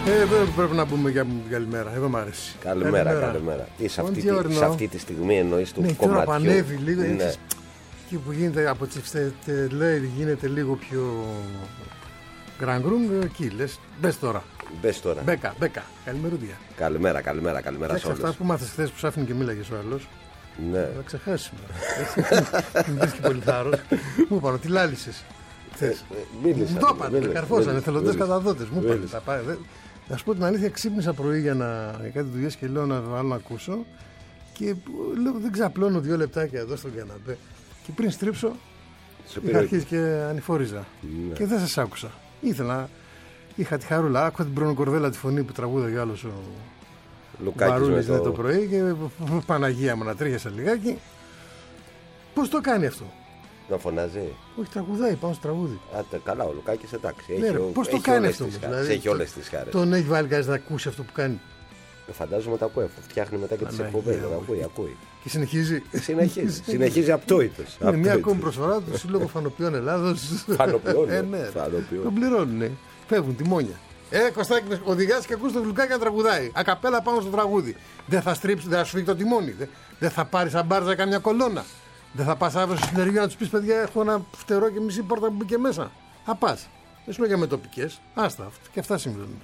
Εδώ πρέπει να πούμε για καλημέρα. Εδώ μ' αρέσει. Καλημέρα. Τι σε αυτή τη στιγμή εννοείς του κομματιού. Τώρα που ανέβει λίγο. Ναι. Εκεί που γίνεται από λέει γίνεται λίγο πιο γκρανγκρούγκ. Εκεί λες. Μπες τώρα. Μπέκα. Καλημερούδια. Καλημέρα σε όλους. Αυτά που μάθες χθες που σάφνει και μίλαγες ο άλλος. Ναι. Θα ξεχάσεις σήμερα. Μην πες και πολύ θάρρος. Μου είπαν ότι λάλησες. Μου το είπαν, καρφώσανε εθελοντές καταδότες. Μου είπαν. Να σου πω την αλήθεια, ξύπνησα πρωί για κάτι δουλειές και λέω να βάλω να ακούσω. Και λέω δεν ξαπλώνω 2 λεπτάκια εδώ στον καναπέ. Και πριν στρίψω, είχα αρχίσει και ανηφόριζα. Ναι. Και δεν σας άκουσα. Είχα τη χαρούλα, άκουγα την Προνοκορδέλα τη φωνή που τραγούδαγε άλλος ο Λουκάκης το πρωί. Και Παναγία μου να τρίχιασα λιγάκι. Πώς το κάνει αυτό? Να φωνάζει. Όχι, τραγουδάει πάνω στο τραγούδι. Καλά, ο Λουκάκης εντάξει. Ναι, πώς το κάνει αυτό? Δηλαδή, έχει όλες τις χάρες. Τον έχει βάλει κανείς να ακούσει αυτό που κάνει? Φαντάζομαι τα ακούει. Φτιάχνει μετά και τις εκπομπές. Ακούει. Και συνεχίζει. Συνεχίζει απτόητος. Είναι μια ακόμη προσφορά του Σύλλογου Φανοποιών Ελλάδος. Φανοποιών. Τον πληρώνουν. Φεύγουν τιμόνια. Κωστάκη, οδηγάς και ακούς το Λουκάκη να τραγουδάει. Ακαπέλα πάνω στο τραγούδι. Δεν θα στρίψει, δεν θα σου φύγει το τιμόνι. Δεν θα πάρει σαν μπάρζα καμιά κολόνα. Δεν θα πας αύριο στο συνεργείο να τους πεις παιδιά, έχω ένα φτερό και μισή πόρτα που μπήκε μέσα. Θα πας. Δεν σου λέω για μετοπικές. Άστα. Και αυτά συμβαίνουν.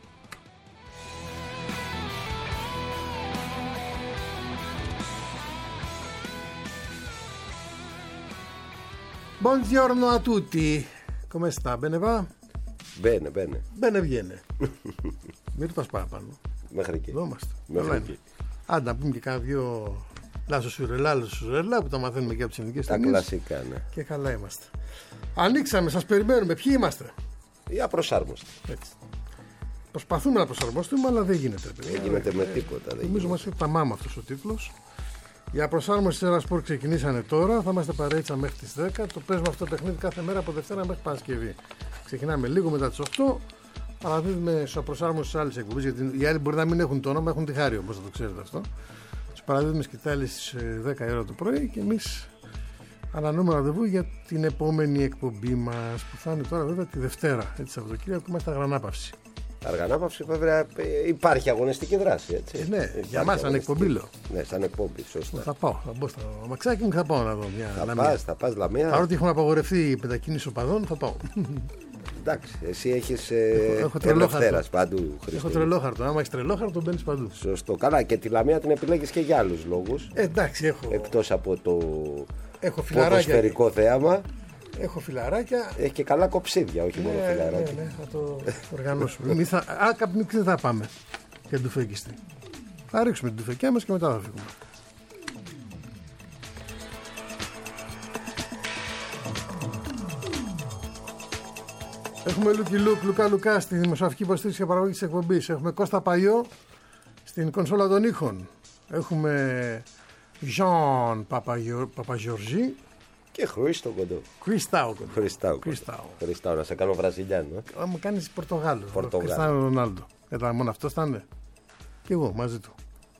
Buongiorno a tutti. Come sta? Bene va? Bene, viene. Μην το πας παραπάνω. Μέχρι εκεί. Εδώ είμαστε. Άντε να πούμε και κάνα δυο λάσο σουρελά που τα μαθαίνουμε και από τις ελληνικές ταινίες. Τα κλασικά, ναι. Και καλά είμαστε. Ανοίξαμε, σας περιμένουμε. Ποιοι είμαστε? Οι απροσάρμοστοι. Έτσι. Προσπαθούμε να προσαρμοστούμε, αλλά δεν γίνεται. Δεν γίνεται με τίποτα. Νομίζω μας είναι τα μάμα αυτός ο τίτλος. Οι απροσάρμοστοι σε ένα σπορ ξεκινήσανε τώρα. Θα είμαστε παρέτσα μέχρι τις 10. Το παίζουμε αυτό το παιχνίδι κάθε μέρα από Δευτέρα μέχρι Παρασκευή. Ξεκινάμε λίγο μετά τις 8. Παραδίδουμε στους απροσάρμοστους σε άλλες εκπομπές. Γιατί οι άλλοι μπορεί να μην έχουν το όνομα, έχουν τη χάρη όπως θα το ξέρετε αυτό. Τους παραδίδουμε σκητάλη στις 10 η ώρα το πρωί και εμείς ανανούμε ραντεβού για την επόμενη εκπομπή μας που θα είναι τώρα βέβαια τη Δευτέρα. Έτσι Σαββατοκύριακο είμαστε αργανάπαυση. Αργανάπαυση βέβαια υπάρχει αγωνιστική δράση. Έτσι. Ναι, για μας σαν εκπομπή λέω. Ναι, σαν εκπομπή, σωστά. Θα πάω, θα μπω στο μαξάκι μου και θα πάω να δω μια Λαμία. Θα πας Λαμία. Παρότι έχουν απαγορευτεί οι μετακίνηση οπαδών, θα πάω. Εντάξει, εσύ έχεις τρελόχαρτο παντού. Έχω τρελόχαρτο. Άμα έχεις τρελόχαρτο, μπαίνεις παντού. Σωστό. Καλά, και τη Λαμία την επιλέγεις και για άλλους λόγους. Εντάξει, έχω. Εκτός από το ποδοσφαιρικό θέαμα. Έχω φιλαράκια. Έχει και καλά κοψίδια, όχι μόνο φιλαράκια. Ναι, θα το οργανώσουμε. Κάποιοι δεν θα πάμε για ντουφέκιστη. Θα ρίξουμε την ντουφεκιά μας και μετά θα φύγουμε. Έχουμε Λουκά Λουκά στη δημοσιογραφική υποστήριξη και παραγωγή της εκπομπής. Έχουμε Κώστα Παϊό στην κονσόλα των ήχων. Έχουμε Jean Παπαγιοργή και Χρήστο Κοντό. Χριστάου, να σε κάνω Βραζιλιάνο. Αν μου κάνεις Πορτογάλο. Κριστιάνο Ρονάλντο. Μόνο αυτό θα είναι. Και εγώ μαζί του.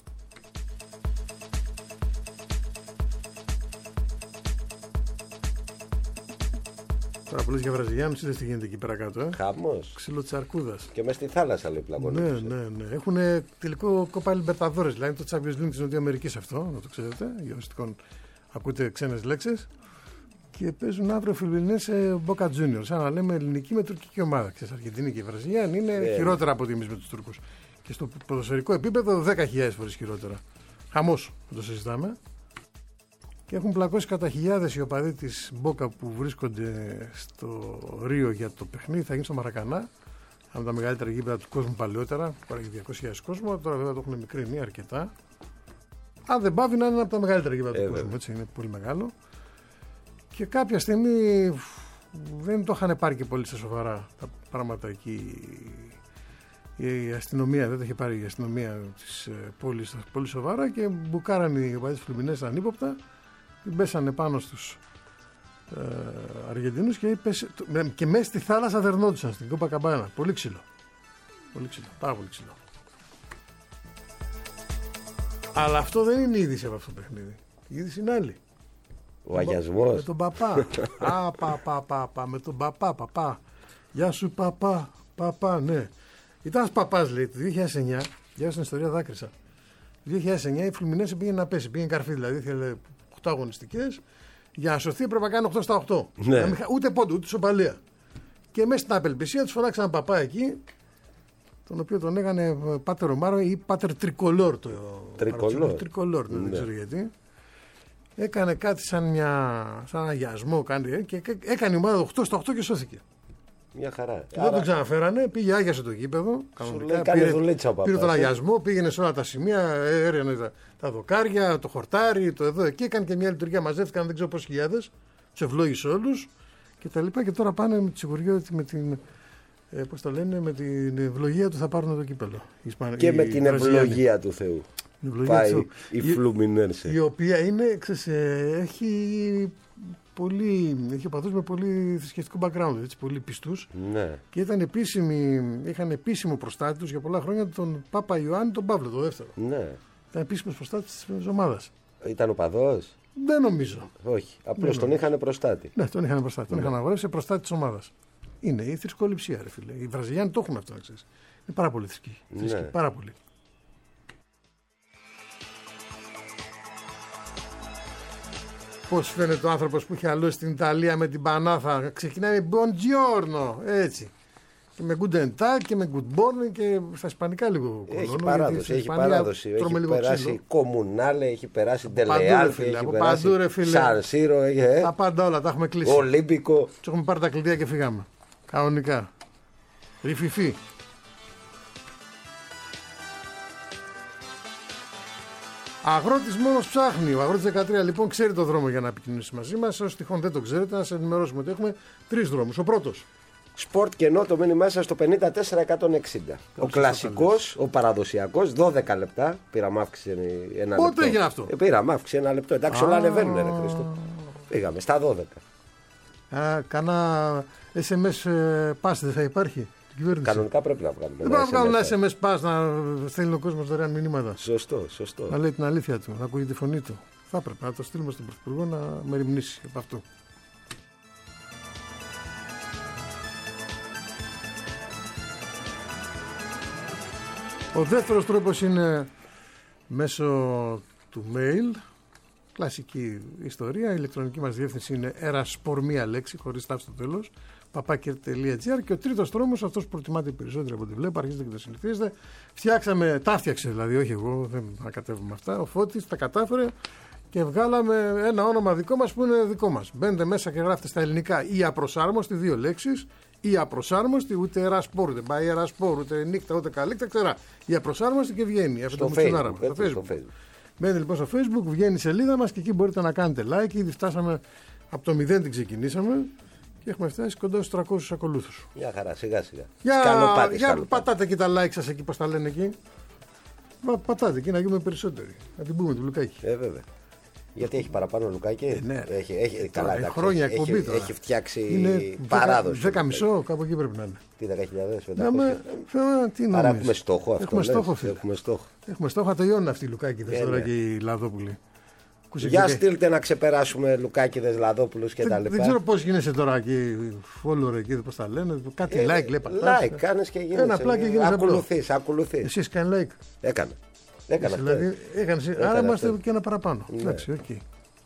Τώρα που λες για Βραζιλιάνους, είδες τι γίνεται εκεί πέρα κάτω. Χαμός. Ξύλο της Αρκούδας. Και μες στη θάλασσα λέει πλαγωνίζουν. Ναι. Έχουν τελικό Κόπα Λιμπερταδόρες, δηλαδή το Champions League της Νοτιοαμερικής αυτό, να το ξέρετε. Γεωστικών ακούτε ξένες λέξεις. Και παίζουν αύριο φιλιππινές σε Boca Juniors. Σαν να λέμε ελληνική με τουρκική ομάδα. Ξέρεις, Αργεντινή και Βραζιλιάνοι είναι χειρότερα από ότι εμείς με τους Τούρκους. Και στο ποδοσφαιρικό επίπεδο 10.000 φορές χειρότερα. Χαμός, δεν το συζητάμε. Και έχουν πλακώσει κατά χιλιάδες οι οπαδοί της Μπόκα που βρίσκονται στο Ρίο για το παιχνίδι. Θα γίνει στο Μαρακανά. Από τα μεγαλύτερα γήπεδα του κόσμου παλαιότερα. Που παράγει 200.000 κόσμο. Τώρα βέβαια το έχουν μικρύνει αρκετά. Αν δεν πάβει να είναι από τα μεγαλύτερα γήπεδα του κόσμου. Έτσι είναι πολύ μεγάλο. Και κάποια στιγμή δεν το είχαν πάρει και πολύ στα σοβαρά τα πράγματα εκεί. Η αστυνομία δεν το είχε πάρει η αστυνομία της πόλης πολύ σοβαρά και μπουκάραν οι οπαδοί της Φλουμπινές ανύποπτα. Την πέσανε πάνω στους Αργεντινούς και μέσα στη θάλασσα δερνόντουσαν στην Κόπα Καμπάνα. Πολύ ξύλο. Πάρα πολύ ξύλο. Αλλά αυτό δεν είναι η είδηση από αυτό το παιχνίδι. Η είδηση είναι άλλη. Ο αγιασμός. Με τον παπά. Με τον παπά. Γεια σου παπά. Ναι. Ήταν ένα παπά, λέει, το 2009, για την ιστορία δάκρυσα. Το 2009 η Φλουμινένσε πήγε να πέσει, πήγε καρφί, δηλαδή ήθελε 8 αγωνιστικές. Για να σωθεί έπρεπε να κάνει 8 στα 8. Ναι. Ούτε πόντου, ούτε σοπαλία. Και μέσα στην απελπισία του φωνάξαν ένα παπά εκεί, τον οποίο τον έκανε Πάτερ Ομάρο ή Πάτερ Τρικολόρ. Τρικολόρ, δεν ξέρω γιατί. Έκανε κάτι σαν αγιασμό και έκανε η ομάδα 8 στα 8 και σώθηκε. Μια χαρά. Δεν τον ξαναφέρανε, πήγε, άγιασε το γήπεδο. Κανονικά, πήρε τον αγιασμό, πήγαινε σε όλα τα σημεία, έρευνε τα δοκάρια, το χορτάρι, το εδώ εκεί. Έκανε και μια λειτουργία, μαζεύτηκαν δεν ξέρω πόσοι χιλιάδες, του ευλόγησε όλους και τα λοιπά. Και τώρα πάνε με τη σιγουριά ότι με την. Πώς το λένε, με την ευλογία του θα πάρουν το κύπελο. Και με την ευλογία του Θεού. Πάει η Φλουμινένσε. Η οποία είναι, έχει οπαδούς με πολύ θρησκευτικό background, έτσι, πολύ πιστούς. Ναι. Και είχαν επίσημο προστάτη τους για πολλά χρόνια τον Πάπα Ιωάννη τον Παύλο, το δεύτερο. Ναι. Ήταν επίσημος προστάτης της ομάδας. Ήταν οπαδός? Δεν νομίζω. Όχι. Απλώς τον είχαν προστάτη. Ναι, τον είχαν προστάτη. Τον είχαν αγοράσει προστάτη της ομάδας. Είναι η θρησκοληψία, ρε φίλε. Οι Βραζιλιάνοι το έχουν αυτό, να ξέρεις. Είναι πάρα πολύ θρησκοί. Ναι. Πάρα πολύ. Πώς φαίνεται ο άνθρωπος που είχε αλώσει στην Ιταλία με την Πανάθα. Ξεκινάει με Buongiorno, έτσι. Και με Guten Tag και με Good Morning και στα ισπανικά λίγο. Έχει παράδοση. Έχει περάσει Κομμουνάλε, έχει περάσει Ντελεάλφη, έχει περάσει Σανσίρο. Τα πάντα όλα τα έχουμε κλείσει. Ολύμπικο. Του έχουμε πάρει τα κλειδιά και φύγαμε. Κανονικά. Ρηφιφί. Αγρότης μόνος ψάχνει. Ο Αγρότης 13 λοιπόν ξέρει το δρόμο για να επικοινωνήσει μαζί μας. Όσοι τυχόν δεν το ξέρετε, να σας ενημερώσουμε ότι έχουμε 3 δρόμους. Ο πρώτος. Σπορτ κενό, το μένει μέσα στο 54-160. Ο κλασικός, ο παραδοσιακός, 12 λεπτά. Πήραμε αύξηση ένα λεπτό. Πότε έγινε αυτό? Πήραμε αύξηση ένα λεπτό. Εντάξει, όλα ανεβαίνουν, ρε Χρήστο. Πήγαμε στα 12. Κανένα SMS pass δεν θα υπάρχει? Κανονικά πρέπει να βγάλουμε. Δεν πρέπει να βγάλουμε ένα SMS pass να στέλνει ο κόσμος δωρεάν μηνύματα. Σωστό. Να λέει την αλήθεια του, να ακούει τη φωνή του. Θα έπρεπε να το στείλουμε στον Πρωθυπουργό να μεριμνήσει από αυτό. Ο δεύτερος τρόπος είναι μέσω του mail. Κλασική ιστορία. Η ηλεκτρονική μας διεύθυνση είναι eraspor, μία λέξη, χωρίς τάφη στο τέλος, papakert.gr. Και ο τρίτος τρόμος, αυτός που προτιμάτε περισσότερο από ό,τι βλέπω, αρχίζετε και το συνηθίζετε. Τα φτιάξε δηλαδή, όχι εγώ, δεν ανακατεύουμε αυτά. Ο Φώτης τα κατάφερε και βγάλαμε ένα όνομα δικό μας που είναι δικό μας. Μπαίνετε μέσα και γράφετε στα ελληνικά ή απροσάρμοστη, 2 λέξεις. Ή απροσάρμοστη, ούτε ερασπόρ, ούτε πάει ερασπόρ, ούτε νύχτα, ούτε καλύκτα, ξέρα. Η απροσάρμοστη και βγαίνει. Στο Facebook. Μπαίνετε λοιπόν στο Facebook, βγαίνει η σελίδα μας και εκεί μπορείτε να κάνετε like. Ήδη φτάσαμε από το 0 την ξεκινήσαμε και έχουμε φτάσει κοντά στους 300 ακολούθους. Μια χαρά, σιγά. Για πατάτε εκεί τα like σας εκεί, πώς τα λένε εκεί. Πατάτε εκεί να γίνουμε περισσότεροι. Να την πούμε του Λουκάκη. Βέβαια. Γιατί έχει παραπάνω Λουκάκη. Ναι. Έχει καλά, χρόνια εκπομπή τώρα. Έχει φτιάξει παράδοση. 10.500 κάπου εκεί πρέπει να είναι. Τι 10.000, 500. Άρα έχουμε στόχο αυτό. Έχουμε στόχο, θα τελειώνουν αυτοί οι Λουκάκηδες τώρα και οι Λαδόπουλοι. Για στείλτε να ξεπεράσουμε Λουκάκηδες, Λαδόπουλους κτλ. Δεν ξέρω πώς γίνεσαι τώρα εκεί, follower εκεί, πώς τα λένε. Κάτι like λέει πατάς. Like κάνεις και γίνεσαι. Ένα απλά και γίνεσαι. Ακολουθείς. Εσείς κάνει like. Έκανα. Δηλαδή, άρα είμαστε και ένα παραπάνω. Ναι. Εντάξει, okay.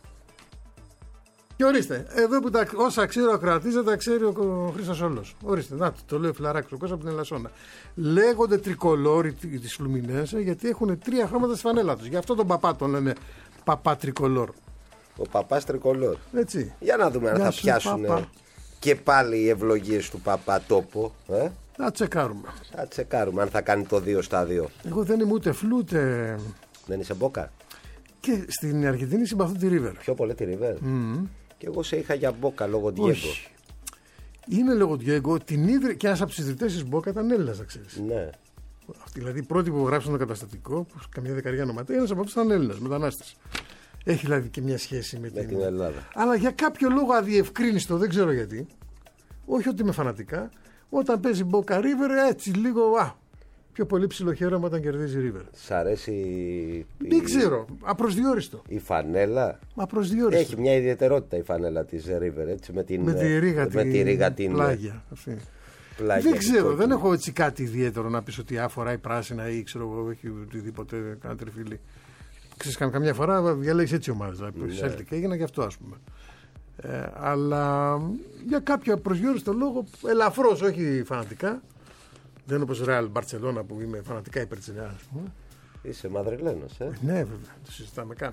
Και ορίστε, εδώ που όσα ξέρει ο ακροατής τα ξέρει ο Χρήστος όλος. Ορίστε, να το λέει ο Φιλαράκος, ο Κώστας από την Ελασσόνα. Λέγονται τρικολόροι της Φλουμινένσε γιατί έχουν 3 χρώματα στη φανέλα τους. Γι' αυτό τον παπά τον λένε παπά τρικολόρ. Ο παπάς τρικολόρ. Έτσι. Για να δούμε αν θα πιάσουν και πάλι οι ευλογίες του παπά τόπο. Θα τσεκάρουμε αν θα κάνει το 2 στα 2. Εγώ δεν είμαι ούτε φλού ούτε. Δεν είσαι Μπόκα. Και στην Αργεντινή συμπαθώ τη River. Πιο πολύ τη River. Και εγώ σε είχα για Μπόκα λόγω Διέγκο. Είναι λόγω Διέγκο. Την ίδρυ... Και ένα από του ιδρυτές τη Μπόκα ήταν Έλληνας, να ξέρεις. Ναι. Δηλαδή οι πρώτοι που γράψαν το καταστατικό, που καμιά δεκαετία ονοματέ, ένας από αυτούς ήταν Έλληνας, μετανάστης. Έχει δηλαδή και μια σχέση με την Ελλάδα. Αλλά για κάποιο λόγο αδιευκρίνιστο, δεν ξέρω γιατί. Όχι ότι είμαι φανατικά. Όταν παίζει Boca River, έτσι λίγο. Πιο πολύ ψιλοχαίρομαι όταν κερδίζει River. Σ' αρέσει. Δεν ξέρω. Απροσδιόριστο. Η φανέλα. Απροσδιόριστο. Έχει μια ιδιαιτερότητα η φανέλα της River. Έτσι, με τη ρίγα την πλάγια. Αυτή. πλάγια. Δεν ξέρω, δεν έχω έτσι κάτι ιδιαίτερο να πεις ότι φοράει πράσινα ή ξέρω εγώ, έχει οτιδήποτε, κανένα τριφύλι. Ξέρεις, καμιά φορά διαλέγεις έτσι ομάδες. Celtic έγινα και αυτό, ας πούμε. Αλλά για κάποιο προσγειώριστο λόγο, ελαφρώς, όχι φανατικά. Δεν είναι όπως Real Barcelona που είμαι φανατικά υπέρ της Real, ας πούμε. Είσαι Μαδριλένος, Ναι, βέβαια, το συζητάμε καν.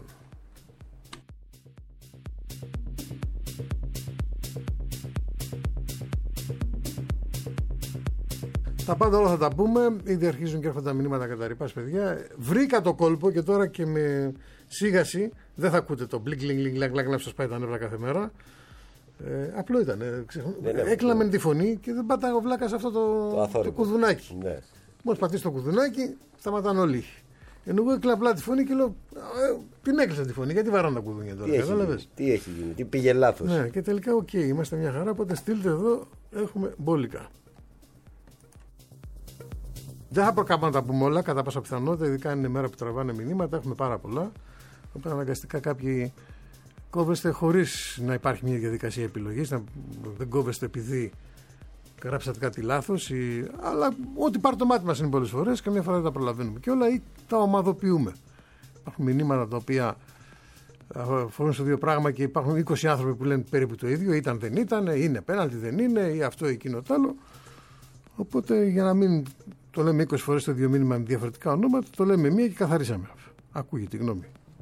Τα πάντα όλα θα τα πούμε. Ήδη αρχίζουν και έρχονται τα μηνύματα κατά ρηπάς, παιδιά. Βρήκα το κόλπο και τώρα και με σίγαση δεν θα ακούτε το μπλικ λινγκ να σας πάει τα νεύρα κάθε μέρα. Απλό ήταν. Έκλαμε τη φωνή και δεν πατάγω βλάκα σε αυτό το κουδουνάκι. Ναι. Μόλις πατήσει το κουδουνάκι, σταματάνε όλοι. Ενώ εγώ έκλεισα απλά τη φωνή και λέω: την έκλεισα τη φωνή, γιατί βαράνε τα κουδούνια τώρα. Τι έχει γίνει, τι πήγε λάθος. Ναι, και τελικά, είμαστε μια χαρά. Οπότε στείλτε εδώ, έχουμε μπόλικα. Δεν θα προκάπω να τα πούμε όλα, κατά πάσα πιθανότητα, ειδικά είναι μέρα που τραβάνε μηνύματα, έχουμε πάρα πολλά. Οπότε αναγκαστικά κάποιοι κόβεστε χωρίς να υπάρχει μια διαδικασία επιλογής, δεν κόβεστε επειδή γράψατε κάτι λάθος, αλλά ό,τι πάρει το μάτι μας είναι πολλές φορές, καμιά φορά δεν τα προλαβαίνουμε και όλα ή τα ομαδοποιούμε. Υπάρχουν μηνύματα τα οποία αφορούν στο δύο πράγμα και υπάρχουν 20 άνθρωποι που λένε περίπου το ίδιο, ήταν δεν ήταν, είναι πέναλτι δεν είναι, ή αυτό ή εκείνο το άλλο. Οπότε για να μην το λέμε 20 φορές το ίδιο μήνυμα με διαφορετικά ονόματα, το λέμε μία και καθαρίσαμε. Ακούγεται η γνώμη.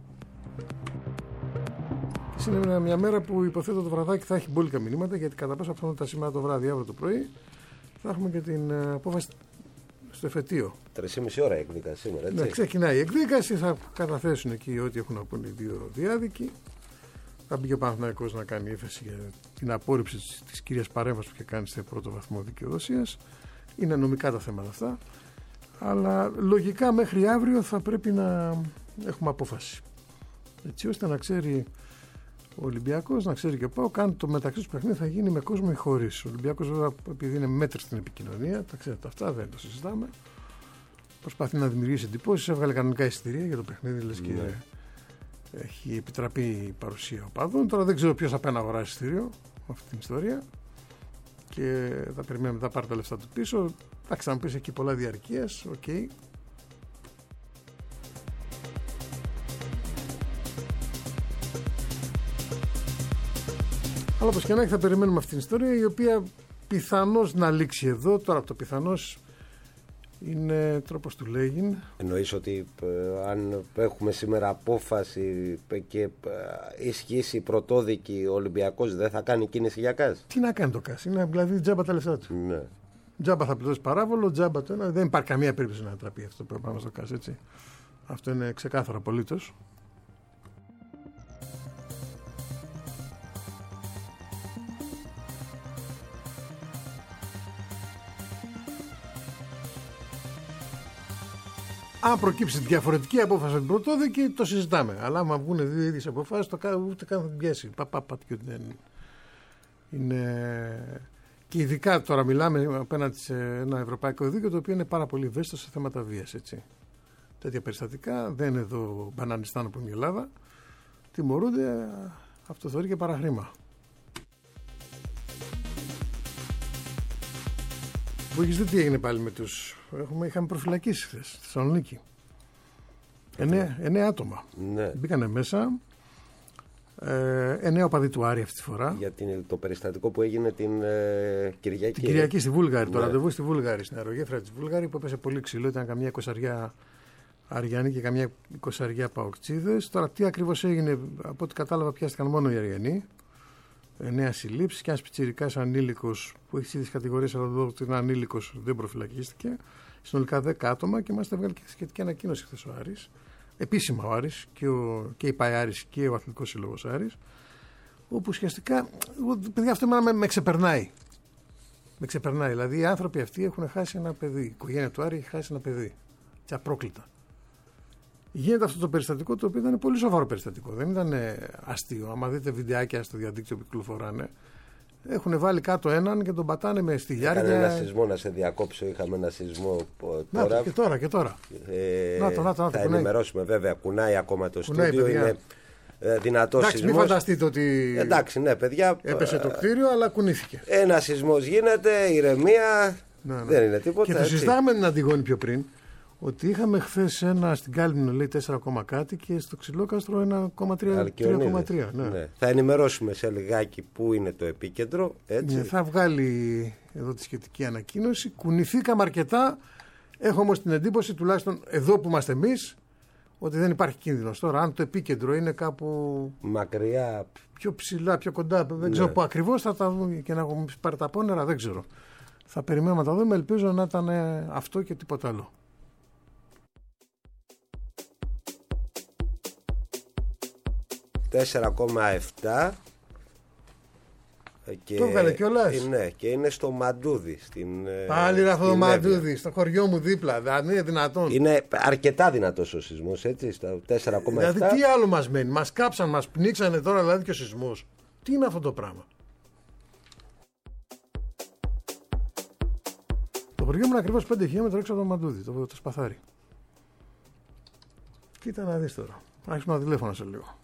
Είναι μια μέρα που υποθέτω το βραδάκι θα έχει μπόλικα μηνύματα, γιατί κατά πάσα πιθανότητα σήμερα το βράδυ, αύριο το πρωί, θα έχουμε και την απόφαση στο εφετείο. 3,5 ώρα η εκδίκαση σήμερα, έτσι. Ναι, ξεκινάει η εκδίκαση, θα καταθέσουν εκεί ό,τι έχουν να πούνε οι δύο διάδικοι. Θα μπει και ο Παναθηναϊκός να κάνει ύφεση για την απόρριψη της κυρίας παρέμβασης που είχε κάνει σε πρώτο βαθμό δικαιοδοσίας. Είναι νομικά τα θέματα αυτά. Αλλά λογικά μέχρι αύριο θα πρέπει να έχουμε απόφαση. Έτσι ώστε να ξέρει ο Ολυμπιακός, να ξέρει και πάω, κάνει το μεταξύ του παιχνίδι θα γίνει με κόσμο ή χωρίς. Ο Ολυμπιακός, βέβαια, επειδή είναι μέτρη στην επικοινωνία, τα ξέρετε αυτά, δεν το συζητάμε. Προσπαθεί να δημιουργήσει εντυπώσεις. Έβγαλε κανονικά εισιτήρια για το παιχνίδι, λες και έχει επιτραπεί η παρουσία οπαδών. Τώρα δεν ξέρω ποιος θα πάει να αγοράσει εισιτήριο αυτή την ιστορία. Και θα περιμένουμε, θα πάρει τα λεφτά του πίσω. Εντάξει, θα μου πεις εκεί πολλά διαρκείας, οκ. Αλλά όπως και να έχει, θα περιμένουμε αυτή την ιστορία, η οποία πιθανώς να λήξει εδώ. Τώρα το πιθανώς είναι τρόπος του λέγειν. Εννοείς ότι αν έχουμε σήμερα απόφαση και ισχύσει πρωτόδικη, ο Ολυμπιακός δεν θα κάνει κίνηση για ΚΑΣ? Τι να κάνει το ΚΑΣ, είναι δηλαδή τζάμπα τα λεφτά του. Ναι. Τζάμπα θα πληρώσει παράβολο, τζάμπα το ένα. Δεν υπάρχει καμία περίπτωση να τραπεί αυτό που πάμε στο ΚΑΣ, έτσι. Αυτό είναι ξεκάθαρο απολύτως. Αν προκύψει διαφορετική απόφαση από την πρωτόδικη, το συζητάμε. Αλλά άμα βγουν δύο ίδιες αποφάσεις, ούτε καν θα την πιέσει. Είναι... Και ειδικά τώρα μιλάμε απέναντι σε ένα ευρωπαϊκό δίκαιο, το οποίο είναι πάρα πολύ ευαίσθητο σε θέματα βίας. Έτσι. Τέτοια περιστατικά δεν είναι εδώ μπανανιστάν από την Ελλάδα. Τιμωρούνται, αυτό θεωρεί και παραχρήμα. Που έχεις δει τι έγινε πάλι με τους... Είχαμε προφυλακίσει χθες στη Θεσσαλονίκη. 9 άτομα. Ναι. Μπήκανε μέσα. 9 οπαδοί του Άρη αυτή τη φορά. Για το περιστατικό που έγινε την Κυριακή. Την Κυριακή στη Βούλγαρη. Ναι. Το ραντεβού στη Βούλγαρη, στην αερογέφυρα της Βούλγαρη, που έπεσε πολύ ξύλο. Ήταν καμιά 20 Αριανοί και καμιά 20 Παοκτσίδες. Τώρα τι ακριβώς έγινε, από ό,τι κατάλαβα, πιάστηκαν μόνο οι Αριανοί. 9 συλλήψεις και ένας πιτσιρικάς ανήλικος που έχει ίδιες κατηγορίες, αλλά εδώ ότι είναι ανήλικος δεν προφυλακίστηκε. Συνολικά 10 άτομα και μάλιστα έβγαλε και σχετική ανακοίνωση χθες ο Άρης. Επίσημα ο Άρης και η ΠΑΕ Άρης και ο Αθλητικός Σύλλογος Άρης. Όπου ουσιαστικά, παιδιά, αυτό με ξεπερνάει. Με ξεπερνάει. Δηλαδή οι άνθρωποι αυτοί έχουν χάσει ένα παιδί. Η οικογένεια του Άρη έχει χάσει ένα παιδί. Και απρόκλητα. Γίνεται αυτό το περιστατικό, το οποίο ήταν πολύ σοβαρό περιστατικό. Δεν ήταν αστείο. Άμα δείτε βιντεάκια στο διαδίκτυο που κυκλοφοράνε, έχουν βάλει κάτω έναν και τον πατάνε με στυλιάρια. Είχαν ένα σεισμό, να σε διακόψω. Είχαμε ένα σεισμό τώρα. Και τώρα. Θα ενημερώσουμε βέβαια. Κουνάει ακόμα το στούντιο. Είναι δυνατό σεισμός. Εντάξει, μην φανταστείτε ότι. Εντάξει, ναι, παιδιά. Έπεσε το κτίριο, αλλά κουνήθηκε. Ένα σεισμός γίνεται, ηρεμία. Ναι. Δεν είναι τίποτα. Και το συζητάμε την Αντιγόνη πιο πριν. Ότι είχαμε χθες στην Κάλυμνο, λέει 4, κάτι και στο Ξυλόκαστρο 1,3. Ναι. Θα ενημερώσουμε σε λιγάκι πού είναι το επίκεντρο. Έτσι. Ναι, θα βγάλει εδώ τη σχετική ανακοίνωση. Κουνηθήκαμε αρκετά. Έχω όμως την εντύπωση, τουλάχιστον εδώ που είμαστε εμείς, ότι δεν υπάρχει κίνδυνος. Τώρα, αν το επίκεντρο είναι κάπου μακριά, πιο ψηλά, πιο κοντά, δεν ξέρω πού ακριβώς θα τα δούμε και να έχουμε πάρει τα πόνερα, δεν ξέρω. Θα περιμένουμε να τα δούμε. Ελπίζω να ήταν αυτό και τίποτα άλλο. 4,7 και το έβγαλε κιόλας. Ναι, και είναι στο Μαντούδι. Πάλι αυτό το Μαντούδι, στο χωριό μου δίπλα. Δεν είναι δυνατόν. Είναι αρκετά δυνατός ο σεισμός, έτσι, στα 4,7. Δηλαδή τι άλλο μας μένει, μας κάψαν, μας πνίξανε τώρα δηλαδή και ο σεισμός. Τι είναι αυτό το πράγμα. Το χωριό μου είναι ακριβώς 5 χιλιόμετρα έξω από το Μαντούδι, το σπαθάρι. Κοίτα να δεις τώρα. Άρχισουμε να τηλέφωνα σε λίγο.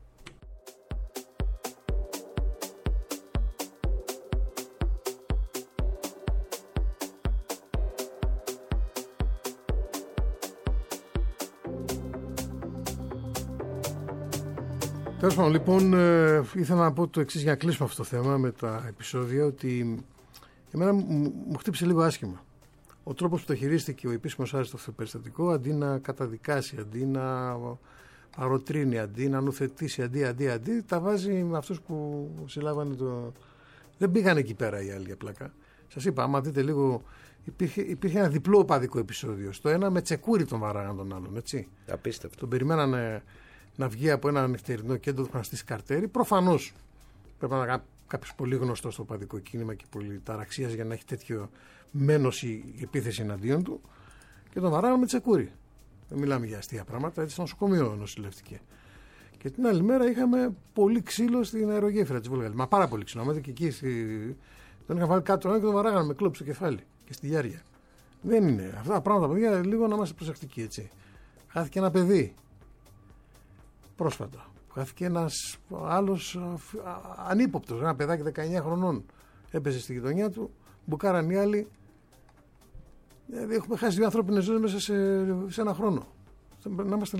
Τέλος πάντων, λοιπόν, ήθελα να πω το εξής για να κλείσουμε αυτό το θέμα με τα επεισόδια, ότι εμένα μου χτύπησε λίγο άσχημα. Ο τρόπος που το χειρίστηκε ο επίσημος Άρης στο περιστατικό, αντί να καταδικάσει, αντί να παροτρύνει, αντί να νουθετήσει, αντί, τα βάζει με αυτούς που συλλάβανε το. Δεν πήγαν εκεί πέρα οι άλλοι απλά. Σας είπα, άμα δείτε λίγο, υπήρχε ένα διπλό οπαδικό επεισόδιο. Στο ένα με τσεκούρι τον βαράγαν τον άλλον, έτσι. Απίστευτο. Τον περιμένανε να βγει από ένα νυχτερινό κέντρο του είχαν στήσει καρτέρι. Προφανώς πρέπει να είναι κάποιος πολύ γνωστός στο οπαδικό κίνημα και πολύ ταραξίας για να έχει τέτοιο μένος η επίθεση εναντίον του. Και τον βαράγαν με τσεκούρι. Δεν μιλάμε για αστεία πράγματα, έτσι στο νοσοκομείο νοσηλευτική. Και την άλλη μέρα είχαμε πολύ ξύλο στην αερογέφυρα της Βουλγαρίας. Μα πάρα πολύ ξύλο. Άμα και εκεί τον είχαν βάλει κάτω και τον βαράγαν με κλόπ στο κεφάλι και στη διάρκεια. Δεν είναι. Αυτά τα πράγματα, παιδιά, λίγο να είμαστε προσεκτικοί, έτσι. Χάθηκε ένα παιδί πρόσφατα. Χάθηκε ένας άλλος ανύποπτος, ένα παιδάκι 19 χρονών. Έπεσε στη γειτονιά του, μπουκάραν οι άλλοι. Δηλαδή έχουμε χάσει 2 ανθρώπινες ζωές μέσα σε ένα χρόνο. Να είμαστε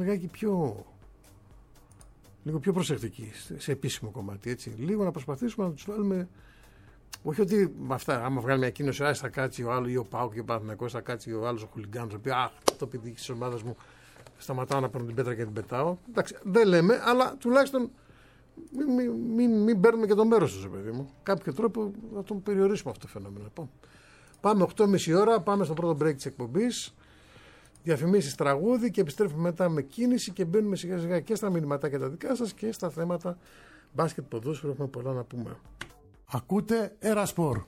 λίγο πιο προσεκτικοί σε επίσημο κομμάτι. Έτσι. Λίγο να προσπαθήσουμε να τους βάλουμε. Όχι ότι με αυτά, άμα βγάλει μια κίνηση, θα κάτσει ο άλλος ή ο Πάοκ και ο Παναθηναϊκός, θα κάτσει ο άλλος ο χουλιγκάνος, ο οποίος το παιδί της ομάδας μου. Σταματάω να παίρνω την πέτρα και την πετάω. Εντάξει, δεν λέμε, αλλά τουλάχιστον μην παίρνουμε και το μέρος του, παιδί μου. Κάποιο τρόπο να τον περιορίσουμε αυτό το φαινόμενο. Λοιπόν, πάμε 8.30 ώρα, πάμε στο πρώτο break της εκπομπής. Διαφημίσεις, τραγούδι και επιστρέφουμε μετά με κίνηση και μπαίνουμε σιγά σιγά και στα μηνυματάκια τα δικά σας και στα θέματα μπάσκετ, ποδόσφαιρο. Έχουμε πολλά να πούμε. Ακούτε Ερασπορ.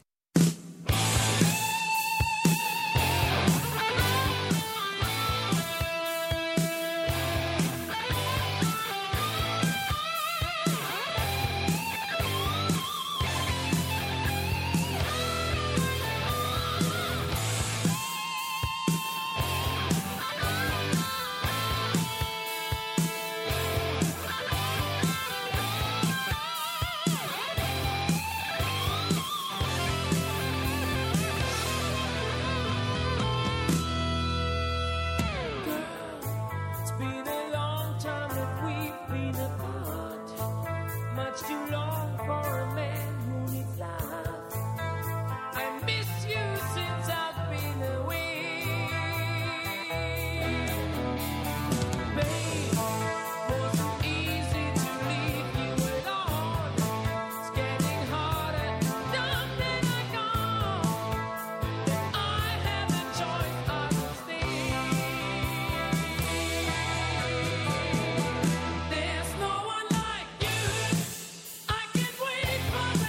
There's no one like you. I can't wait for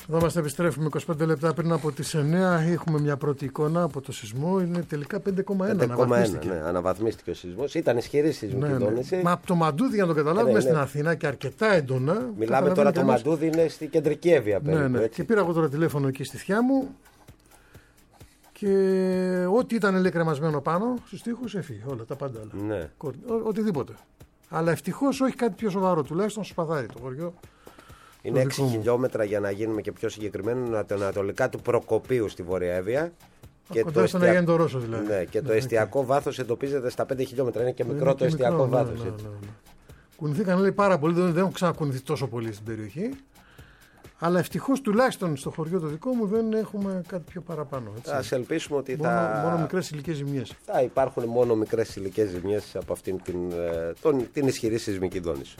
Εδώ μας επιστρέφουμε 25 λεπτά πριν από τις 9. Έχουμε μια πρώτη εικόνα από το σεισμό. Είναι τελικά 5,1. Αναβαθμίστηκε. Ναι, αναβαθμίστηκε ο σεισμός. Ήταν ισχυρή σεισμική δόνηση. Μα από το Μαντούδι, για να το καταλάβουμε, στην Αθήνα και αρκετά έντονα. Μιλάμε τώρα, το Μαντούδι είναι στην κεντρική Εύβοια περίπου. Ναι. Και πήρα εγώ τώρα τηλέφωνο εκεί στη θιά μου. Και ό,τι ήταν λέει κρεμασμένο πάνω στους τοίχους έφυγε. Όλα, τα πάντα. Ναι. Οτιδήποτε. Αλλά ευτυχώς όχι κάτι πιο σοβαρό. Τουλάχιστον στο Σπαθάρι το χωριό. Είναι 6 χιλιόμετρα για να γίνουμε και πιο συγκεκριμένοι, ανατολικά του Προκοπίου στη Βόρεια Εύβοια. Κοντά στον Αγία Ρώσο δηλαδή. Ναι, και το εστιακό βάθος εντοπίζεται στα 5 χιλιόμετρα. Είναι και μικρό το εστιακό βάθος. Ναι. Κουνηθήκαν λέει πάρα πολύ, δεν έχουν ξανακουνηθεί τόσο πολύ στην περιοχή. Αλλά ευτυχώς τουλάχιστον στο χωριό το δικό μου δεν έχουμε κάτι πιο παραπάνω. Ας ελπίσουμε ότι μόνο μικρές ηλικές ζημιές. Θα υπάρχουν μόνο μικρές ηλικές ζημιές από αυτήν την ισχυρή σεισμική δόνηση.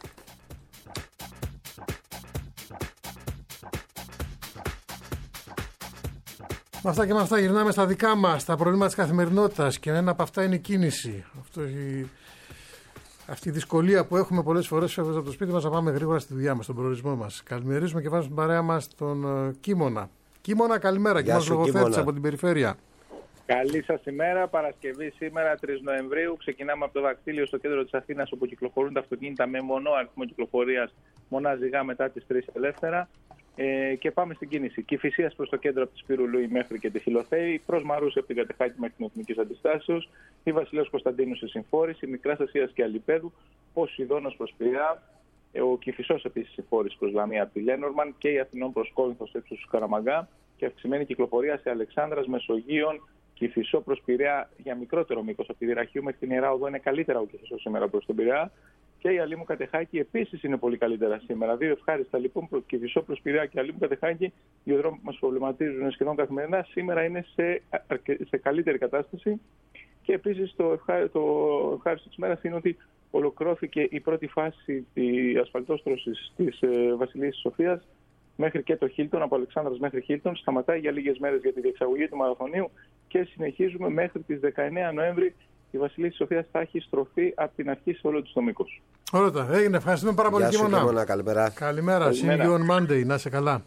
Με αυτά και με αυτά γυρνάμε στα δικά μας, τα προβλήματα της καθημερινότητας, και ένα από αυτά είναι η κίνηση. Αυτή η δυσκολία που έχουμε πολλές φορές φεύγοντας από το σπίτι μας να πάμε γρήγορα στη δουλειά μας, στον προορισμό μας. Καλημερίζουμε και βάζουμε την παρέα μας τον Κίμωνα. Κίμωνα, καλημέρα, και μας λογοθέτησε από την περιφέρεια. Καλή σας ημέρα. Παρασκευή σήμερα, 3 Νοεμβρίου. Ξεκινάμε από το Δακτύλιο στο κέντρο της Αθήνας, όπου κυκλοφορούν τα αυτοκίνητα με μονό αριθμό κυκλοφορίας, μονά ζυγά μετά τις 3 ελεύθερα. Και πάμε στην κίνηση. Κηφισίας προς το κέντρο από τη Σπύρου Λούι μέχρι και τη Χιλοθέη, προς Μαρούσι από την Κατεχάκη μέχρι την Εθνικής Αντιστάσεως, η Βασιλέως Κωνσταντίνου σε συμφόρηση, Μικράς Ασίας και Αλιπέδου, Ποσειδώνος προς Πειραιά, ο Κηφισός επίσης συμφόρηση προς Λαμία από τη Λένορμαν και η Αθηνών προς Κόρινθο ύψους του Καραμαγκά, και αυξημένη κυκλοφορία σε Αλεξάνδρας, Μεσογείων, Κηφισό προς Πειραιά για μικρότερο μήκος από τη Δυραχείου μέχρι την Ιερά Οδό. Είναι καλύτερα ο Κηφισός σήμερα προς τον Πειραιά. Και η Αλήμου Κατεχάκη επίσης είναι πολύ καλύτερα σήμερα. Δύο ευχάριστα λοιπόν, Κηφισό προς Πειραιά και Αλήμου Κατεχάκη, δύο δρόμοι που μας προβληματίζουν σχεδόν καθημερινά, σήμερα είναι σε καλύτερη κατάσταση. Και επίσης το ευχάριστο της μέρας είναι ότι ολοκληρώθηκε η πρώτη φάση της ασφαλτόστρωσης της Βασιλείας της Σοφίας μέχρι και το Χίλτον, από Αλεξάνδρας μέχρι Χίλτον. Σταματάει για λίγες μέρες για τη διεξαγωγή του μαραθωνίου και συνεχίζουμε μέχρι τις 19 Νοέμβρη. Η Βασιλεία της Σοφίας θα έχει στροφή από την αρχή σε όλο της το μήκος. Ωραία, έγινε. Ευχαριστούμε πάρα πολύ, Κίμωνα. Καλημέρα. Καλημέρα. See you on Monday. Να είσαι καλά.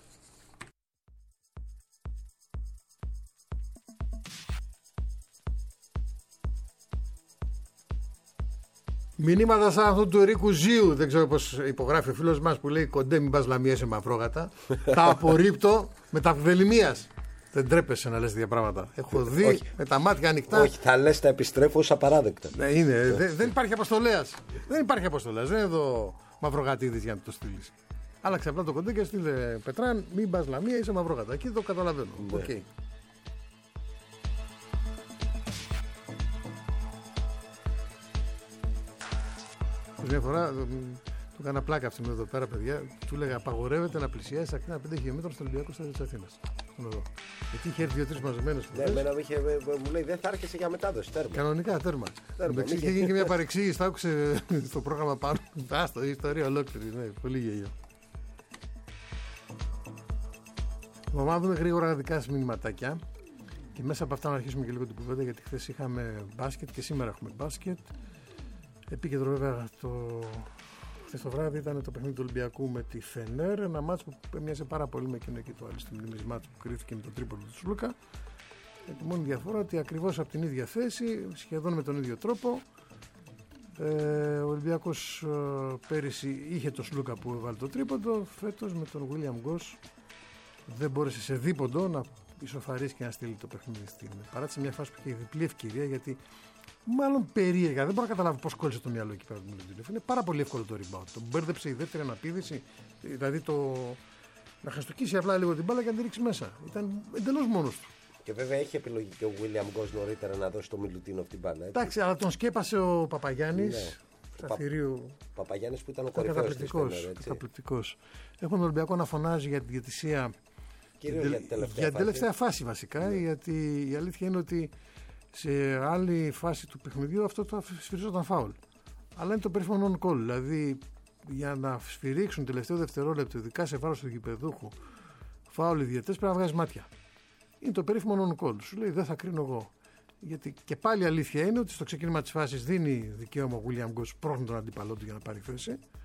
Μηνύματα σαν αυτό του Ερίκου Ζίου, δεν ξέρω πώς υπογράφει ο φίλος μας που λέει κοντέ μην πας Λαμία σε μαυρόγατα. Τα απορρίπτω με τα βδελημίας. Δεν τρέπεσαι να λες τέτοια πράγματα. Έχω δει με τα μάτια ανοιχτά. Όχι, θα λες τα επιστρέφω ως απαράδεκτα. Ναι, είναι. Δεν υπάρχει αποστολέας. Δεν υπάρχει αποστολέας. Δεν είναι εδώ μαυρογατίδης για να το στείλεις. Άλλαξε απλά το κοντέ και στείλε Πετράν, μην πας Λαμία, είσαι μαυρόγατα. Εκεί το καταλαβαίνω. Ναι. Okay. Μια φορά του έκανα πλάκα αυτήν εδώ πέρα, παιδιά. Του έλεγα απαγορεύεται να πλησιάσει στα ακτίνα 5 χιλιόμετρα στο Ολυμπιακό Στάδιο της Αθήνας. Εκεί είχε έρθει 2-3 μαζεμένες φορές. Ναι, μου λέει δεν θα έρχεσαι για μετάδοση. Τέρμα. Κανονικά, τέρμα. Είχε γίνει και μια παρεξήγηση, τα άκουσε στο πρόγραμμα πάνω. Άστο, η ιστορία ολόκληρη. Ναι, πολύ γέλιο. Θα δούμε γρήγορα δικά σας μηνυματάκια. Και μέσα από αυτά να αρχίσουμε και λίγο την κουβέντα, γιατί χθες είχαμε μπάσκετ και σήμερα έχουμε μπάσκετ. Επίκεντρο βέβαια χθες το βράδυ ήταν το παιχνίδι του Ολυμπιακού με τη Φενέρ. Ένα μάτς που μοιάζει πάρα πολύ με εκείνο εκεί το αριστεχνικό μάτς που κρίθηκε με το τρίποντο του Σλούκα. Με τη μόνη διαφορά ότι ακριβώς από την ίδια θέση, σχεδόν με τον ίδιο τρόπο, ο Ολυμπιακός πέρυσι είχε το Σλούκα που έβαλε το τρίποντο. Φέτος με τον William Goss δεν μπόρεσε σε δίποντο να ισοφαρίσει και να στείλει το παιχνίδι στην παράτηση. Μια φάση που είχε διπλή ευκαιρία, γιατί μάλλον περίεργα. Δεν μπορώ να καταλάβω πώς κόλλησε το μυαλό εκεί πέρα του Μιλουτίνοφ. Είναι πάρα πολύ εύκολο το rebound. Τον μπέρδεψε η δεύτερη αναπήδηση, δηλαδή να χαστοκίσει απλά λίγο την μπάλα και να τη ρίξει μέσα. Ήταν εντελώς μόνος του. Και βέβαια έχει επιλογή και ο William Goss νωρίτερα να δώσει το Μιλουτίνοφ την μπάλα. Εντάξει, αλλά τον σκέπασε ο Παπαγιάννης. Ναι. Ο Παπαγιάννης που ήταν ο κορυφαίος της Φενέρ. Καταπληκτικός. Έχουμε τον Ολυμπιακό να φωνάζει για την διαιτησία. Για την τελευταία φάση βασικά, ναι. Γιατί η αλήθεια είναι ότι σε άλλη φάση του παιχνιδιού αυτό το σφυριζόταν φάουλ. Αλλά είναι το περίφημο non-call. Δηλαδή για να σφυρίξουν τελευταίο δευτερόλεπτο, ειδικά σε βάρος του γηπεδούχου, φάουλ οι διαιτητές πρέπει να βγάζει μάτια. Είναι το περίφημο non-call. Σου λέει δεν θα κρίνω εγώ. Γιατί και πάλι η αλήθεια είναι ότι στο ξεκίνημα της φάσης δίνει δικαίωμα ο William Goss, πρόχνει τον αντίπαλό του για να πάρει θέση.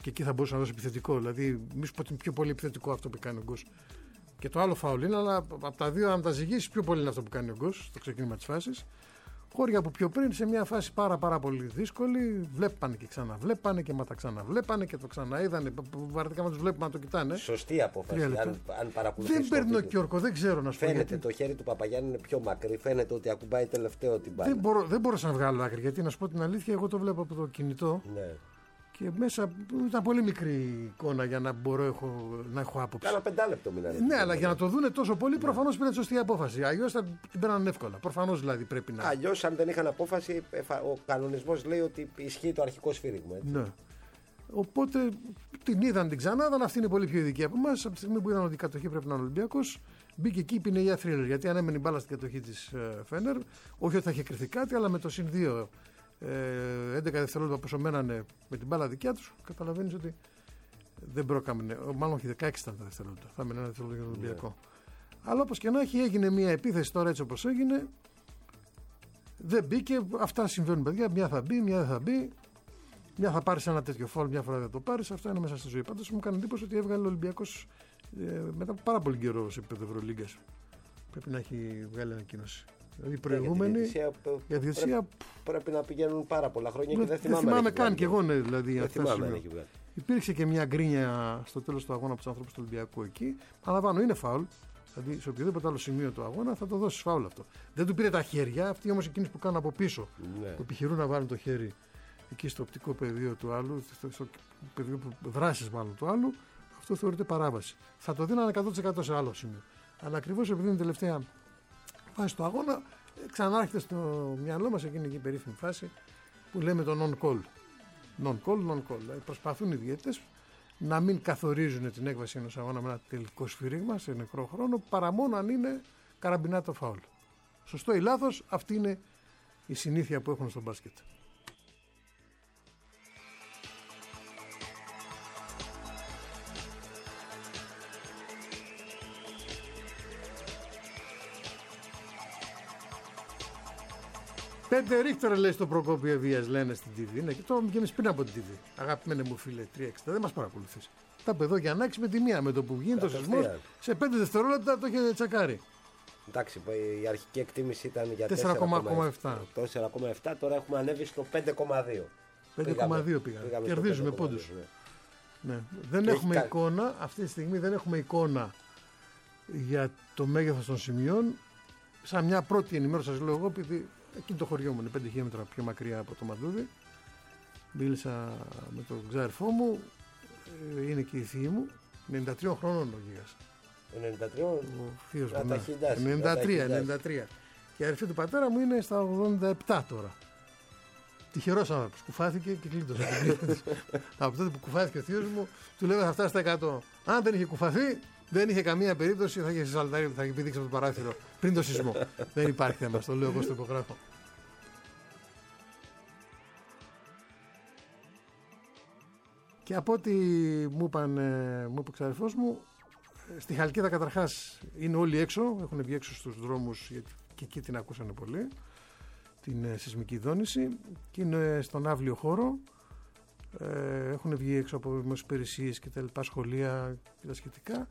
και εκεί θα μπορούσε να δώσει επιθετικό. Δηλαδή, μη σου πω ότι είναι πιο πολύ επιθετικό αυτό που κάνει ο Γκος. Και το άλλο φάουλ είναι, αλλά από τα δύο, αν τα ζυγίσει, πιο πολύ είναι αυτό που κάνει ο Γκος στο ξεκίνημα της φάσης. Χώρια που πιο πριν σε μια φάση πάρα πολύ δύσκολη, βλέπανε και ξαναβλέπανε και μα τα ξαναβλέπανε και το ξαναείδανε. Βαρετικά μα του βλέπουμε να το κοιτάνε. Σωστή απόφαση. Αν παρακολουθείς. Δεν παίρνει ο Κιόρκο, δεν ξέρω να σου πω. Φαίνεται το χέρι του Παπαγιάννη είναι πιο μακρύ, φαίνεται ότι ακουμπάει τελευταίο την μπάλα. Δεν μπορούσα να βγάλω άκρη, γιατί να σου πω την αλήθεια, εγώ το βλέπω από το κινητό. Ναι. Και μέσα ήταν πολύ μικρή εικόνα για να μπορώ να έχω άποψη. Κάνα 5 λεπτό μιλάνε. Ναι, αλλά για να το δούνε τόσο πολύ, προφανώς πήραν τη σωστή απόφαση. Αλλιώς θα την πέραν εύκολα. Προφανώς δηλαδή πρέπει να. Αλλιώς, αν δεν είχαν απόφαση, ο κανονισμός λέει ότι ισχύει το αρχικό σφύριγμα. Έτσι. Ναι. Οπότε την είδαν, την ξανάδαν. Αυτή είναι πολύ πιο ειδική από εμάς. Από τη στιγμή που είδαν ότι η κατοχή πρέπει να είναι Ολυμπιακός, μπήκε εκεί η πινελιά θρίλερ. Γιατί αν έμενε η μπάλα στην κατοχή της Φένερ, όχι ότι θα είχε κρυφτεί κάτι, αλλά με το συν 2. 11 δευτερόλεπτα πόσο μένανε με την μπάλα δικιά τους, καταλαβαίνεις ότι δεν πρόκαμενε. Μάλλον όχι, 16 ήταν τα δευτερόλεπτα. Θα έμενε ένα δευτερόλεπτο για τον Ολυμπιακό. Αλλά όπως και να έχει, έγινε μια επίθεση τώρα έτσι όπως έγινε. Δεν μπήκε. Αυτά συμβαίνουν, παιδιά. Μια θα μπει, μια δεν θα μπει. Μια θα πάρει ένα τέτοιο φόλ, μια φορά δεν το πάρει. Αυτό είναι μέσα στη ζωή. Πάντως μου κάνει εντύπωση ότι έβγαλε ο Ολυμπιακός μετά από πάρα πολύ καιρό σε επίπεδο Ευρωλίγκας. Πρέπει να έχει βγάλει ανακοίνωση. Δηλαδή η προηγούμενη διαιτησία πρέπει να πηγαίνουν πάρα πολλά χρόνια και δεν θυμάμαι καν κι εγώ. Ναι, δηλαδή, υπήρξε και μια γκρίνια στο τέλος του αγώνα από τους ανθρώπους του Ολυμπιακού εκεί. Αναβάνω, είναι φάουλ. Δηλαδή σε οποιοδήποτε άλλο σημείο του αγώνα θα το δώσει φάουλ αυτό. Δεν του πήρε τα χέρια. Αυτοί όμως εκείνοι που κάνουν από πίσω, ναι, που επιχειρούν να βάλουν το χέρι εκεί στο οπτικό πεδίο του άλλου, στο πεδίο δράσης μάλλον του άλλου, αυτό θεωρείται παράβαση. Θα το δίνανε 100% σε άλλο σημείο. Αλλά ακριβώς επειδή είναι τελευταία φάση του αγώνα, ξανάρχεται στο μυαλό μας εκείνη η περίφημη φάση που λέμε το non-call. Non-call. Δηλαδή προσπαθούν οι διαιτητές να μην καθορίζουν την έκβαση ενός αγώνα με ένα τελικό σφύριγμα σε νεκρό χρόνο, παρά μόνο αν είναι καραμπινάτο φάουλ. Σωστό ή λάθος, αυτή είναι η συνήθεια που έχουν στο μπάσκετ. Πέντε ρίχτερ λέει στο Προκόπιο Βίας, λένε στην TV. Ναι, και το βγαίνει πριν από την TV. Αγαπημένε μου φίλε, 360, δεν μας παρακολουθείς. Τα παιδό για να με τη μία με το που γίνεται ο σεισμός, σε 5 δευτερόλεπτα το είχε τσακάρει. Εντάξει, η αρχική εκτίμηση ήταν για 4,7. Το 4,7, τώρα έχουμε ανέβει στο 5,2. 5,2 πήγαμε. Κερδίζουμε πόντους. Ναι. Δεν έχουμε εικόνα, αυτή τη στιγμή δεν έχουμε εικόνα για το μέγεθος των σημείων. Σαν μια πρώτη ενημέρωση σας λέω εγώ, επειδή εκείνο το χωριό μου είναι 5 χιλιόμετρα πιο μακριά από το Μαντούδι. Μίλησα με τον ξάδερφό μου, είναι και η θεία μου, 93 χρόνων ο Γίγας. 93, ο θείος μου, 93. Και η αδερφή του πατέρα μου είναι στα 87 τώρα. Τυχερός άνθρωπος, κουφάθηκε και κλείτωσε. Από τότε που κουφάθηκε ο θείος μου, του λέω θα φτάσει στα 100. Αν δεν είχε κουφαθεί, δεν είχε καμία περίπτωση, θα είχε σαλτάρει, θα είχε πηδήξει από το παράθυρο πριν το σεισμό. Δεν υπάρχει θέμα, το λέω εγώ στο υπογράφο. Και από ό,τι μου είπε ο ξαδερφός μου, στη Χαλκίδα καταρχάς είναι όλοι έξω, έχουν βγει έξω στους δρόμους και εκεί την ακούσανε πολύ, την σεισμική δόνηση, και είναι στον αύλιο χώρο. Έχουν βγει έξω από δημόσιες υπηρεσίες και τα λοιπά, σχολεία και τα σχετικά.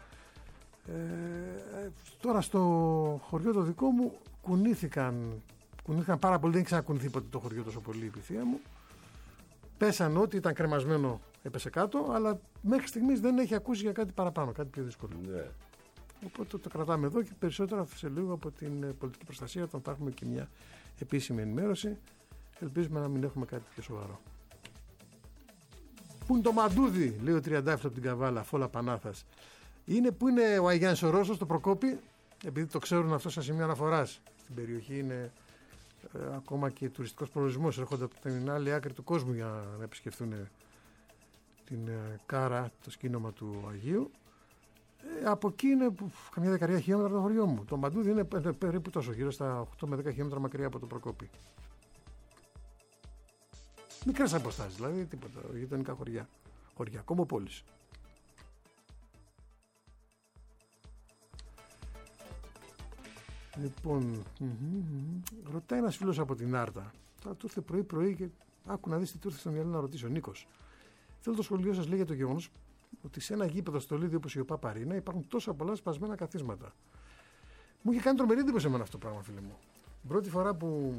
Τώρα στο χωριό το δικό μου κουνήθηκαν πάρα πολύ, δεν ξανακουνηθεί ποτέ το χωριό τόσο πολύ η θεία μου. Πέσαν ό,τι ήταν κρεμασμένο έπεσε κάτω, αλλά μέχρι στιγμής δεν έχει ακούσει για κάτι παραπάνω, κάτι πιο δύσκολο. Ναι. Οπότε το κρατάμε εδώ και περισσότερα σε λίγο από την πολιτική προστασία, όταν θα έχουμε και μια επίσημη ενημέρωση. Ελπίζουμε να μην έχουμε κάτι πιο σοβαρό. Πού είναι το Μαντούδι, λέει ο 37 από την Καβάλα, Φόλα Πανάθας. Είναι που είναι ο Αγιάννης ο Ρώσος, το Προκόπη, επειδή το ξέρουν αυτό σαν σημείο αναφοράς. Στην περιοχή είναι ακόμα και τουριστικός προορισμός, έρχονται από την άλλη άκρη του κόσμου για να επισκεφθούν την Κάρα, το σκήνομα του Αγίου. Από εκεί είναι καμιά 10 χιλιόμετρα το χωριό μου. Το Μαντούδι είναι περίπου τόσο, γύρω στα 8 με 10 χιλιόμετρα μακριά από το Προκόπη. Μικρές αποστάσεις, δηλαδή τίποτα, γειτονικά χωριά, κομμοπόλεις. Λοιπόν, ρωτάει ένας φίλος από την Άρτα. Τώρα του ήρθε πρωί και άκου να δεις τι του ήρθε στο μυαλό να ρωτήσει ο Νίκος. Θέλω το σχολείο σας λέει για το γεγονός ότι σε ένα γήπεδο στο Λίδιο όπως η ΟΠΑ Παρίνα υπάρχουν τόσα πολλά σπασμένα καθίσματα. Μου είχε κάνει τρομερή εντύπωση εμένα αυτό το πράγμα, φίλε μου. Την πρώτη φορά που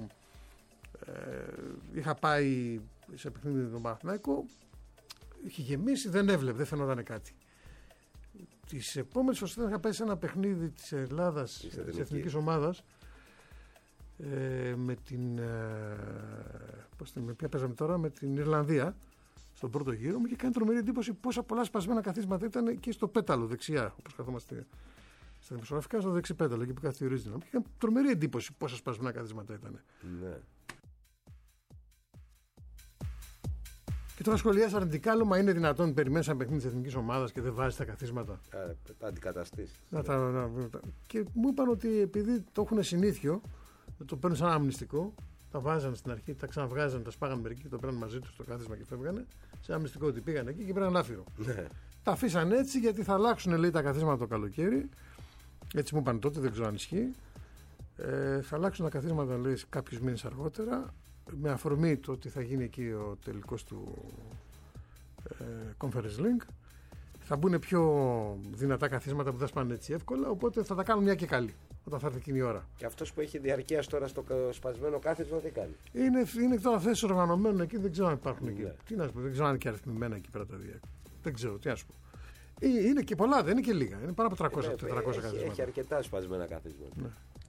είχα πάει σε παιχνίδι με τον Παναθηναϊκό, είχε γεμίσει, δεν έβλεπε, δεν φαινόταν κάτι. Τις επόμενες φορές είχα πάει σε ένα παιχνίδι της Ελλάδας, της εθνικής ομάδας, με την. Με ποια παίζαμε τώρα, με την Ιρλανδία, στον πρώτο γύρο. Μου είχε κάνει τρομερή εντύπωση πόσα πολλά σπασμένα καθίσματα ήταν και στο πέταλο δεξιά, όπως καθόμαστε στα δημοσιογραφικά, στο δεξί πέταλο, εκεί που κάθεται η Ρίζινα. Μου είχε κάνει τρομερή εντύπωση πόσα σπασμένα καθίσματα ήταν. Ναι. Και τώρα σχολιάζει αρνητικά, άλλο, μα είναι δυνατόν περιμένει ένα παιχνίδι τη εθνική ομάδα και δεν βάζει τα καθίσματα. Τα αντικαταστήσει. Και μου είπαν ότι επειδή το έχουν συνήθιο, το παίρνουν σαν αμνηστικό, τα βάζανε στην αρχή, τα ξαναβγάζανε, τα σπάγανε μερικοί, το παίρνουν μαζί του στο κάθισμα και φεύγανε. Σε αμνηστικό ότι πήγαν εκεί και πήραν λάφυρο. Ναι. Τα αφήσαν έτσι γιατί θα αλλάξουν, λέει, τα καθίσματα το καλοκαίρι. Έτσι μου είπαν τότε, δεν ξέρω αν ισχύει. Θα αλλάξουν τα καθίσματα, λέει, κάποιους μήνες αργότερα. Με αφορμή το ότι θα γίνει εκεί ο τελικός του Conference Link, θα μπουν πιο δυνατά καθίσματα που δεν σπάνε έτσι εύκολα, οπότε θα τα κάνουν μια και καλή όταν θα έρθει εκείνη η ώρα. Και αυτός που έχει διαρκείας τώρα στο σπασμένο κάθισμα τι κάνει? Είναι τώρα θέσεις οργανωμένων εκεί, δεν ξέρω αν υπάρχουν εκεί. Τι να σου πω, δεν ξέρω αν είναι και αριθμημένα εκεί πέρα τα δύο. Δεν ξέρω, τι να σου πω. Είναι και πολλά, δεν είναι και λίγα. Είναι πάνω από 300-400 καθίσματα. Έχει αρκετά σπασμένα καθίσματα. Ναι.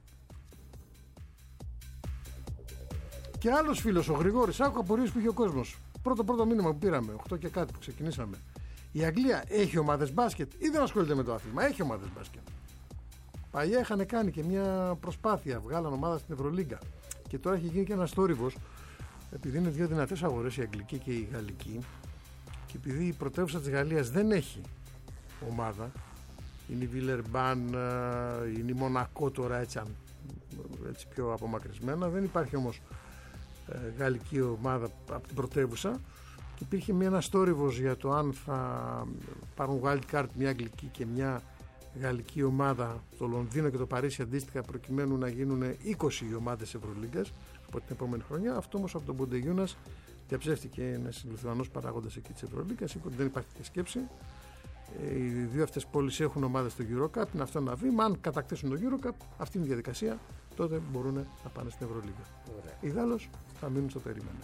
Και άλλος φίλος, ο Γρηγόρης, άκου απορίες που είχε ο κόσμος. Πρώτο μήνυμα που πήραμε, 8 και κάτι που ξεκινήσαμε. Η Αγγλία έχει ομάδες μπάσκετ ή δεν ασχολείται με το άθλημα? Έχει ομάδες μπάσκετ. Παλιά είχαν κάνει και μια προσπάθεια, βγάλαν ομάδα στην Ευρωλίγκα. Και τώρα έχει γίνει και ένας θόρυβος, επειδή είναι δύο δυνατές αγορές, η αγγλική και η γαλλική, και επειδή η πρωτεύουσα της Γαλλίας δεν έχει ομάδα, είναι η Βιλερμπάν, είναι η Μονακό τώρα, έτσι πιο απομακρυσμένα, δεν υπάρχει όμως γαλλική ομάδα από την πρωτεύουσα, και υπήρχε ένας θόρυβος για το αν θα πάρουν wild card μια αγγλική και μια γαλλική ομάδα, το Λονδίνο και το Παρίσι αντίστοιχα, προκειμένου να γίνουν 20 ομάδες Ευρωλίγκας από την επόμενη χρονιά. Αυτό όμως από τον Ποντεγιούνας διαψεύτηκε ένας Λιθουανός παράγοντας εκεί της Ευρωλίγκας, είπε ότι δεν υπάρχει τέτοια σκέψη. Οι δύο αυτές πόλεις έχουν ομάδες στο EuroCup, είναι αυτό ένα βήμα. Αν κατακτήσουν το EuroCup, αυτή είναι η διαδικασία, τότε μπορούν να πάνε στην Ευρωλίγκα. Ιδάλλως θα μείνουν στο περίμενα.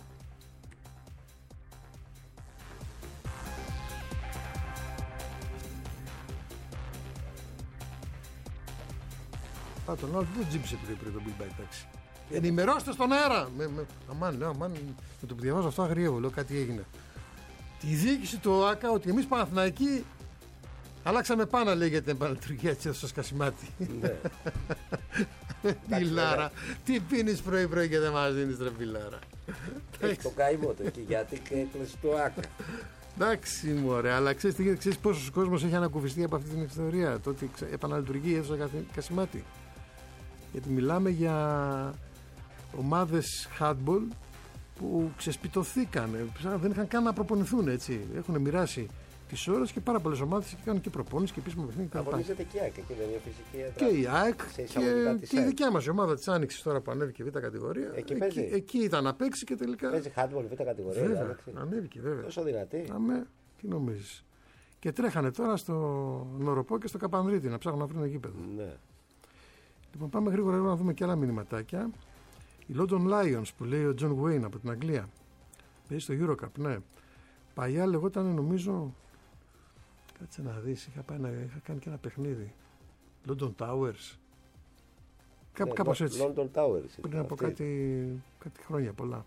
Τον άλλο δεν τζίψε πριν τον Big Bang, εντάξει. Ενημερώστε στον αέρα! Αμάν, με το που διαβάζω αυτό αγριεύω, λέω κάτι έγινε. Τη διοίκηση του ΟΑΚΑ ότι εμείς Παναθηναϊκοί αλλάξαμε πάνω, λέει, για την επαναλειτουργία έτσι στο σκασιμάτι. Ναι. Φιλάρα, τι πίνεις πρωί-πρωί και δεν μας δίνεις, ρε φιλάρα? Έχει το καημό του εκεί, γιατί και έκλεισε το ΟΑΚΑ. Εντάξει, μωρέ, αλλά ξέρεις πόσος κόσμος έχει ανακουφιστεί από αυτή την ιστορία, το ότι επαναλειτουργεί έτσι στο σκασιμάτι? Γιατί μιλάμε για ομάδες handball που ξεσπιτωθήκαν, δεν είχαν καν να προπονηθούν, έτσι. Έχουν μοιράσει τις ώρες και πάρα πολλές ομάδες και κάνουν και προπόνηση και επίσημο παιχνίδι. Αγωνίζεται και η ΑΕΚ εκεί, δεν είναι φυσική? Και η ΑΕΚ και η δικιά μας ομάδα της Άνοιξης τώρα που ανέβηκε β' κατηγορία. Εκεί ήταν να παίξει και τελικά. Παίζει handball β' κατηγορία. Βέβαια, ανέβηκε βέβαια. Τόσο δυνατή. Τι νομίζεις? Και τρέχανε τώρα στο Νοροπό και στο Καπανδρίτη να ψάχνουν να βρουν γήπεδο. Ναι. Λοιπόν, πάμε γρήγορα να δούμε και άλλα μηνυματάκια. Η London Lions που λέει ο John Wayne από την Αγγλία. Παίζει στο EuroCup, ναι. Παλιά λεγόταν, νομίζω. Κάτσε να δεις, είχα κάνει και ένα παιχνίδι. London Towers. Κάπως έτσι. London Towers. Πριν από κάτι χρόνια πολλά.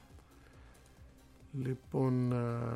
Λοιπόν,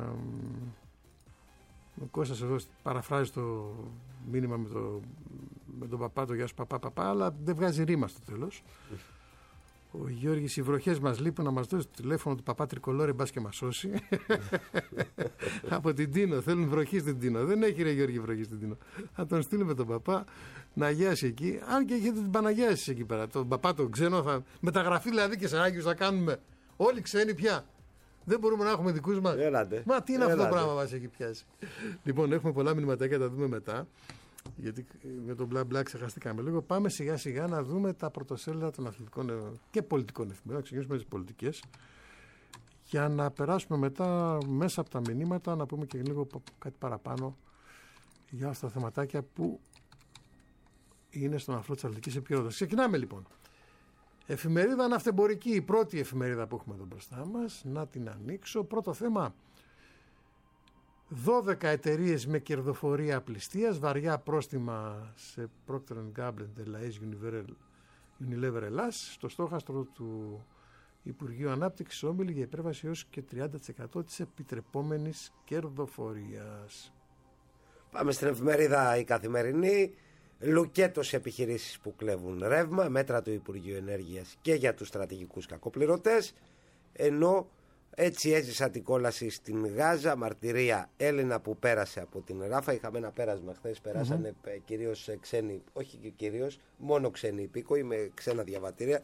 ο Κώστας εδώ παραφράζει το μήνυμα με τον παπά, το γεια σου παπά, αλλά δεν βγάζει ρήμα στο τέλος. Ο Γιώργης, οι βροχές μας λείπουν, να μας δώσει το τηλέφωνο του παπά Τρικολόρη, μπας και μας σώσει. Από την Τίνο, θέλουν βροχή στην Τίνο. Δεν έχει, ρε Γιώργη, βροχή στην Τίνο. Θα τον στείλουμε τον παπά να αγιάσει εκεί. Αν και έχετε την Παναγιάση εκεί πέρα. Τον παπά τον ξένο θα μεταγραφεί, δηλαδή, και σε Άγιους θα κάνουμε. Όλοι ξένοι πια. Δεν μπορούμε να έχουμε δικούς μας. Μα τι είναι αυτό το πράγμα μας έχει πιάσει? Λοιπόν, έχουμε πολλά μηνυματάκια, τα δούμε μετά. Γιατί με τον μπλα μπλα ξεχαστήκαμε λίγο. Πάμε σιγά σιγά να δούμε τα πρωτοσέλιδα των αθλητικών και πολιτικών εφημερίδων. Να ξεκινήσουμε με τις πολιτικές. για να περάσουμε μετά μέσα από τα μηνύματα να πούμε και λίγο κάτι παραπάνω για αυτά τα θεματάκια που είναι στον αφρό της αθλητικής επικαιρότητας. Ξεκινάμε λοιπόν. Εφημερίδα Ναυτεμπορική, η πρώτη εφημερίδα που έχουμε εδώ μπροστά μας. Να την ανοίξω. Πρώτο θέμα. 12 εταιρείες με κερδοφορία απληστίας, βαριά πρόστιμα σε Procter & Gamble, Delhaize, Unilever Ελλάς, στο στόχαστρο του Υπουργείου Ανάπτυξης όμιλη για υπέρβαση έως και 30% της επιτρεπόμενης κερδοφορίας. Πάμε στην εφημερίδα Η Καθημερινή. Λουκέτο σε επιχειρήσεις που κλέβουν ρεύμα, μέτρα του Υπουργείου Ενέργειας και για τους στρατηγικούς κακοπληρωτές, ενώ έτσι έζησα την κόλαση στην Γάζα, μαρτυρία Έλληνα που πέρασε από την Ράφα. Είχαμε ένα πέρασμα χθες, περάσανε κυρίως ξένοι, όχι κυρίως, μόνο ξένοι υπήκοοι με ξένα διαβατήρια,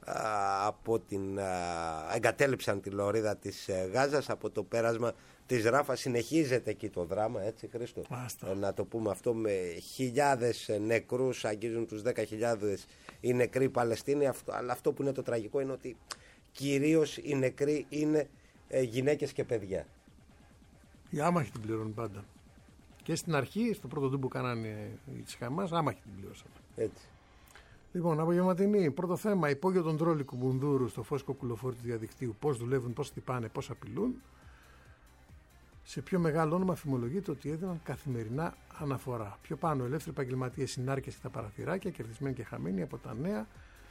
εγκατέλειψαν τη λωρίδα της Γάζας από το πέρασμα της Ράφα. Συνεχίζεται εκεί το δράμα, έτσι Χρήστο, να το πούμε αυτό, με χιλιάδες νεκρούς, αγγίζουν τους 10.000 οι νεκροί Παλαιστίνοι, αλλά αυτό που είναι το τραγικό είναι ότι κυρίως οι νεκροί είναι γυναίκες και παιδιά. Οι άμαχοι την πληρώνουν πάντα. Και στην αρχή, στο πρώτο ντου που κάνανε οι Χαμάς, άμαχοι την πληρώσαν. Έτσι. Λοιπόν, απογευματινή, πρώτο θέμα. Υπόγειο των τρόλι Κουμπουνδούρου στο φόσκο κουλοφόρι του διαδικτύου. Πώς δουλεύουν, πώς χτυπάνε, πώς απειλούν. Σε πιο μεγάλο όνομα φημολογείται ότι έδιναν καθημερινά αναφορά. Πιο πάνω, ελεύθεροι επαγγελματίες, συνάρκες και τα παραθυράκια, κερδισμένοι και χαμένοι από τα νέα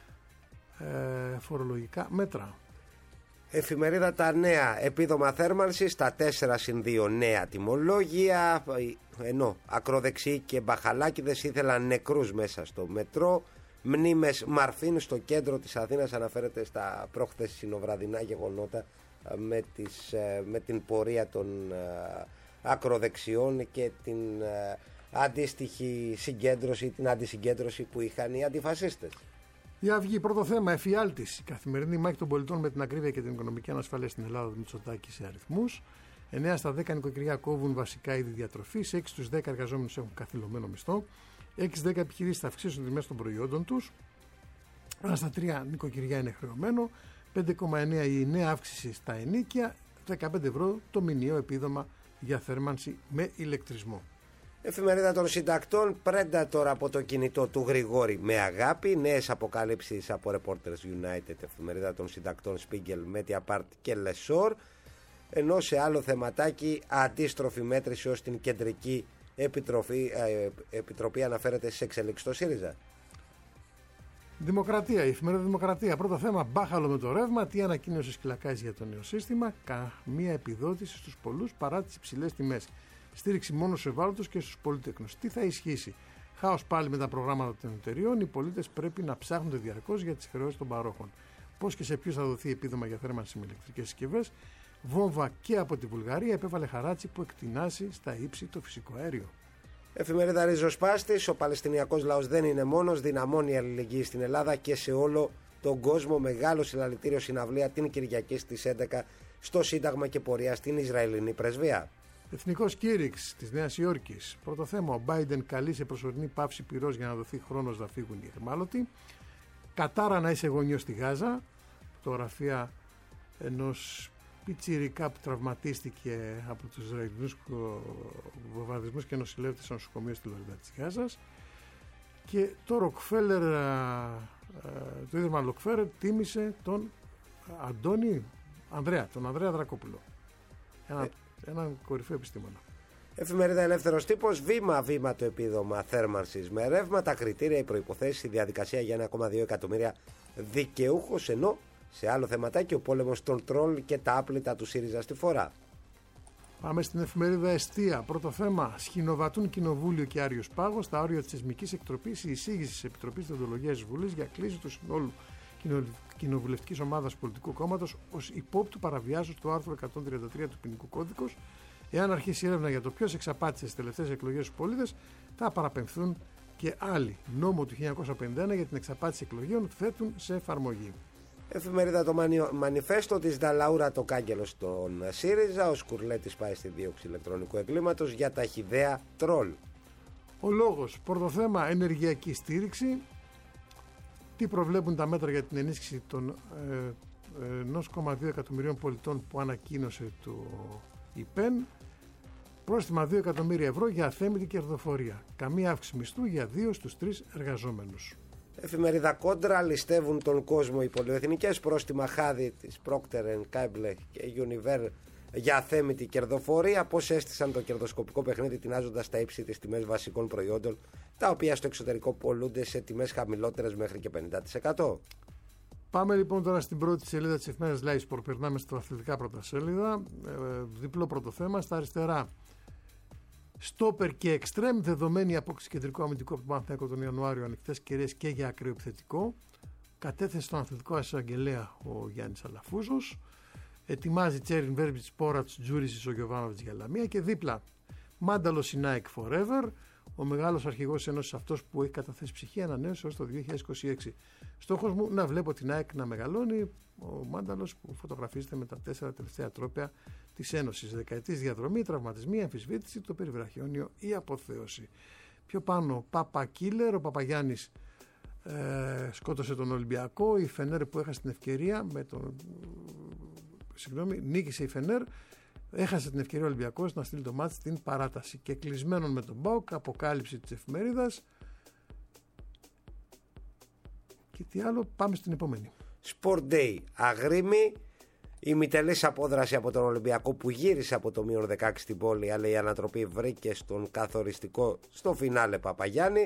φορολογικά μέτρα. Εφημερίδα Τα Νέα. Επίδομα θέρμανσης, τα 4+2 νέα τιμολόγια, ενώ ακροδεξιοί και μπαχαλάκηδες ήθελαν νεκρούς μέσα στο μετρό. Μνήμες Μαρθίν στο κέντρο της Αθήνας, αναφέρεται στα προχθές συνοβραδινά γεγονότα με την πορεία των ακροδεξιών και την αντίστοιχη συγκέντρωση, την αντισυγκέντρωση που είχαν οι αντιφασίστες. Η Αυγή, πρώτο θέμα, εφιάλτης. Η καθημερινή μάχη των πολιτών με την ακρίβεια και την οικονομική ανασφάλεια στην Ελλάδα του Μητσοτάκη σε αριθμούς. 9 στα 10 νοικοκυριά κόβουν βασικά είδη διατροφής. 6 στους 10 εργαζόμενους έχουν καθυλωμένο μισθό. 6-10 επιχειρήσεις θα αυξήσουν τις τιμές των προϊόντων τους. 1 στα 3 νοικοκυριά είναι χρεωμένο. 5,9 η νέα αύξηση στα ενοίκια. 15 ευρώ το μηνιαίο επίδομα για θέρμανση με ηλεκτρισμό. Εφημερίδα των Συντακτών. Predator από το κινητό του Γρηγόρη με αγάπη. Νέες αποκάλυψεις από Reporters United. Εφημερίδα των Συντακτών Spiegel, Mediapart και Lessor. Ενώ σε άλλο θεματάκι, αντίστροφη μέτρηση ως την κεντρική επιτροπή αναφέρεται στις εξελίξεις στο ΣΥΡΙΖΑ. Δημοκρατία, η εφημερίδα Δημοκρατία. Πρώτο θέμα, μπάχαλο με το ρεύμα. Τι ανακοίνωσε Σκυλακάκης για το νέο σύστημα. Καμία επιδότηση στους πολλούς παρά τις υψηλές τιμές. Στήριξη μόνο στους ευάλωτους και στους πολυτέκνους. Τι θα ισχύσει. Χάος πάλι με τα προγράμματα των εταιριών. Οι πολίτες πρέπει να ψάχνονται διαρκώς για τις χρεώσεις των παρόχων. Πώς και σε ποιους θα δοθεί επίδομα για θέρμανση με ηλεκτρικές συσκευές. Βόμβα και από τη Βουλγαρία επέβαλε χαράτσι που εκτινάσει στα ύψη το φυσικό αέριο. Εφημερίδα Ριζοσπάστης. Ο Παλαιστινιακός λαός δεν είναι μόνος. Δυναμώνει η αλληλεγγύη στην Ελλάδα και σε όλο τον κόσμο. Μεγάλο συλλαλητήριο συναυλία την Κυριακή στις 11 στο Σύνταγμα και πορεία στην Ισραηλινή Πρεσβεία. Εθνικός κήρυξ της Νέας Υόρκης. Πρώτο θέμα, ο Biden καλεί σε προσωρινή πάυση πυρός για να δοθεί χρόνος να φύγουν οι αιχμάλωτοι. Κατάρα να είσαι γονιός στη Γάζα. Φωτογραφία ενός πιτσιρικά που τραυματίστηκε από τους Ισραηλινούς βομβαρδισμούς και νοσηλεύτηκε στο νοσοκομείο στη Λωρίδα της Γάζας. Και το το Ίδρυμα Ροκφέλερ τίμησε τον Ανδρέα Δρακόπουλο. Έναν κορυφαίο επιστήμονα. Εφημερίδα Ελεύθερος Τύπος. Βήμα-βήμα το επίδομα θέρμανσης με ρεύμα. Τα κριτήρια, οι προϋποθέσεις, η διαδικασία για 1,2 εκατομμύρια δικαιούχους. Ενώ σε άλλο θεματάκι, ο πόλεμος των τρόλ και τα άπλυτα του ΣΥΡΙΖΑ στη φορά. Πάμε στην εφημερίδα Εστία. Πρώτο θέμα. Σχηνοβατούν Κοινοβούλιο και Άριος Πάγος. Στα όρια της θεσμικής εκτροπής, η εισήγηση της Επιτροπής Δεοντολογίας της Βουλής για κλίση του συνόλου κοινοβουλευτικής ομάδας πολιτικού κόμματος ως υπόπτου παραβιάσεως του άρθρου 133 του ποινικού κώδικος. Εάν αρχίσει η έρευνα για το ποιος εξαπάτησε στις τελευταίες εκλογές στους πολίτες, θα παραπεμφθούν και άλλοι. Νόμο του 1951 για την εξαπάτηση εκλογών θέτουν σε εφαρμογή. Εφημερίδα το Μανιφέστο της Νταλαούρα το κάγκελο στον ΣΥΡΙΖΑ. Ο Σκουρλέτης πάει στη δίωξη ηλεκτρονικού εγκλήματος για τα χυδαία τρόλ. Ο λόγος, πρώτο θέμα, ενεργειακή στήριξη. Τι προβλέπουν τα μέτρα για την ενίσχυση των 1,2 εκατομμυρίων πολιτών που ανακοίνωσε το ΙΠΕΝ, πρόστιμα 2 εκατομμύρια ευρώ για αθέμητη κερδοφορία. Καμία αύξηση μισθού για 2 στους 3 εργαζόμενους. Εφημερίδα Κόντρα, ληστεύουν τον κόσμο οι πολυεθνικές, πρόστιμα χάδι της Procter & Gamble και Unilever για αθέμητη κερδοφορία. Πώς έστησαν το κερδοσκοπικό παιχνίδι τεινάζοντας τα ύψη της τιμές βασικών προϊόντων, τα οποία στο εξωτερικό πολλούνται σε τιμές χαμηλότερες μέχρι και 50%. Πάμε λοιπόν τώρα στην πρώτη σελίδα της εφημερίδας Λάισπορ. Περνάμε στα αθλητικά πρώτα σέλιδα. Διπλό πρώτο θέμα. Στα αριστερά, στόπερ και εξτρέμ. Δεδομένη απόκτηση κεντρικού αμυντικού από τον Παναθηναϊκό τον Ιανουάριο. Ανοιχτές κεραίες και για ακραίο επιθετικό. Κατέθεσε στον αθλητικό εισαγγελέα ο Γιάννης Αλαφούζος. Ετοιμάζει Τσέριν Βέρμπιτς, Πόρατς, Τζούρισης, ο Γιωβάνοβιτς για Λαμία. Και δίπλα, Μάνταλος Σινάικ Forever. Ο μεγάλος αρχηγός της Ένωσης, αυτός που έχει καταθέσει ψυχή ανανέωση έως το 2026. Στόχος μου να βλέπω την ΑΕΚ να μεγαλώνει. Ο Μάνταλος που φωτογραφίζεται με τα 4 τελευταία τρόπαια της Ένωσης. Δεκαετής διαδρομή, τραυματισμοί, αμφισβήτηση, το περιβραχιόνιο, η αποθέωση. Πιο πάνω, Πάπα Κίλερ, ο Παπαγιάννης σκότωσε τον Ολυμπιακό. Η Φενέρ που έχασε την ευκαιρία νίκησε η Φενέρ. Έχασε την ευκαιρία ο Ολυμπιακός να στείλει το μάτς στην παράταση. Και κλεισμένον με τον ΠΑΟΚ, αποκάλυψη της εφημερίδας. Και τι άλλο, πάμε στην επόμενη. Sport Day, Αγρίμη. Η μητελής απόδραση από τον Ολυμπιακό που γύρισε από το μείον 16 στην πόλη, αλλά η ανατροπή βρήκε στον καθοριστικό στο φινάλε Παπαγιάννη.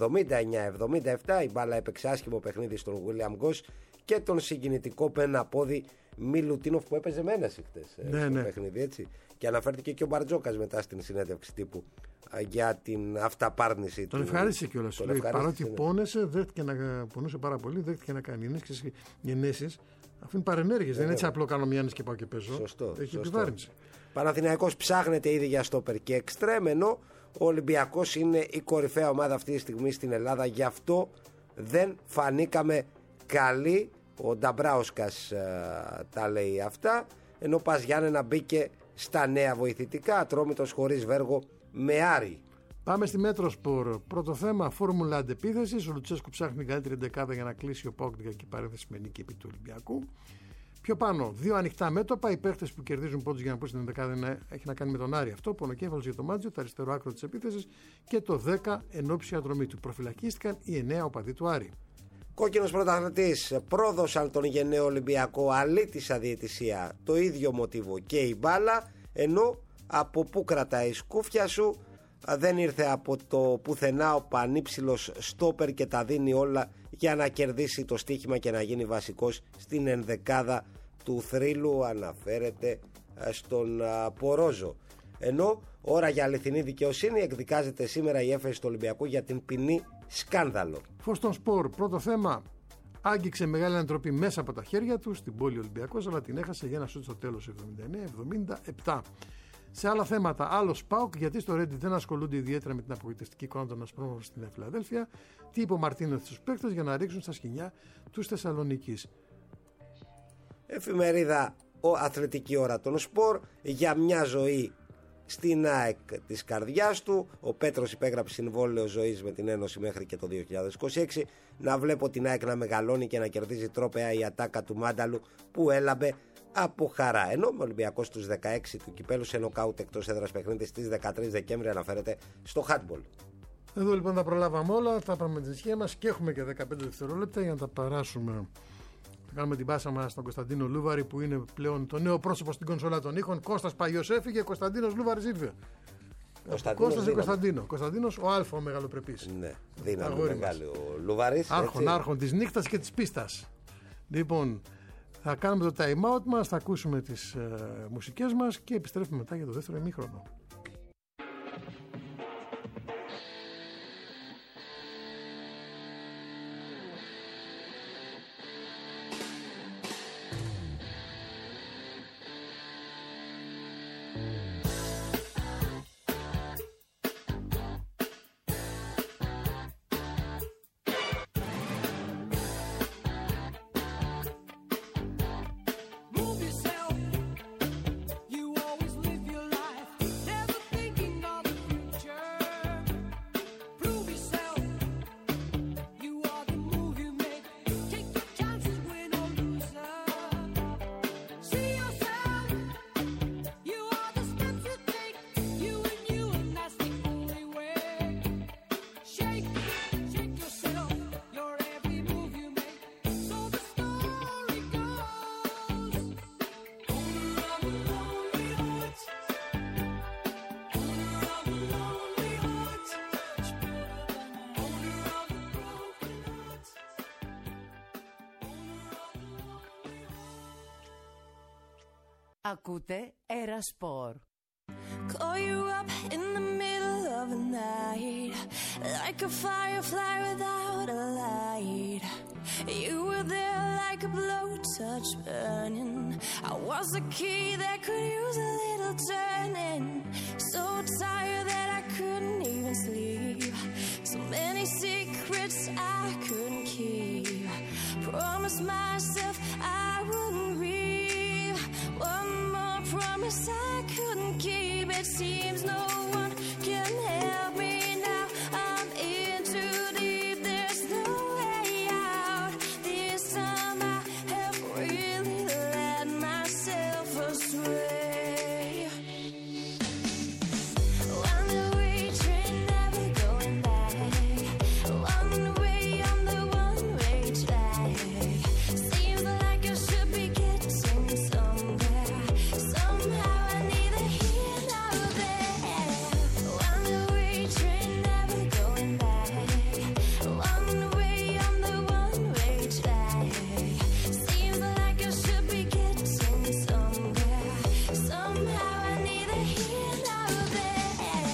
79-77, η μπάλα έπαιξε άσχημο παιχνίδι στον William Γκος και τον συγκινητικό πένα πόδι Μιλουτίνοφ που έπαιζε με Ένεση χτες στο παιχνίδι, έτσι. Και αναφέρθηκε και ο Μπαρτζόκας μετά στην συνέντευξη τύπου για την αυταπάρνηση του. Τον ευχαρίστησε κιόλας. Παρότι πονούσε πάρα πολύ, δέχτηκε να κάνει γενέσεις. Αφού είναι παρενέργειες, δεν είναι έτσι απλό κάνω μια και πάω και παίζω. Σωστό. Έχει επιβάρυνση. Παναθηναϊκός ψάχνεται ήδη για στόπερ και εξτρέμ, ενώ ο Ολυμπιακός είναι η κορυφαία ομάδα αυτή τη στιγμή στην Ελλάδα. Γι' αυτό δεν φανήκαμε καλοί. Ο Νταμπράουσκας τα λέει αυτά, ενώ Πας Γιάννενα μπήκε στα νέα βοηθητικά, Ατρόμητος χωρίς Βέργο με Άρη. Πάμε στη Μέτροσπορ. Πρώτο θέμα, φόρμουλα αντεπίθεσης. Ο Λουτσέσκου ψάχνει την καλύτερη δεκάδα για να κλείσει ο ΠΑΟΚ και παρένθεση με νίκη επί του Ολυμπιακού. Πιο πάνω, 2 ανοιχτά μέτωπα. Οι παίχτες που κερδίζουν πόντους για να πούν στην δεκάδα έχει να κάνει με τον Άρη αυτό. Πονοκέφαλος για το Μάτζιο, το αριστερό άκρο της επίθεσης και το 10 ενόψει αδρομή του. Προφυλακίστηκαν οι 9 οπαδοί του Άρη. Κόκκινος πρωταθλητής, πρόδωσαν τον γενναίο Ολυμπιακό, αλήτησα διαιτησία, το ίδιο μοτίβο και η μπάλα, ενώ από πού κρατάει η σκούφια σου, δεν ήρθε από το πουθενά ο πανύψηλος στόπερ και τα δίνει όλα για να κερδίσει το στοίχημα και να γίνει βασικός στην ενδεκάδα του θρύλου, αναφέρεται στον Πορόζο. Ενώ ώρα για αληθινή δικαιοσύνη, εκδικάζεται σήμερα η έφεση του Ολυμπιακού για την ποινή σκάνδαλο. Φως των Σπορ, πρώτο θέμα. Άγγιξε μεγάλη ανατροπή μέσα από τα χέρια του στην πόλη Ολυμπιακός, αλλά την έχασε για ένα σούτ στο τέλος 79-77. Σε άλλα θέματα, άλλο ΠΑΟΚ, γιατί στο Reddit δεν ασχολούνται ιδιαίτερα με την απογοητευτική εικόνα των Ασπρόμαυρων στην Φιλαδέλφια. Τι είπε ο Μαρτίνεθ στους παίκτες για να ρίξουν στα σκοινιά τους Θεσσαλονίκης. Εφημερίδα Αθλητική Ώρα των Σπορ, για μια ζωή στην ΑΕΚ της καρδιάς του. Ο Πέτρος υπέγραψε συμβόλαιο ζωής με την Ένωση μέχρι και το 2026. Να βλέπω την ΑΕΚ να μεγαλώνει και να κερδίζει τρόπαια η ατάκα του Μάνταλου που έλαμπε από χαρά. Ενώ με Ολυμπιακό στους 16 του κυπέλου σε νοκάουτ εκτός έδρας παιχνίδι στις 13 Δεκέμβρη, αναφέρεται στο handball. Εδώ λοιπόν τα προλάβαμε όλα, τα είπαμε με την ισχύα μας και έχουμε και 15 δευτερόλεπτα για να τα περάσουμε. Θα κάνουμε την πάσα μας στον Κωνσταντίνο Λούβαρη που είναι πλέον το νέο πρόσωπο στην κονσολά των ήχων. Κώστας Παγιός έφυγε, Κωνσταντίνος Λούβαρης ήρθε. Κωνσταντίνος ο Αλφα, ο μεγαλοπρεπής. Ναι, δύναμη μεγάλη ο Λούβαρης. Άρχον της νύχτας και της πίστας. Λοιπόν, θα κάνουμε το time out μας, θα ακούσουμε τις μουσικές μας και επιστρέφουμε μετά για το δεύτερο ημίχρονο. Ακούτε Ερασπορ. Call you up in the middle of the night, like a firefly without a light. You were there like a blowtorch burning. I was a key that could use a little turning. So tired that I couldn't even sleep. So many secrets I couldn't keep. Promised myself I wouldn't read. One more promise I couldn't keep. It seems no one can help me now. I'm in too deep. There's no way out. This time I have really let myself astray. One-way train, never going back. One-way on the one-way track. Seems like I should be getting somewhere. Somehow I need a here now there. One-way train, never going back. One-way on the one-way track. Seems like I should be getting somewhere. Somehow I need a here now there.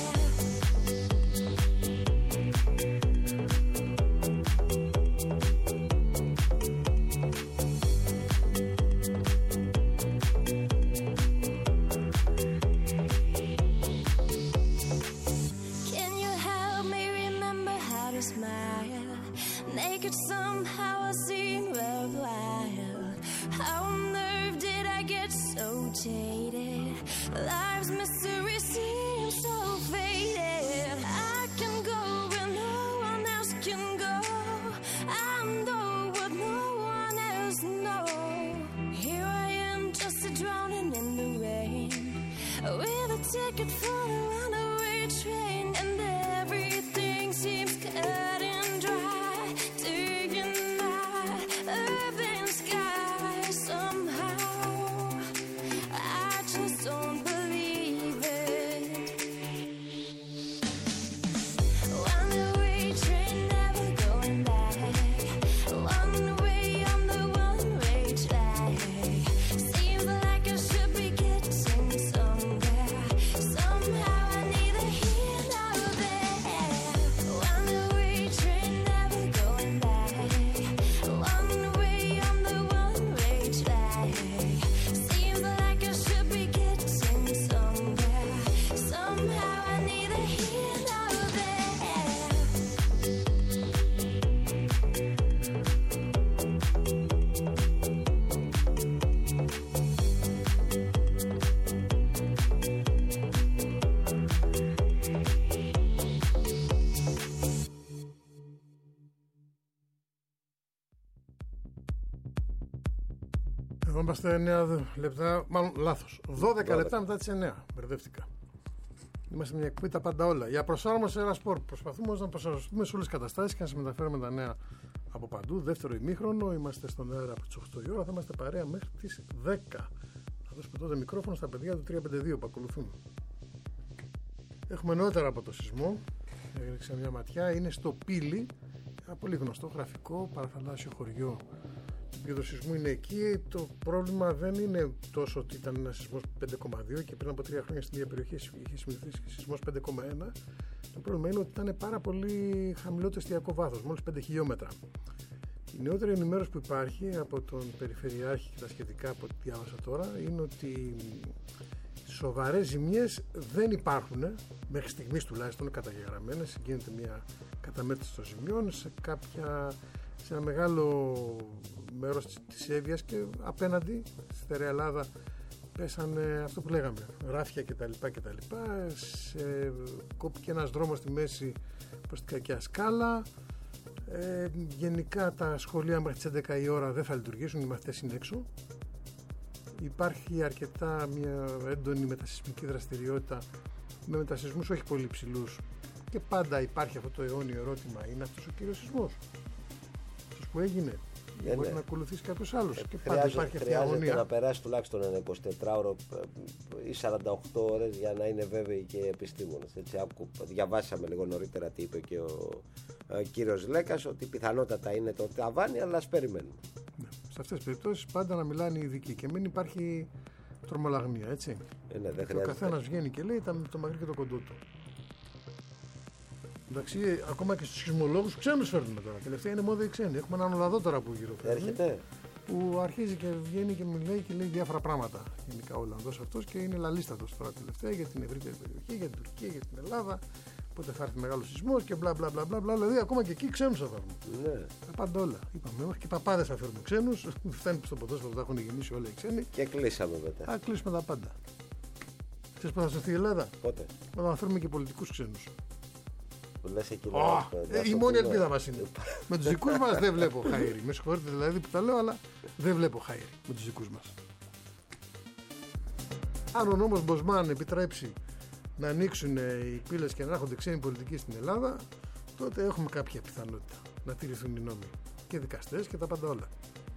Can you help me remember how to smile? Make it somehow seem worthwhile. How on earth did I get so jaded? Life's mystery seems so faded. I can go where no one else can go. I know what no one else knows. Here I am, just drowning in the rain, with a ticket for the runaway train, and everything seems cut and dry. Day and night, earth and sky. Somehow I just don't believe it. One-way train, never going back. One-way on the one-way track. Seems like I should be getting somewhere. Somehow I need a here now there. One-way train, never going back. One-way on the one-way track. Seems like I should be getting somewhere. Somehow I need a here now there. Εδώ είμαστε 9 λεπτά, μάλλον λάθος. 12 λεπτά μετά τις 9. Μπερδεύτηκα. Είμαστε μια εκπομπή τα πάντα όλα. Για προσάρμοση Ερασπορ. Προσπαθούμε όμως να προσαρμοστούμε σε όλες τις καταστάσεις και να σας μεταφέρουμε τα νέα από παντού. Δεύτερο ημίχρονο. Είμαστε στον αέρα από τις 8 η ώρα. Θα είμαστε παρέα μέχρι τις 10. Θα δώσουμε τότε μικρόφωνο στα παιδιά του 352 που ακολουθούν. Έχουμε νεότερα από το σεισμό. Έριξα μια ματιά. Είναι στο Πύλη. Ένα πολύ γνωστό γραφικό παραθαλάσσιο χωριό. Το επίκεντρο σεισμού είναι εκεί. Το πρόβλημα δεν είναι τόσο ότι ήταν ένα σεισμός 5,2 και πριν από 3 χρόνια στην ίδια περιοχή είχε σημειωθεί σεισμός 5,1. Το πρόβλημα είναι ότι ήταν πάρα πολύ χαμηλό το εστιακό βάθος, μόλις 5 χιλιόμετρα. Η νεότερη ενημέρωση που υπάρχει από τον Περιφερειάρχη και τα σχετικά από ό,τι διάβασα τώρα είναι ότι σοβαρές ζημιές δεν υπάρχουν, μέχρι στιγμής τουλάχιστον καταγεγραμμένες. Γίνεται μια καταμέτρηση των ζημιών σε ένα μεγάλο μέρος της Εύβοιας και απέναντι στη Στερεά Ελλάδα πέσανε αυτό που λέγαμε, ράφια κτλ. Κόπηκε ένας δρόμος στη μέση προς την Κακιά Σκάλα. Γενικά τα σχολεία μέχρι τις 11 η ώρα δεν θα λειτουργήσουν, οι μαθητές είναι έξω. Υπάρχει αρκετά μια έντονη μετασεισμική δραστηριότητα με μετασεισμούς όχι πολύ ψηλούς και πάντα υπάρχει αυτό το αιώνιο ερώτημα, είναι αυτός ο κύριος σεισμός αυτός που έγινε? Μπορεί να ακολουθήσει κάποιος άλλος και πάντα υπάρχει αυτή η αγωνία. Χρειάζεται να περάσει τουλάχιστον ένα 24ωρο ή 48 ώρες για να είναι βέβαιοι και οι επιστήμονες. Διαβάσαμε λίγο νωρίτερα τι είπε και ο κύριος Λέκας, ότι πιθανότατα είναι το ταβάνι, αλλά ας περιμένουμε. Ναι. Σε αυτές τις περιπτώσεις πάντα να μιλάνε οι ειδικοί και μην υπάρχει τρομολαγνία, έτσι. Ναι, δεν και ο καθένας βγαίνει και λέει το μακρύ και το κοντό του. Εντάξει, ακόμα και στους σεισμολόγους ξένους φέρνουμε τώρα. Τελευταία είναι μόδα οι ξένοι. Έχουμε έναν Ολλανδό τώρα που γύρω έρχεται. Που αρχίζει και βγαίνει και μιλάει και λέει διάφορα πράγματα. Γενικά ο Ολλανδός αυτός και είναι λαλίστατος τώρα τελευταία για την ευρύτερη περιοχή, για την Τουρκία, για την Ελλάδα. Πότε θα έρθει μεγάλος σεισμός και μπλα μπλα μπλα μπλα. Δηλαδή ακόμα και εκεί ξένους θα φέρουμε. Ναι. Τα πάντα όλα. Είπαμε, όχι και παπάδες θα φέρουμε ξένους. Φτάνει στο ποδόσφαιρο που τα έχουν γεμίσει όλα οι ξένοι. Και κλείσαμε μετά. Θα κλείσουμε τα πάντα. Ξέρεις πότε θα σωθεί η Ελλάδα? Πότε? Όταν θα φέρουμε και πολιτικούς ξένους. Η μόνη ελπίδα μας είναι. Με τους δικούς μας δεν βλέπω χαΐρι. Με συγχωρείτε δηλαδή που τα λέω, αλλά δεν βλέπω χαΐρι με τους δικούς μας. Αν ο νόμος Μποσμάν επιτρέψει να ανοίξουν οι πύλες και να έρχονται ξένοι πολιτικοί στην Ελλάδα, τότε έχουμε κάποια πιθανότητα να τηρηθούν οι νόμοι. Και δικαστές και τα πάντα όλα.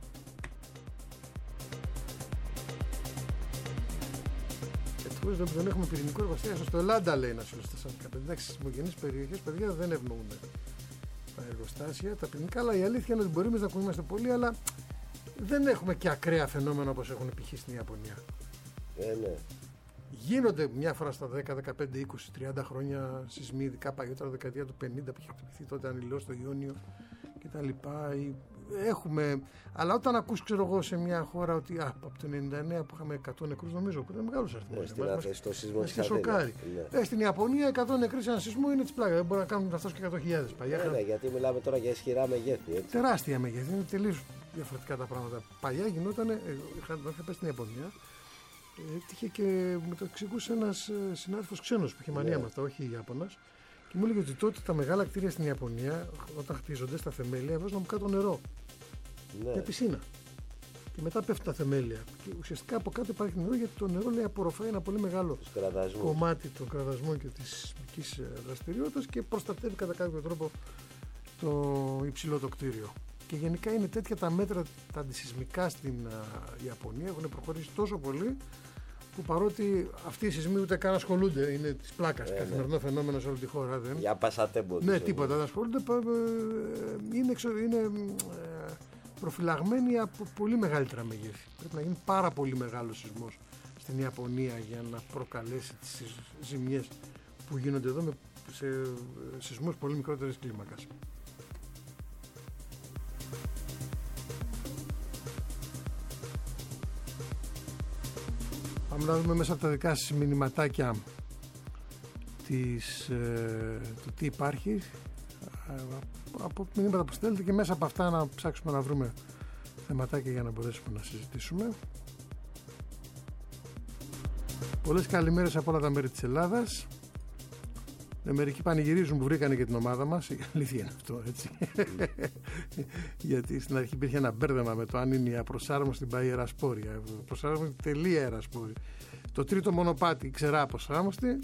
Δεν έχουμε πυρηνικό εργοστάσιο. Στο Ελλάδα λέει ένα φίλο 4-15. Εντάξει, στις σεισμογενείς περιοχές, παιδιά, δεν ευνοούν τα εργοστάσια, τα πυρηνικά. Αλλά η αλήθεια είναι ότι μπορεί να ακούμε πολύ, αλλά δεν έχουμε και ακραία φαινόμενα όπως έχουν π.χ. στην Ιαπωνία. Ναι. Γίνονται μια φορά στα 10, 15, 20, 30 χρόνια σεισμοί, ειδικά παλιότερα, δεκαετία του 50 που είχε χτυπηθεί τότε ανηλαιώς στο Ιόνιο κτλ. Έχουμε, αλλά όταν ακούς, ξέρω εγώ, σε μια χώρα ότι από το 99 που είχαμε 100 νεκρούς, νομίζω που ήταν μεγάλος αριθμός. Στο σεισμό της σοκάρει. Ναι. Στην Ιαπωνία 100 νεκροί σε ένα σεισμό είναι της πλάκα. Δεν μπορεί να κάνουν αυτό και 100.000 παλιά. Ναι, γιατί μιλάμε τώρα για ισχυρά μεγέθη. Έτσι. Τεράστια μεγέθη. Είναι τελείως διαφορετικά τα πράγματα. Παλιά γινόταν, είχα πάει στην Ιαπωνία. Έτυχε και με το εξηγούσε ένας συνάδελφος ξένος που είχε μανία με αυτά, όχι Ιάπωνας. Και μου έλεγε ότι τότε τα μεγάλα κτίρια στην Ιαπωνία, όταν χτίζονται στα θεμέλια, βάζουν από κάτω νερό. Ναι. Μια πισίνα. Και μετά πέφτουν τα θεμέλια. Και ουσιαστικά από κάτω υπάρχει νερό, γιατί το νερό λέει απορροφάει ένα πολύ μεγάλο κομμάτι των κραδασμών και της σεισμικής δραστηριότητας και προστατεύει κατά κάποιο τρόπο το υψηλό το κτίριο. Και γενικά είναι τέτοια τα μέτρα τα αντισεισμικά στην Ιαπωνία, έχουν προχωρήσει τόσο πολύ που παρότι αυτοί οι σεισμοί ούτε καν ασχολούνται, είναι της πλάκας, καθημερινό φαινόμενο σε όλη τη χώρα. Για πασατέμπο. Ναι, τίποτα, δεν ασχολούνται. Είναι προφυλαγμένοι από πολύ μεγαλύτερα μεγέθη. Πρέπει να γίνει πάρα πολύ μεγάλος σεισμός στην Ιαπωνία για να προκαλέσει τις ζημιές που γίνονται εδώ σε σεισμούς πολύ μικρότερης κλίμακας. Πάμε να δούμε μέσα από τα δικά σας μηνυματάκια το τι υπάρχει, από μηνύματα που στέλνετε, και μέσα από αυτά να ψάξουμε να βρούμε θεματάκια για να μπορέσουμε να συζητήσουμε. Πολλές καλημέρες από όλα τα μέρη της Ελλάδας. Μερικοί πανηγυρίζουν που βρήκανε και την ομάδα μας. Η αλήθεια είναι αυτό, έτσι. Γιατί στην αρχή υπήρχε ένα μπέρδεμα με το αν είναι η απροσάρμοστη πάει Ιερασπόρη. Απροσάρμοστη τελεία Ιερασπόρη. Το τρίτο μονοπάτι ξερά απροσάρμοστη.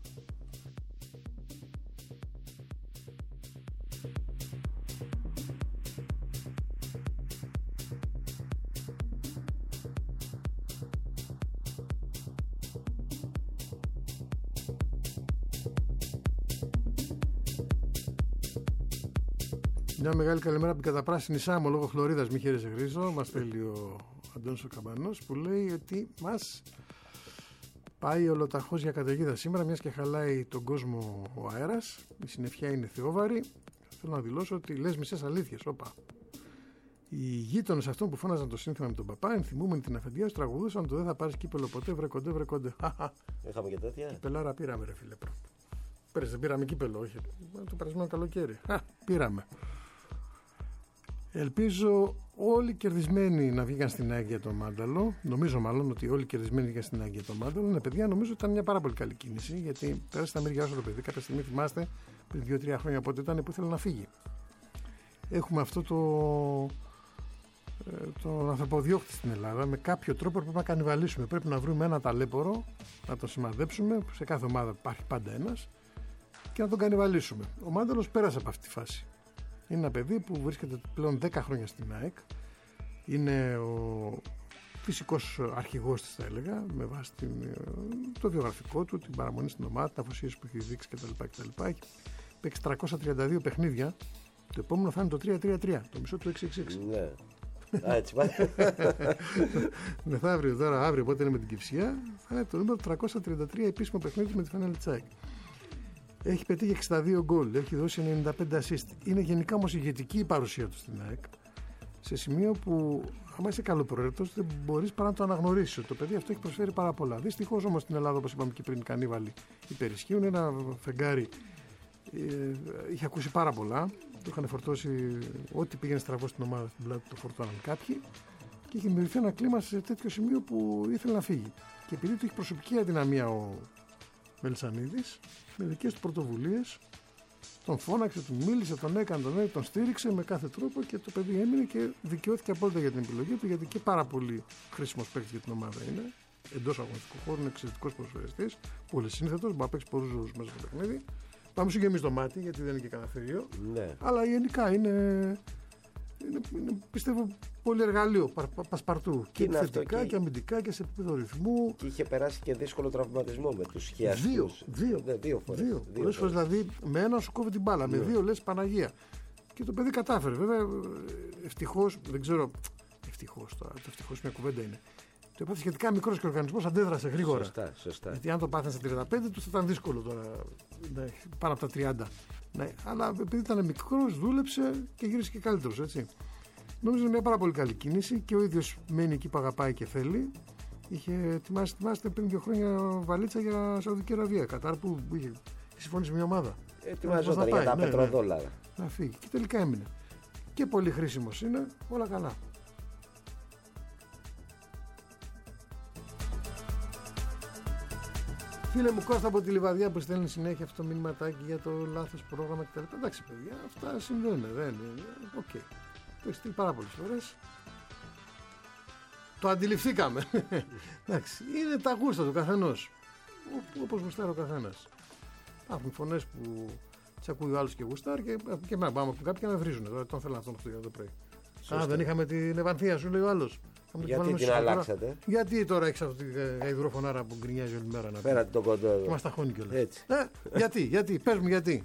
Μια μεγάλη καλημέρα από την καταπράσινη Σάμο λόγω χλωρίδας, μη χαίρεσαι Χρήστο. Μας στέλνει ο Αντώνης ο Καμπανός που λέει ότι μας πάει ολοταχώς για καταιγίδα σήμερα, μιας και χαλάει τον κόσμο ο αέρας. Η συννεφιά είναι θεόβαρη. Θέλω να δηλώσω ότι λες μισές αλήθειες. Όπα. Οι γείτονες αυτών που φώναζαν το σύνθημα με τον παπά, ενθυμούμενοι την αφεντιά του, τραγουδούσαν το δεν θα πάρεις κύπελο ποτέ, βρε κοντέ, βρε κοντέ. Είχαμε και τέτοια. Κυπελάρα πήραμε, ρε φίλε. Πέρυσι δεν πήραμε κύπελο, όχι. Το περασμένο καλοκαίρι. Πήραμε. Ελπίζω όλοι κερδισμένοι να βγήκαν στην ΑΕΚ για το Μάνταλο. Νομίζω μάλλον ότι όλοι κερδισμένοι βγήκαν στην ΑΕΚ για το Μάνταλο. Ναι, παιδιά, νομίζω ότι ήταν μια πάρα πολύ καλή κίνηση. Γιατί πέρασε τα μεριά όσο το παιδί. Κάποια στιγμή θυμάστε πριν 2-3 χρόνια πότε ήταν που ήθελε να φύγει. Έχουμε αυτό τον ανθρωποδιώκτη στην Ελλάδα. Με κάποιο τρόπο πρέπει να κανιβαλίσουμε. Πρέπει να βρούμε ένα ταλέπορο, να τον σημαδέψουμε. Σε κάθε ομάδα υπάρχει πάντα ένας και να τον κανιβαλίσουμε. Ο Μάνταλος πέρασε από αυτή τη φάση. Είναι ένα παιδί που βρίσκεται πλέον 10 χρόνια στην ΑΕΚ. Είναι ο φυσικός αρχηγός της, θα έλεγα, με βάση το βιογραφικό του, την παραμονή στην ομάδα, την αφοσίωση που έχει δείξει κτλ. Έχει παίξει 332 παιχνίδια. Το επόμενο θα είναι το 3-3-3, το μισό του 6-6-6. Ναι. Έτσι πάει. Μεθαύριο τώρα, αύριο, οπότε είναι με την Κυψιά, θα είναι το νούμερο 333 επίσημο παιχνίδι με τη φανέλα της ΑΕΚ. Έχει πετύχει 62 γκολ, έχει δώσει 95 assist. Είναι γενικά όμως ηγετική η παρουσία του στην ΑΕΚ. Σε σημείο που, άμα είσαι καλοπροαίρετος, δεν μπορείς παρά να το αναγνωρίσεις ότι το παιδί αυτό έχει προσφέρει πάρα πολλά. Δυστυχώς όμως στην Ελλάδα, όπως είπαμε και πριν, οι κανίβαλοι υπερισχύουν. Ένα φεγγάρι είχε ακούσει πάρα πολλά. Του είχαν φορτώσει ό,τι πήγαινε στραβό στην ομάδα, στην πλάτη το φορτώναν κάποιοι. Και είχε δημιουργηθεί ένα κλίμα σε τέτοιο σημείο που ήθελε να φύγει. Και επειδή του έχει προσωπική αδυναμία ο Μελισσανίδης, με δικές του πρωτοβουλίες, τον φώναξε, του μίλησε, τον έκανε, τον στήριξε με κάθε τρόπο και το παιδί έμεινε και δικαιώθηκε απόλυτα για την επιλογή του, γιατί και πάρα πολύ χρήσιμος παίκτης για την ομάδα είναι. Εντός αγωνιστικού χώρου είναι εξαιρετικός προσφαιριστής, πολύ σύνθετος, μπορεί να παίξει πολλούς ρόλους μέσα στο παιχνίδι. Πάμε σου γεμίσει το μάτι, γιατί δεν είναι και κανένα θηρίο. Ναι. Αλλά γενικά είναι πιστεύω πολύ εργαλείο πασπαρτού. Και επιθετικά και αμυντικά και σε επίπεδο ρυθμού. Και είχε περάσει και δύσκολο τραυματισμό με τους χιαστούς. Δύο φορές. Πολλές φορές δηλαδή με ένα σου κόβει την μπάλα, με δύο λες Παναγία. Και το παιδί κατάφερε. Βέβαια ευτυχώς, δεν ξέρω. Ευτυχώς τώρα, το ευτυχώς μια κουβέντα είναι. Το έπαθε σχετικά μικρός και ο οργανισμός αντέδρασε γρήγορα. Σωστά. Γιατί αν το πάθαινε στα 35 του θα ήταν δύσκολο τώρα. Πάνω από τα 30. Ναι, αλλά επειδή ήταν μικρός, δούλεψε και γύρισε και καλύτερος, έτσι. Νομίζω είναι μια πάρα πολύ καλή κίνηση και ο ίδιος μένει εκεί που αγαπάει και θέλει. Είχε ετοιμάσει πριν 2 χρόνια βαλίτσα για Σαουδική Αραβία. Κατάρ που είχε συμφωνήσει μια ομάδα. Ετοιμαζόταν για τα πετροδόλαρα. Να φύγει. Και τελικά έμεινε. Και πολύ χρήσιμος είναι, όλα καλά. Φίλε μου Κώστα από τη Λιβαδιά που στέλνει συνέχεια αυτό το μηνυματάκι για το λάθος πρόγραμμα κτλ. Εντάξει παιδιά, αυτά συμβαίνουν, δεν είναι. Οκ. Το έχει στείλει πάρα πολλές φορές. Το αντιληφθήκαμε. Εντάξει, είναι τα γούστα του καθενός. Όπως γουστάρει ο καθένας. Υπάρχουν φωνές που τις ακούει ο άλλος και γουστάρει και εμένα πάμε από κάποιοι να με βρίζουν. Τώρα τον θέλω αυτόν το πρωί. Α, δεν είχαμε την Ευανθία, σου λέει ο άλλος. Γιατί την αλλάξατε? Γιατί τώρα έχεις αυτή τη γαϊδουροφωνάρα που γκρινιάζει όλη μέρα να πει. Πέρατε τον κοντό. Και μας ταχώνει κιόλας. Έτσι. Γιατί, πες μου γιατί.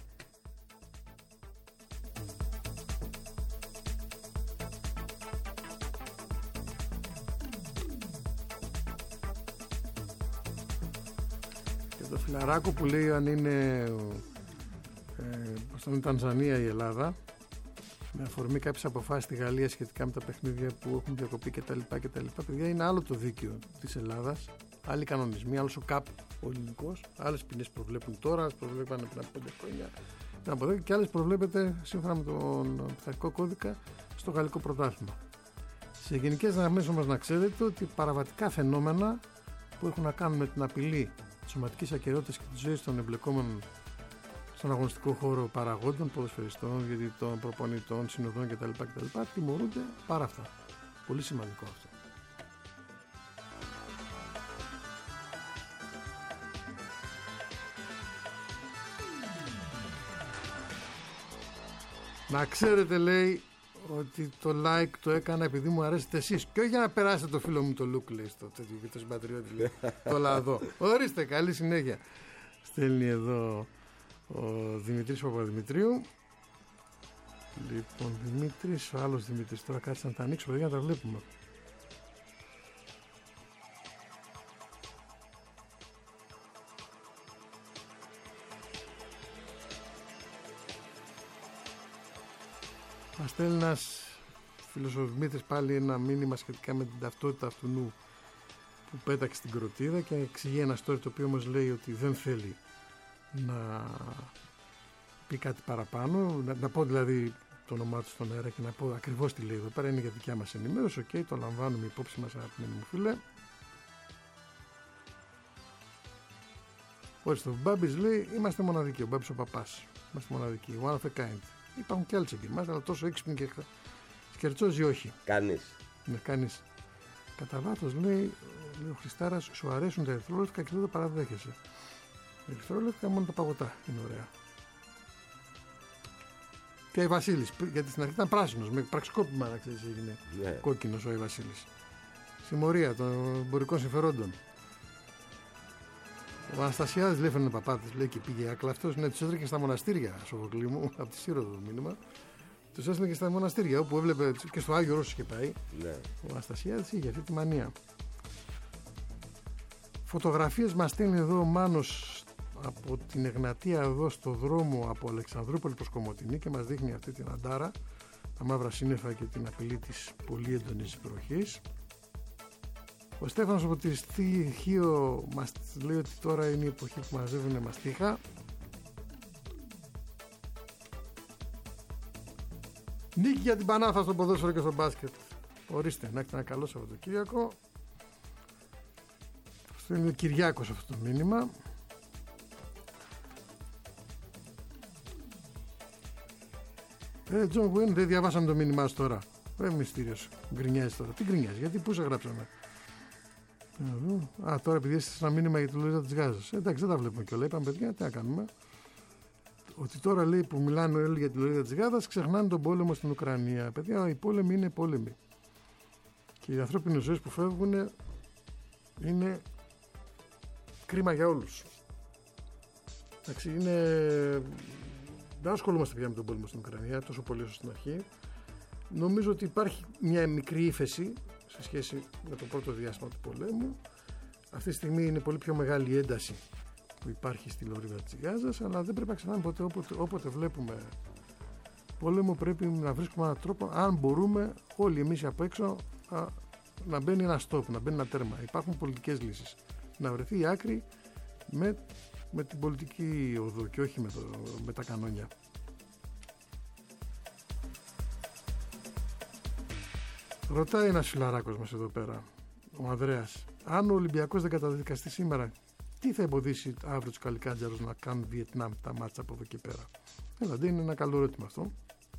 Και το φιλαράκο που λέει αν είναι Τανζανία ή Ελλάδα, με αφορμή κάποιες αποφάσεις στη Γαλλία σχετικά με τα παιχνίδια που έχουν διακοπεί κτλ. Παιδιά, είναι άλλο το δίκαιο της Ελλάδας, άλλοι κανονισμοί, άλλος ο ΚΑΠ ο ελληνικός, άλλες ποινές προβλέπουν τώρα, άλλες προβλέπανε πριν από 5 χρόνια και άλλες προβλέπεται σύμφωνα με τον πειθαρχικό κώδικα στο γαλλικό πρωτάθλημα. Σε γενικές γραμμές όμως να ξέρετε ότι παραβατικά φαινόμενα που έχουν να κάνουν με την απειλή της σωματικής ακεραιότητας και της ζωής των εμπλεκόμενων στον αγωνιστικό χώρο παραγόντων, ποδοσφαιριστών, διαιτητών, προπονητών, συνοδών κτλ. Τιμωρούνται πάρα αυτά. Πολύ σημαντικό αυτό. Να ξέρετε, λέει, ότι το like το έκανα επειδή μου αρέσετε εσείς και όχι για να περάσετε το φίλο μου το look, λέει, στο τέτοιο βίντεο συμπατριώτη, λέει, το λαδό. Ορίστε, καλή συνέχεια. Στέλνει εδώ ο Δημητρής Παπαδημητρίου. Λοιπόν, Δημήτρης, ο άλλος Δημήτρης. Τώρα κάτσε να τα ανοίξω, παιδιά, να τα βλέπουμε. Μας στέλνει ένας φίλος ο Δημήτρης πάλι ένα μήνυμα σχετικά με την ταυτότητα αυτού νου που πέταξε στην κροτίδα και εξηγεί ένα story το οποίο όμως λέει ότι δεν θέλει να πει κάτι παραπάνω, να πω δηλαδή το όνομά του στον αέρα και να πω ακριβώς τι λέει εδώ πέρα, είναι για δικιά μας ενημέρωση. Οκ, το λαμβάνουμε υπόψη μας, αγαπημένοι μου φίλε. Ορίστε, ο Μπάμπης λέει, είμαστε μοναδικοί, ο Μπάμπης ο παπάς, είμαστε μοναδικοί, one of a kind. Υπάρχουν και άλλοι σε εμάς, αλλά τόσο έξυπνοι και σκερτσόζοι όχι. Κανείς. Ναι, κανείς. Κατά βάθος λέει ο Χριστάρας, σου αρέσουν τα ερυθρόλευκα και δεν τα παραδέχεσαι. Τα ερυθρόλευκα μόνο τα παγωτά είναι ωραία. Και ο Βασίλης, γιατί στην αρχή ήταν πράσινος, με πραξικόπημα να ξέρεις έγινε κόκκινος ο Βασίλης. Συμμορία των εμπορικών συμφερόντων. Ο Αναστασιάδης λέει φαίνεται παπάτης, λέει και πήγε άκλα αυτός, ναι, τους έτρεχε στα μοναστήρια, Σοφοκλή μου, από τη Σύρο το μήνυμα. Τους έστειλε και στα μοναστήρια, όπου έβλεπε και στο Άγιο Ρώσο είχε πάει. Ναι. Ο Αναστασιάδης είχε αυτή τη μανία. Φωτογραφίες μας στέλνει εδώ ο Μάνος από την Εγνατία εδώ στο δρόμο από Αλεξανδρούπολη προς Κομοτηνή και μας δείχνει αυτή την αντάρα, τα μαύρα σύννεφα και την απειλή της πολύ έντονης βροχής. Ο Στέφανος από τη Στοιχείο μας λέει ότι τώρα είναι η εποχή που μαζεύουν μαστίχα. Νίκη για την Πανάθα στο ποδόσφαιρο και στο μπάσκετ. Ορίστε, να έχετε ένα καλό Σαββατοκύριακο. Αυτό είναι ο Κυριάκος αυτό το μήνυμα. Τζον Γουέν, δεν διαβάσαμε το μήνυμά σου τώρα. Μυστήριος. Γκρινιάζεις τώρα. Τι γκρινιάζεις, γιατί πού σε γράψαμε. Τώρα επειδή έστειλες ένα μήνυμα για τη Λωρίδα της Γάζας. Εντάξει, δεν τα βλέπουμε κιόλα. Είπαμε, παιδιά, τι να κάνουμε. Ότι τώρα λέει που μιλάνε όλοι για τη Λωρίδα της Γάζας, ξεχνάνε τον πόλεμο στην Ουκρανία. Παιδιά, οι πόλεμοι είναι πόλεμοι. Και οι ανθρώπινες ζωές που φεύγουν είναι κρίμα για όλους. Εντάξει, δεν ασχολούμαστε πια με τον πόλεμο στην Ουκρανία, τόσο πολύ όσο στην αρχή. Νομίζω ότι υπάρχει μια μικρή ύφεση σε σχέση με το πρώτο διάστημα του πολέμου. Αυτή τη στιγμή είναι πολύ πιο μεγάλη η ένταση που υπάρχει στη Λωρίδα της Γάζας, αλλά δεν πρέπει να ξεχνάμε ποτέ όποτε βλέπουμε πόλεμο πρέπει να βρίσκουμε έναν τρόπο, αν μπορούμε όλοι εμείς από έξω, να μπαίνει ένα stop, να μπαίνει ένα τέρμα. Υπάρχουν πολιτικές λύσεις. Να βρεθεί η άκρη με την πολιτική οδό και όχι με τα κανόνια. Ρωτάει ένας φιλαράκος μας εδώ πέρα, ο Ανδρέας, αν ο Ολυμπιακός δεν καταδικαστεί σήμερα, τι θα εμποδίσει αύριο τους καλικάντζαρους να κάνουν Βιετνάμ τα μάτσα από εδώ και πέρα. Δηλαδή είναι ένα καλό ερώτημα αυτό.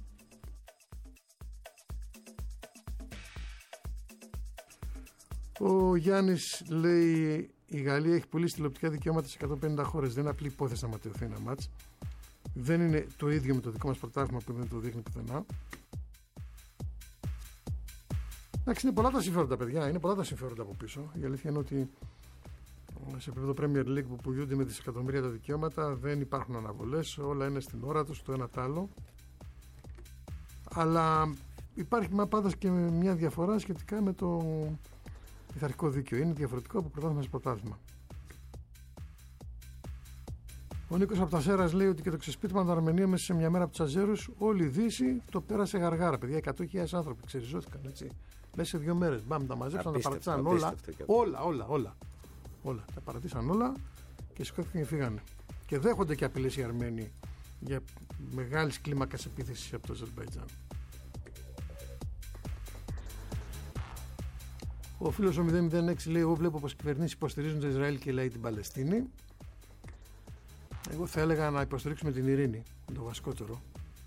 Ο Γιάννης λέει, η Γαλλία έχει πουλήσει τηλεοπτικά δικαιώματα σε 150 χώρες. Δεν είναι απλή υπόθεση να ματαιωθεί ένα μάτς. Δεν είναι το ίδιο με το δικό μας πρωτάθλημα που δεν το δείχνει πουθενά. Εντάξει, είναι πολλά τα συμφέροντα, παιδιά. Είναι πολλά τα συμφέροντα από πίσω. Η αλήθεια είναι ότι σε επίπεδο Premier League που πουλούνται με δισεκατομμύρια τα δικαιώματα δεν υπάρχουν αναβολές. Όλα είναι στην ώρα τους, το ένα τ' άλλο. Αλλά υπάρχει πάντα και μια διαφορά σχετικά με το πειθαρχικό δίκαιο. Είναι διαφορετικό από πρωτάθλημα σε πρωτάθλημα. Ο Νίκος από τα Σέρας λέει ότι και το ξεσπίτημα των Αρμενίων μέσα σε μια μέρα από τους Αζέρους, όλη η Δύση το πέρασε γαργάρα. Παιδιά, 100.000 άνθρωποι ξεριζώθηκαν έτσι. Μέσα σε 2 μέρες. Μπαμ, τα μαζέψαν, τα παρατήσαν όλα. Τα παρατήσαν όλα και σηκώθηκαν και φύγανε. Και δέχονται και απειλές οι Αρμένοι για μεγάλης κλίμακας επίθεση από το Αζερμπαϊτζάν. Ο φίλος ο 006 λέει: εγώ βλέπω πως οι κυβερνήσεις υποστηρίζουν το Ισραήλ και οι λαοί την Παλαιστίνη. Εγώ θα έλεγα να υποστηρίξουμε την ειρήνη, το βασικότερο.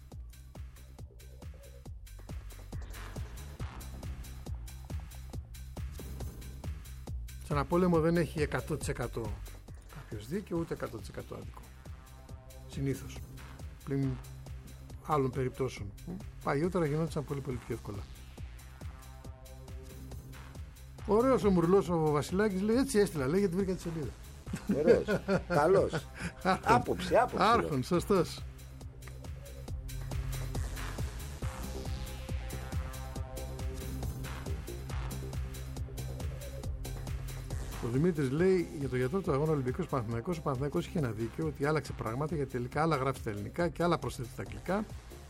Σε ένα πόλεμο δεν έχει 100% κάποιος δίκαιο, ούτε 100% άδικο. Συνήθως. Πλην άλλων περιπτώσεων. Παλιότερα γινόντουσαν πολύ πιο εύκολα. Ωραίος ο Μουρλός ο Βασιλάκης λέει: έτσι έστειλα, λέει, γιατί βρήκα τη σελίδα. Ωραίος, καλός. Άποψη. Άρχον, σωστός. Ο Δημήτρης λέει για το γιατρό του αγώνα Ολυμπιακός Παναθηναϊκός. Ο Παναθηναϊκός είχε ένα δίκιο ότι άλλαξε πράγματα γιατί τελικά άλλα γράφει στα ελληνικά και άλλα προσθέτει στα αγγλικά.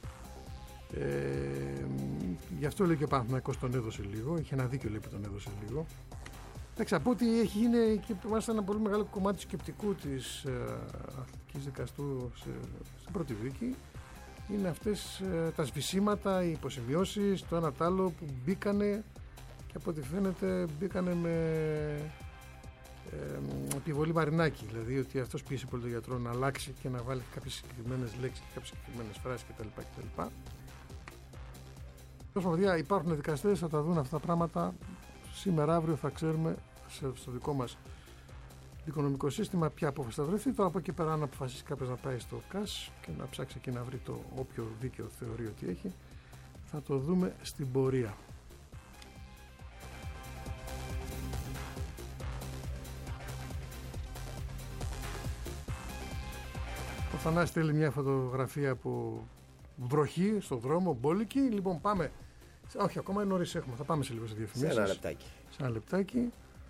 Γι' αυτό λέει και ο Παναθηναϊκός τον έδωσε λίγο. Είχε ένα δίκιο λέει που τον έδωσε λίγο. Εντάξει, από ό,τι έχει γίνει και μάλιστα ένα πολύ μεγάλο κομμάτι του σκεπτικού της αθλητικής δικαστού στην πρώτη δίκη είναι αυτές τα σβησίματα, οι υποσημειώσεις, το ένα τ' άλλο που μπήκανε και από ό,τι φαίνεται μπήκανε με επιβολή Μαρινάκη. Δηλαδή ότι αυτός πίεσε πολύ τον γιατρό να αλλάξει και να βάλει κάποιες συγκεκριμένες λέξεις και κάποιες συγκεκριμένες φράσεις κτλ. Τόσο παιδιά, υπάρχουν δικαστές, θα τα δουν αυτά τα πράγματα. Σήμερα, αύριο θα ξέρουμε στο δικό μας οικονομικό σύστημα ποια απόφαση θα βρεθεί. Τώρα από εκεί πέρα, αν αποφασίσει κάποιος να πάει στο ΚΑΣ και να ψάξει εκεί να βρει το όποιο δίκαιο θεωρεί ότι έχει, θα το δούμε στην πορεία. Ο Θανάσης στέλνει μια φωτογραφία από βροχή στον δρόμο, μπόλικη. Λοιπόν, πάμε. Όχι, ακόμα είναι νωρίς έχουμε. Θα πάμε σε λίγο σε διαφημίσεις. Σε ένα λεπτάκι. Σε ένα λεπτάκι.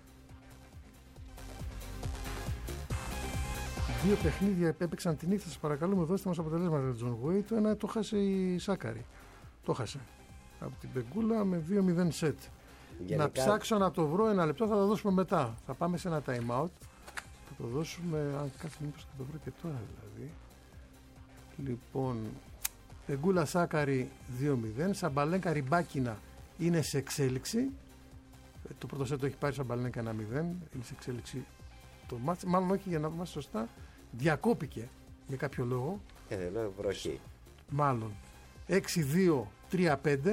Δύο παιχνίδια έπαιξαν την νύχτα. Σας παρακαλούμε, δώστε μας αποτελέσματα για τον John Wayne. Το ένα το χάσε η Σάκαρη. Το χάσε. Από την Πεγκούλα με 2-0 σετ. Γενικά... Να ψάξω να το βρω, ένα λεπτό, θα το δώσουμε μετά. Θα πάμε σε ένα time out. Θα το δώσουμε, αν κάθε μήπως θα το βρω και τώρα δηλαδή. Λοιπόν, Πεγκούλα Σάκαρη 2-0. Σαμπαλένκα Ριμπάκινα είναι σε εξέλιξη. Το πρώτο σετ το έχει πάρει Σαμπαλένκα 1-0. Είναι σε εξέλιξη το μάτς. Μάλλον όχι, για να πούμε σωστά. Διακόπηκε για κάποιο λόγο. Βροχή. Μάλλον. 6-2-3-5.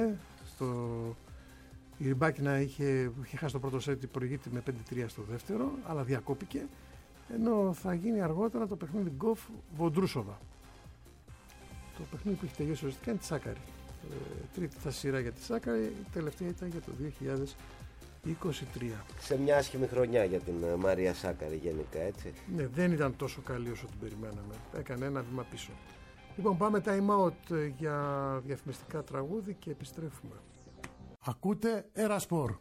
Η Ριμπάκινα είχε χάσει το πρώτο σετ, προηγείται με 5-3 στο δεύτερο, αλλά διακόπηκε. Ενώ θα γίνει αργότερα το παιχνίδι Γκοφ Βοντρούσοβα. Το παιχνίδι που έχει τελειώσει ουσιαστικά είναι τη Σάκαρη. Τρίτη θα σειρά για τη Σάκαρη, η τελευταία ήταν για το 2023. Σε μια άσχημη χρονιά για την Μαρία Σάκαρη γενικά, έτσι. Ναι, δεν ήταν τόσο καλή όσο την περιμέναμε. Έκανε ένα βήμα πίσω. Λοιπόν, πάμε time out για διαφημιστικά τραγούδι και επιστρέφουμε. Ακούτε Ερασπορ.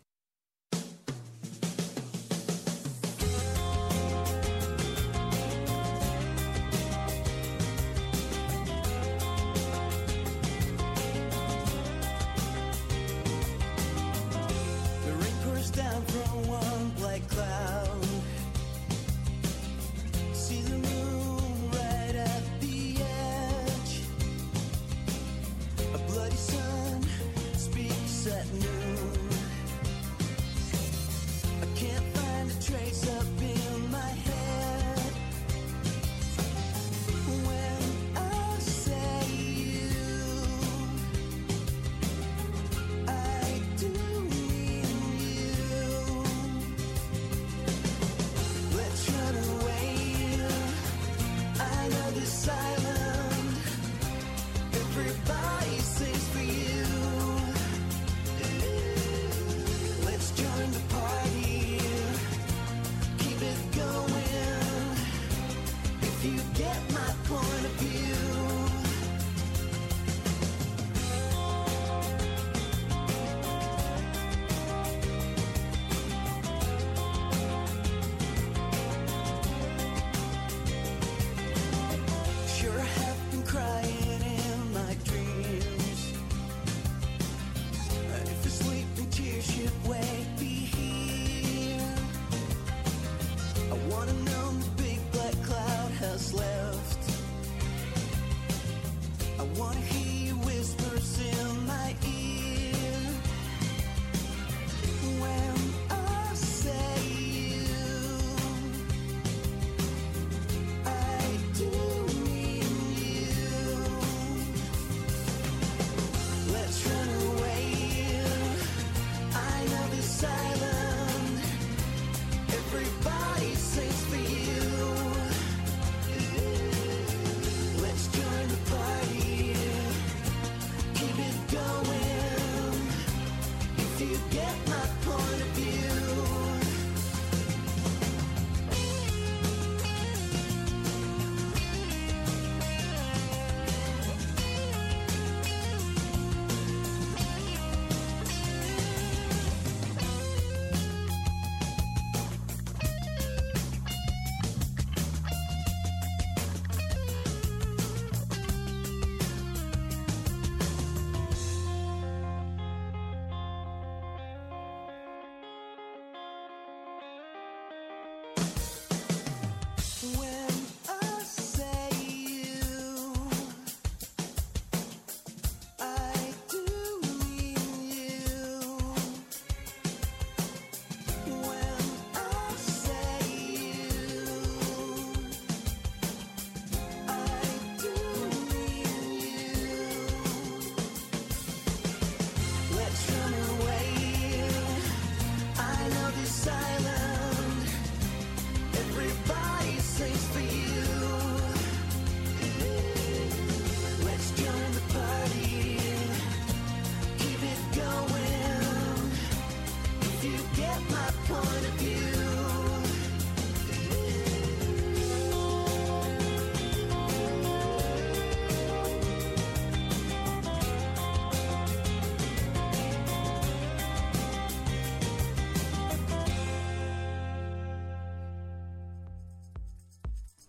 Everybody sings for you.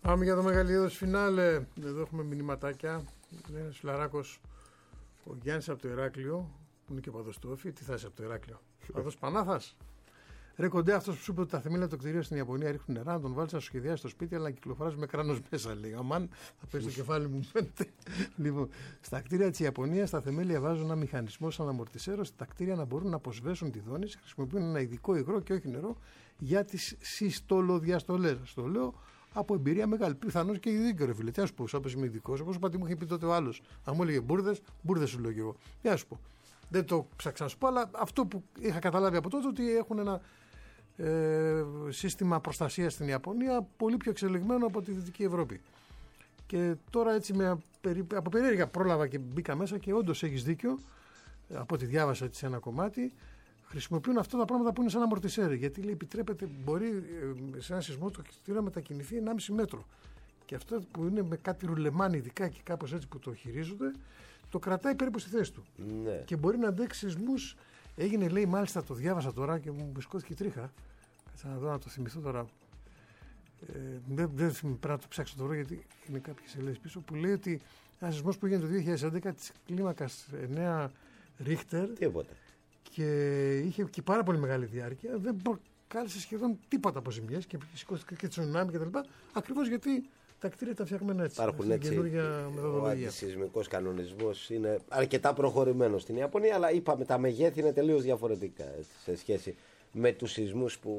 Πάμε για το μεγαλύτερο φινάλε. Εδώ έχουμε μηνυματάκια. Λέει ένας φιλαράκος, ο Γιάννης από το Ηράκλειο, που είναι και παδός του Όφη. Τι θα είσαι από το Ηράκλειο, παδός Πανάθας? Ρε κοντέ, αυτός που σου είπε ότι τα θεμέλια των κτηρίων στην Ιαπωνία ρίχνουν νερά, να τον βάλεις να σου σχεδιάσει στο σπίτι, αλλά να κυκλοφοράς με κράνος μέσα. Λέει, αμάν, θα πέσει το κεφάλι μου. Λοιπόν, στα κτίρια της Ιαπωνίας, τα θεμέλια βάζουν ένα μηχανισμό σαν αμορτισέρο, ώστε τα κτίρια να μπορούν να αποσβέσουν τη δόνηση, χρησιμοποιούν ένα ειδικό υγρό και όχι νερό για τις συστολοδιαστολές. Στο λέω από εμπειρία μεγάλη. Πιθανώς και ειδικό, ρε φίλε. Τι να σου πω, όπως είμαι ειδικός, όπως είπα, τι μου είχε πει τότε ο άλλος. Αν μου έλεγε μπουρδες σου λέω και εγώ. Τι να σου πω. Δεν το ψάξα να σου πω, αλλά αυτό που είχα καταλάβει από τότε, ότι έχουν ένα σύστημα προστασίας στην Ιαπωνία πολύ πιο εξελιγμένο από τη Δυτική Ευρώπη. Και τώρα έτσι από περίεργα πρόλαβα και μπήκα μέσα και όντως έχεις δίκιο, από ό,τι διάβασα έτσι σε ένα κομμάτι, χρησιμοποιούν αυτά τα πράγματα που είναι σαν αμορτισέρ. Γιατί λέει, επιτρέπεται, μπορεί σε ένα σεισμό το κτίριο να μετακινηθεί 1,5 μέτρο. Και αυτό που είναι με κάτι ρουλεμάνι, ειδικά και κάπως έτσι που το χειρίζονται, το κρατάει περίπου στη θέση του. Ναι. Και μπορεί να αντέξει σεισμούς. Έγινε, λέει, μάλιστα το διάβασα τώρα και μου μπισκώθηκε τρίχα. Κάτσε να δω, να το θυμηθώ τώρα. Δεν πρέπει να το ψάξω τώρα, γιατί είναι κάποιες σελίδες πίσω, που λέει ότι ένα σεισμός που έγινε το 2011 της κλίμακας 9 Ρίχτερ. Τίποτα. Και είχε και πάρα πολύ μεγάλη διάρκεια. Δεν προκάλεσε σχεδόν τίποτα από ζημιές και σηκώθηκε και τσουνάμι κτλ. Ακριβώς γιατί τα κτίρια ήταν φτιαγμένα έτσι. Υπάρχουν έτσι. Ο αντισυσμικός κανονισμός είναι αρκετά προχωρημένο στην Ιαπωνία, αλλά είπαμε τα μεγέθη είναι τελείως διαφορετικά σε σχέση με τους σεισμούς που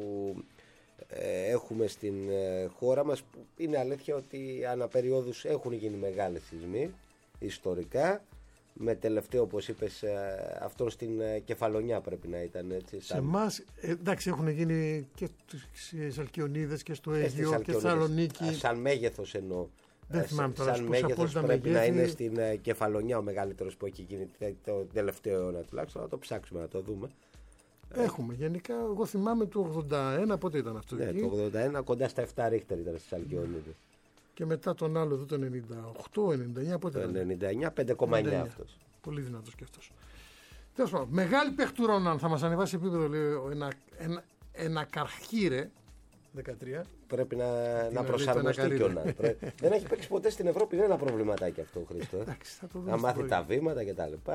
έχουμε στην χώρα μας. Που είναι αλήθεια ότι ανά περιόδους έχουν γίνει μεγάλοι σεισμοί ιστορικά. Με τελευταίο, όπως είπες, αυτόν στην Κεφαλονιά πρέπει να ήταν έτσι. Σε εμάς, εντάξει, έχουν γίνει και στις Αλκιονίδες και στο Αίγυο και στη Θεσσαλονίκη. Σαν μέγεθος εννοώ. Δεν θυμάμαι τώρα. Σαν μέγεθος πρέπει να είναι στην Κεφαλονιά ο μεγαλύτερος που έχει γίνει το τελευταίο αιώνα τουλάχιστον. Να το ψάξουμε να το δούμε. Έχουμε γενικά. Εγώ θυμάμαι του 81, πότε ήταν αυτό? Ναι, το 81 κοντά στα 7 ρίχτερ ήταν στις Αλκιονίδες. Και μετά τον άλλο εδώ το 98-99, πότε το ήταν? 99, 5,9 αυτός. Πολύ δυνατός και αυτός. Τέλος πάντων, μεγάλη παιχτουρών, αν θα μας ανεβάσει επίπεδο, λέει, ένα καρχίρε 13. Πρέπει να προσαρμοστεί και ο Ναν. Δεν έχει παίξει ποτέ στην Ευρώπη, είναι ένα προβληματάκι αυτό, Χρήστο. Εντάξει, θα το δούμε. Να μάθει τα βήματα κτλ.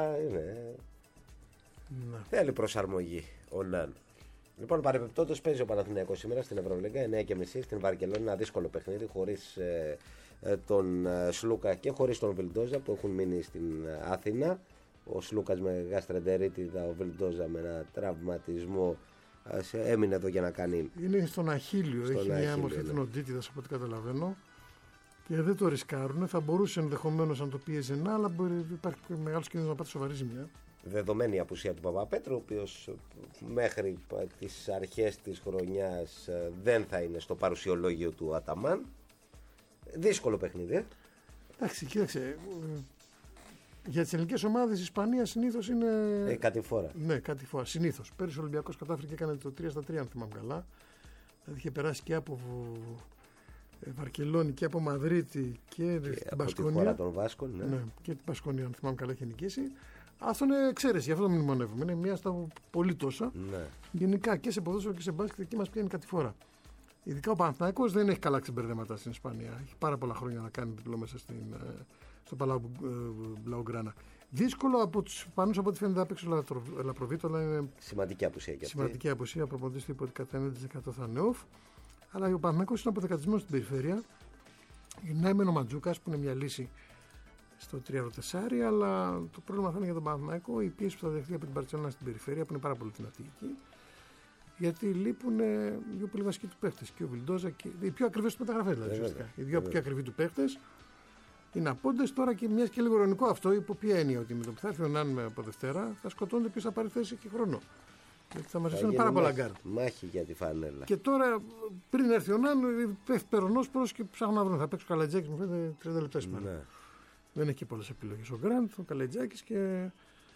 Θέλει προσαρμογή ο Ναν. Λοιπόν, παρεμπιπτόντως παίζει ο Παναθηναϊκός σήμερα στην Ευρωλίγκα 9:30 στην Βαρκελόνη. Ένα δύσκολο παιχνίδι χωρίς τον Σλούκα και χωρίς τον Βιλντόζα που έχουν μείνει στην Αθήνα. Ο Σλούκας με γαστρεντερίτιδα, ο Βιλντόζα με ένα τραυματισμό. Έμεινε εδώ για να κάνει. Είναι στον Αχίλιο, έχει μια μορφή τενοντίτιδας από ό,τι καταλαβαίνω. Και δεν το ρισκάρουν. Θα μπορούσε ενδεχομένως να το πίεζε ένα, αλλά υπάρχει μεγάλο κίνδυνο να πάθει σοβαρή ζημιά. Δεδομένη η απουσία του Παπαπέτρου, ο οποίος μέχρι τις αρχές της χρονιάς δεν θα είναι στο παρουσιολόγιο του Αταμάν. Δύσκολο παιχνίδι. Εντάξει, κοίταξε. Για τις ελληνικές ομάδες η Ισπανία συνήθως είναι. Κάτι φορά. Ναι, κάτι φορά. Συνήθως. Πέρυσι ο Ολυμπιακός κατάφερε και έκανε το 3-3, αν θυμάμαι καλά. Δηλαδή είχε περάσει και από Βαρκελόνη και από Μαδρίτη και την Πασκόνια. Τη χώρα των Βάσκων, ναι. Και την Πασκόνια, αν θυμάμαι καλά, είχε νικήσει. Αυτό είναι εξαίρεση, γι' αυτό το μνημονεύουμε. Είναι μία στα πολύ τόσα. Ναι. Γενικά και σε ποδόσφαιρο και σε μπάσκετ εκεί μας πιάνει κάτι φορά. Ειδικά ο Παναθηναϊκός δεν έχει καλά ξεμπερδέματα στην Ισπανία. Έχει πάρα πολλά χρόνια να κάνει διπλό μέσα στο Παλάου Μπλαουγκράνα. Δύσκολο από τους Ισπανούς, από ό,τι φαίνεται, να παίξει ο Λαπροβίτολα. Είναι σημαντική απουσία και αυτή. Σημαντική απουσία. Προπονητής του είπε ότι κατά 90% θα είναι off. Αλλά ο Παναθηναϊκός είναι αποδεκατισμένος στην περιφέρεια. Γυρνάει με ο Ματζούκας που είναι μια λύση στο 3-4, αλλά το πρόβλημα θα είναι για τον Παναθηναϊκό η πίεση που θα δεχτεί από την Μπαρτσελόνα στην περιφέρεια, που είναι πάρα πολύ δυνατή εκεί. Γιατί λείπουν δύο πολύ βασικοί του παίχτες, και ο Βιλντόζα και οι πιο ακριβές του μεταγραφές. Δηλαδή, οι δύο πιο ακριβοί του παίχτες είναι απόντες. Τώρα και μια και λίγο ειρωνικό αυτό, υπό ποια έννοια, ότι με το που θα έρθει ο Νάν από Δευτέρα θα σκοτώνται ποιος θα πάρει θέση και χρόνο. Γιατί θα μαζευτούν πάρα πολλά γκάρτ. Μάχη για τη φανέλα. Και τώρα πριν έρθει ο Νάν, πέφτει περονόσπορος και ψάχνω να βρουν. Θα παίξει ο Καλατζάκης, μου φαίνεται 30 λεπτά σήμερα. Ναι. Δεν έχει και πολλές επιλογές. Ο Γκραντ, ο Καλατζάκης και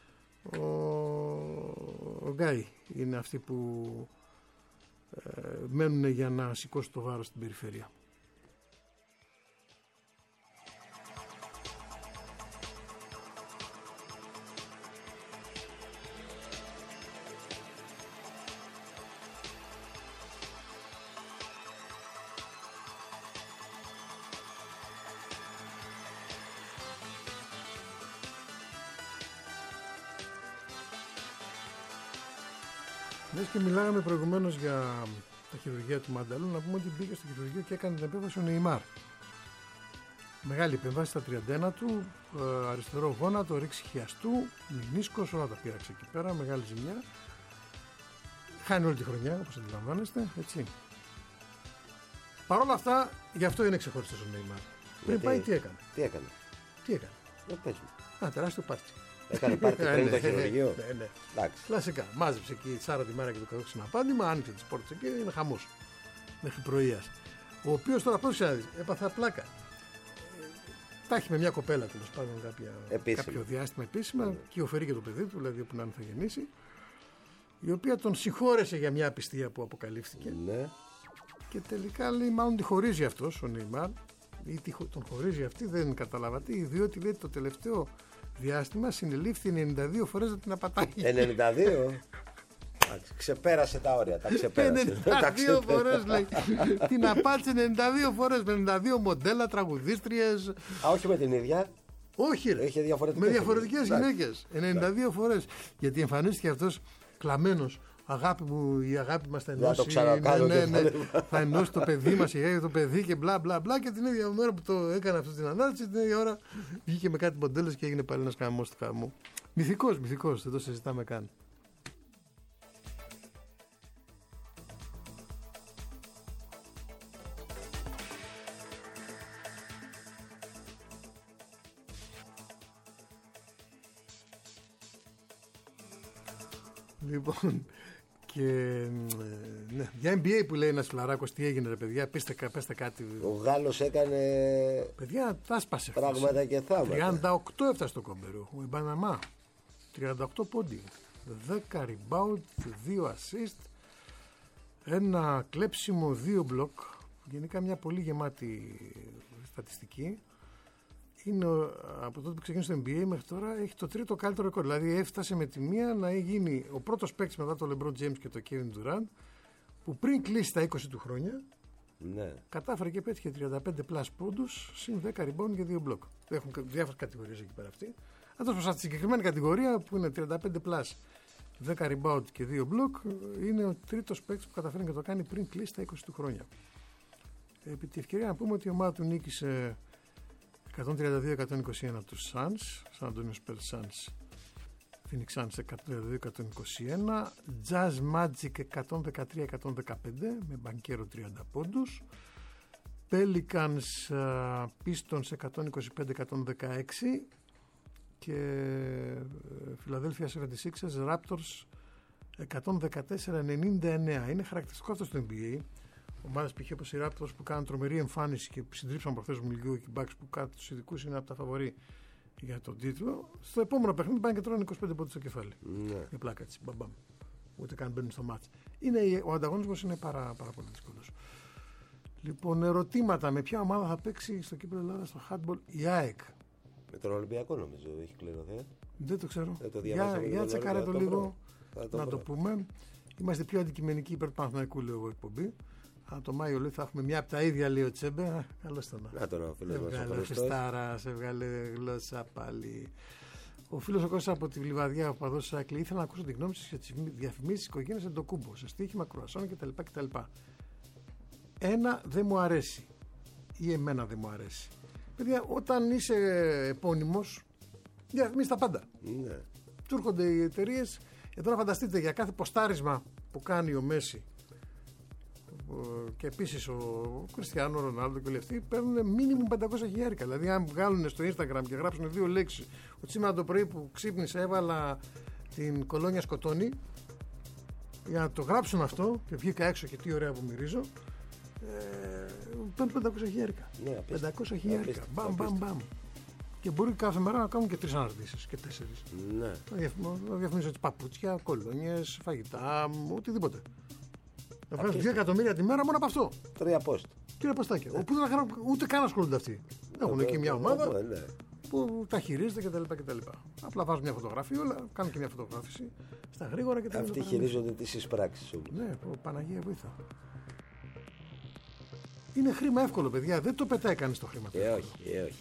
ο Γκάι είναι αυτοί που μένουν για να σηκώσουν το βάρος στην περιφέρεια. Λες και μιλάγαμε προηγουμένως για τα χειρουργία του Μανταλού, να πούμε ότι μπήκε στο χειρουργείο και έκανε την επέμβαση ο Νεϊμάρ. Μεγάλη επέμβαση στα 31 του, αριστερό γόνατο, ρήξη χιαστού, μηνίσκος, όλα τα πήραξε εκεί πέρα, μεγάλη ζημιά. Χάνει όλη τη χρονιά, όπως αντιλαμβάνεστε, έτσι. Παρ' όλα αυτά, γι' αυτό είναι ξεχωριστός ο Νεϊμάρ. Πριν πάει, τι έκανε. Τι έκανε. Τεράστιο πάρτι. Έκανε πάρτι πριν το χειρουργείο. Ναι. Κλασικά. Μάζεψε εκεί Σάρα τη μέρα και το κατόξε ένα απάντημα, άνοιξε τις πόρτες εκεί, είναι χαμός. Μέχρι πρωίας. Ο οποίος τώρα πώς έπαθε πλάκα. Τα έχει με μια κοπέλα τέλος πάντων κάποιο διάστημα επίσημα και οφερεί και το παιδί του, δηλαδή όπου να είναι θα γεννήσει. Η οποία τον συγχώρεσε για μια απιστία που αποκαλύφθηκε. Ναι. Και τελικά λέει μάλλον τη χωρίζει αυτός ο Νεϊμάρ ή τον χωρίζει αυτή, δεν καταλάβατε, διότι λέει το τελευταίο διάστημα συνελήφθη 92 φορές να την απατάει. 92? Ξεπέρασε τα όρια, τα ξεπέρασε. 92 φορές λέει. Την απάτησε 92 φορές με 92 μοντέλα, τραγουδίστριες. Όχι με την ίδια. Όχι ρε, με διαφορετικές γυναίκες. 92 φορές. Γιατί εμφανίστηκε αυτός κλαμμένος. Αγάπη μου, η αγάπη μας θα ενώσει. Θα ενώσει το παιδί μας, το παιδί και μπλα μπλα μπλα. Και την ίδια μέρα που το έκανε αυτή την ανάρτηση, την ίδια ώρα βγήκε με κάτι μοντέλες και έγινε πάλι ένας χαμός του χαμού. Μυθικός, δεν το συζητάμε καν. Λοιπόν, και ναι, για NBA που λέει ένας φιλαράκος, τι έγινε ρε παιδιά, πέστε κάτι. Ο Γάλλος έκανε παιδιά, τα σπάσε πράγματα και θάματα. 38 έφτασε το κόμπερο, ο Ιμπαναμά 38 πόντι, 10 rebound, 2 assist, ένα κλέψιμο, 2 block. Γενικά μια πολύ γεμάτη στατιστική. Είναι από τότε που ξεκίνησε το NBA μέχρι τώρα έχει το τρίτο καλύτερο ρεκόρ. Δηλαδή έφτασε με τη μία να γίνει ο πρώτος παίκτης μετά το LeBron James και το Kevin Durant που πριν κλείσει τα 20 του χρόνια, ναι, κατάφερε και πέτυχε 35 plus πόντους συν 10 rebound και 2 block. Έχουν διάφορες κατηγορίες εκεί πέρα αυτοί. Αν στη συγκεκριμένη κατηγορία που είναι 35 plus 10 rebound και 2 block είναι ο τρίτος παίκτης που καταφέρει και το κάνει πριν κλείσει τα 20 του χρόνια. Επί τη ευκαιρία να πούμε ότι η ομάδα του νίκησε 132-121 από τους Suns, San Antonio Spurs Suns, Phoenix Suns 132-121, Jazz Magic 113-115 με μπανκέρο 30 πόντους, Pelicans Pistons 125-116 και Philadelphia 76ers Raptors 114-99. Είναι χαρακτηριστικό αυτό στο NBA. Ομάδες π.χ. όπως οι Raptors που κάνουν τρομερή εμφάνιση και συντρίψαν προχθές μου λίγο και οι Bucks που κάτω τους ειδικούς είναι από τα φαβορί για τον τίτλο. Στο επόμενο παιχνίδι πάνε και τρώνε 25 πόντους στο κεφάλι. Ναι. Για πλάκα έτσι, μπαμπαμ. Ούτε καν μπαίνουν στο μάτς. Ο ανταγωνισμός είναι πάρα πολύ δύσκολος. Λοιπόν, ερωτήματα. Με ποια ομάδα θα παίξει στο κύπελλο Ελλάδα στο handball η ΑΕΚ? Με τον Ολυμπιακό νομίζω έχει κληρωθεί. Δεν το ξέρω. Για τσεκάρε το λίγο να το πούμε. Είμαστε πιο αντικειμενικοί υπέρ του Παναθηναϊκού, λέω εγώ, εκπομπή. Το Μάιο λέει θα έχουμε μια από τα ίδια, λέει ο Τσέμπε. Καλώς το να. τον φίλο μας ο Χριστάρα, σε βγάλε γλώσσα πάλι. Ο φίλος ο Κώστας από τη Βλιβαδιά, ο παδός της Άκλη, ήθελα να ακούσω τη γνώμη σας για τις διαφημίσεις της οικογένειας Εντοκούμπο, σε στοίχημα κρουασών κτλ. Ένα δεν μου αρέσει. Ή εμένα δεν μου αρέσει. Παιδιά, όταν είσαι επώνυμος, διαφημίσεις τα πάντα. Ναι. Του έρχονται οι εταιρείες. Τώρα φανταστείτε για κάθε ποστάρισμα που κάνει ο Μέση και επίσης ο Κριστιάνο Ρονάλντο και όλοι αυτοί παίρνουν μίνιμουμ 500 χιλιάρικα. Δηλαδή, αν βγάλουν στο Instagram και γράψουν 2 λέξεις ότι σήμερα το πρωί που ξύπνησα έβαλα την κολόνια σκοτώνει, για να το γράψουν αυτό και βγήκα έξω και τι ωραία που μυρίζω, παίρνουν 500 χιλιάρικα. 500 χιλιάρικα. Μπαμ. Και μπορεί κάθε μέρα να κάνουν και 3 αναρτήσεις και 4. Ναι. Να διαφημίζουν παπούτσια, κολόνιες, φαγητά, οτιδήποτε. Να βγάζουν 2 εκατομμύρια τη μέρα μόνο από αυτό. 3 post. 3 ποστάκια. Ούτε καν ασχολούνται αυτοί. Έχουν εκεί μια ομάδα που τα χειρίζεται κτλ. Απλά βάζουν μια φωτογραφία, όλα, κάνουν και μια φωτογράφηση στα γρήγορα κτλ. Αυτοί χειρίζονται τις εισπράξεις όμως. Ναι, Παναγία βοήθα. Είναι χρήμα εύκολο, παιδιά. Δεν το πετάει κανείς το χρήμα. Όχι.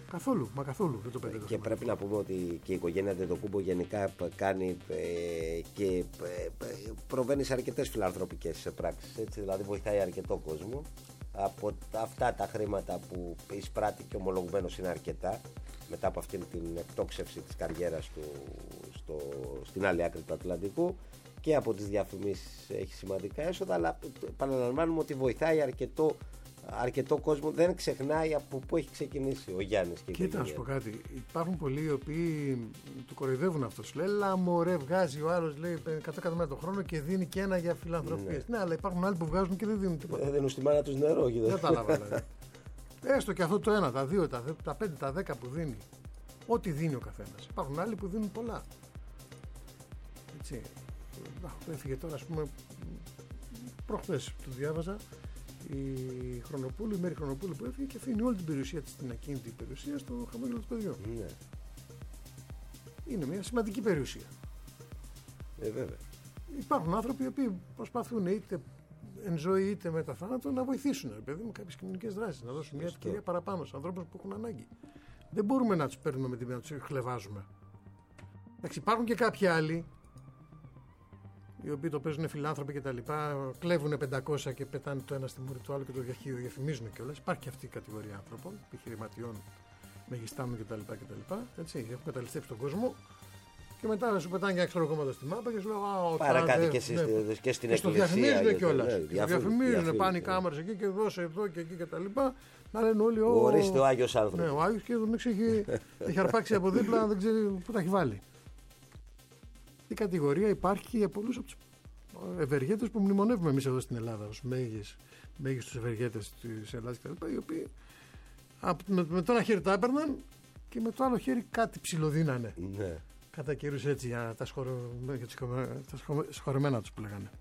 Καθόλου, μα καθόλου δεν το πετύχει. Και πρέπει να πούμε ότι και η οικογένεια Αντετοκούμπο γενικά κάνει και προβαίνει σε αρκετές φιλανθρωπικές πράξεις. Έτσι, δηλαδή βοηθάει αρκετό κόσμο. Από αυτά τα χρήματα που εισπράττει και ομολογουμένως είναι αρκετά, μετά από αυτήν την εκτόξευση της καριέρας του στην άλλη άκρη του Ατλαντικού, και από τις διαφημίσεις έχει σημαντικά έσοδα, αλλά επαναλαμβάνουμε ότι βοηθάει αρκετό κόσμο. Δεν ξεχνάει από πού έχει ξεκινήσει ο Γιάννης. Κοίτα, να σου πω κάτι. Υπάρχουν πολλοί οι οποίοι του κοροϊδεύουν αυτό. Σου λέει, έλα μωρέ, βγάζει ο άλλος 100 εκατομμύρια το χρόνο και δίνει και ένα για φιλανθρωπίες. Ναι, αλλά υπάρχουν άλλοι που βγάζουν και δεν δίνουν τίποτα. Δεν δίνουν στη μάνα τους νερό. Δεν κατάλαβα. Δηλαδή. Έστω και αυτό το ένα, τα δύο, τα 5, τα 10 που δίνει. Ό,τι δίνει ο καθένας. Υπάρχουν άλλοι που δίνουν πολλά. Έτσι. Έφυγε τώρα, ας πούμε, προχθές το διάβαζα. Η Μέρη Χρονοπούλου που έφυγε και αφήνει όλη την περιουσία της, την ακίνητη περιουσία, στο χαμόγελο του παιδιού. Ναι. Είναι μια σημαντική περιουσία. Βέβαια. Υπάρχουν άνθρωποι οι οποίοι προσπαθούν είτε εν ζωή είτε μετά θάνατο να βοηθήσουν, παιδί μου, κάποιες κοινωνικές δράσεις, να δώσουν μια ευκαιρία παραπάνω σε ανθρώπους που έχουν ανάγκη. Δεν μπορούμε να τους παίρνουμε με την να τους χλεβάζουμε. Εντάξει, υπάρχουν και κάποιοι άλλοι οι οποίοι το παίζουν φιλάνθρωποι και τα λοιπά, κλέβουν 500 και πετάνε το ένα στη μούρη του άλλου και το διαφημίζουν κιόλας. Υπάρχει και αυτή η κατηγορία άνθρωπων, επιχειρηματιών, μεγιστάνων κτλ. Έτσι, έχουν καταλυστέψει τον κόσμο και μετά σου πετάνε και εξωτερικόμματα στη μάπα και σου λέω παρακάτω και εσείς και στην εκκλησία. Το διαφημίζουν κιόλας. Διαφημίζουν, πάνε οι κάμερες εκεί και δώσε εδώ και εκεί κτλ. Να λένε όλοι ορίστε ο Άγιος άνθρωπος. Ναι, ο Άγιος και τον έχει αρπάξει από δίπλα, δεν ξέρει πού τα έχει βάλει. Η κατηγορία υπάρχει και για πολλούς από τους ευεργέτες που μνημονεύουμε εμείς εδώ στην Ελλάδα ως μέγιστους ευεργέτες της Ελλάδας κτλ. Οι οποίοι με το ένα χέρι τα έπαιρναν και με το άλλο χέρι κάτι ψιλοδίνανε. Ναι. Κατά καιρούς έτσι για τα σχορεμένα τους που λέγανε.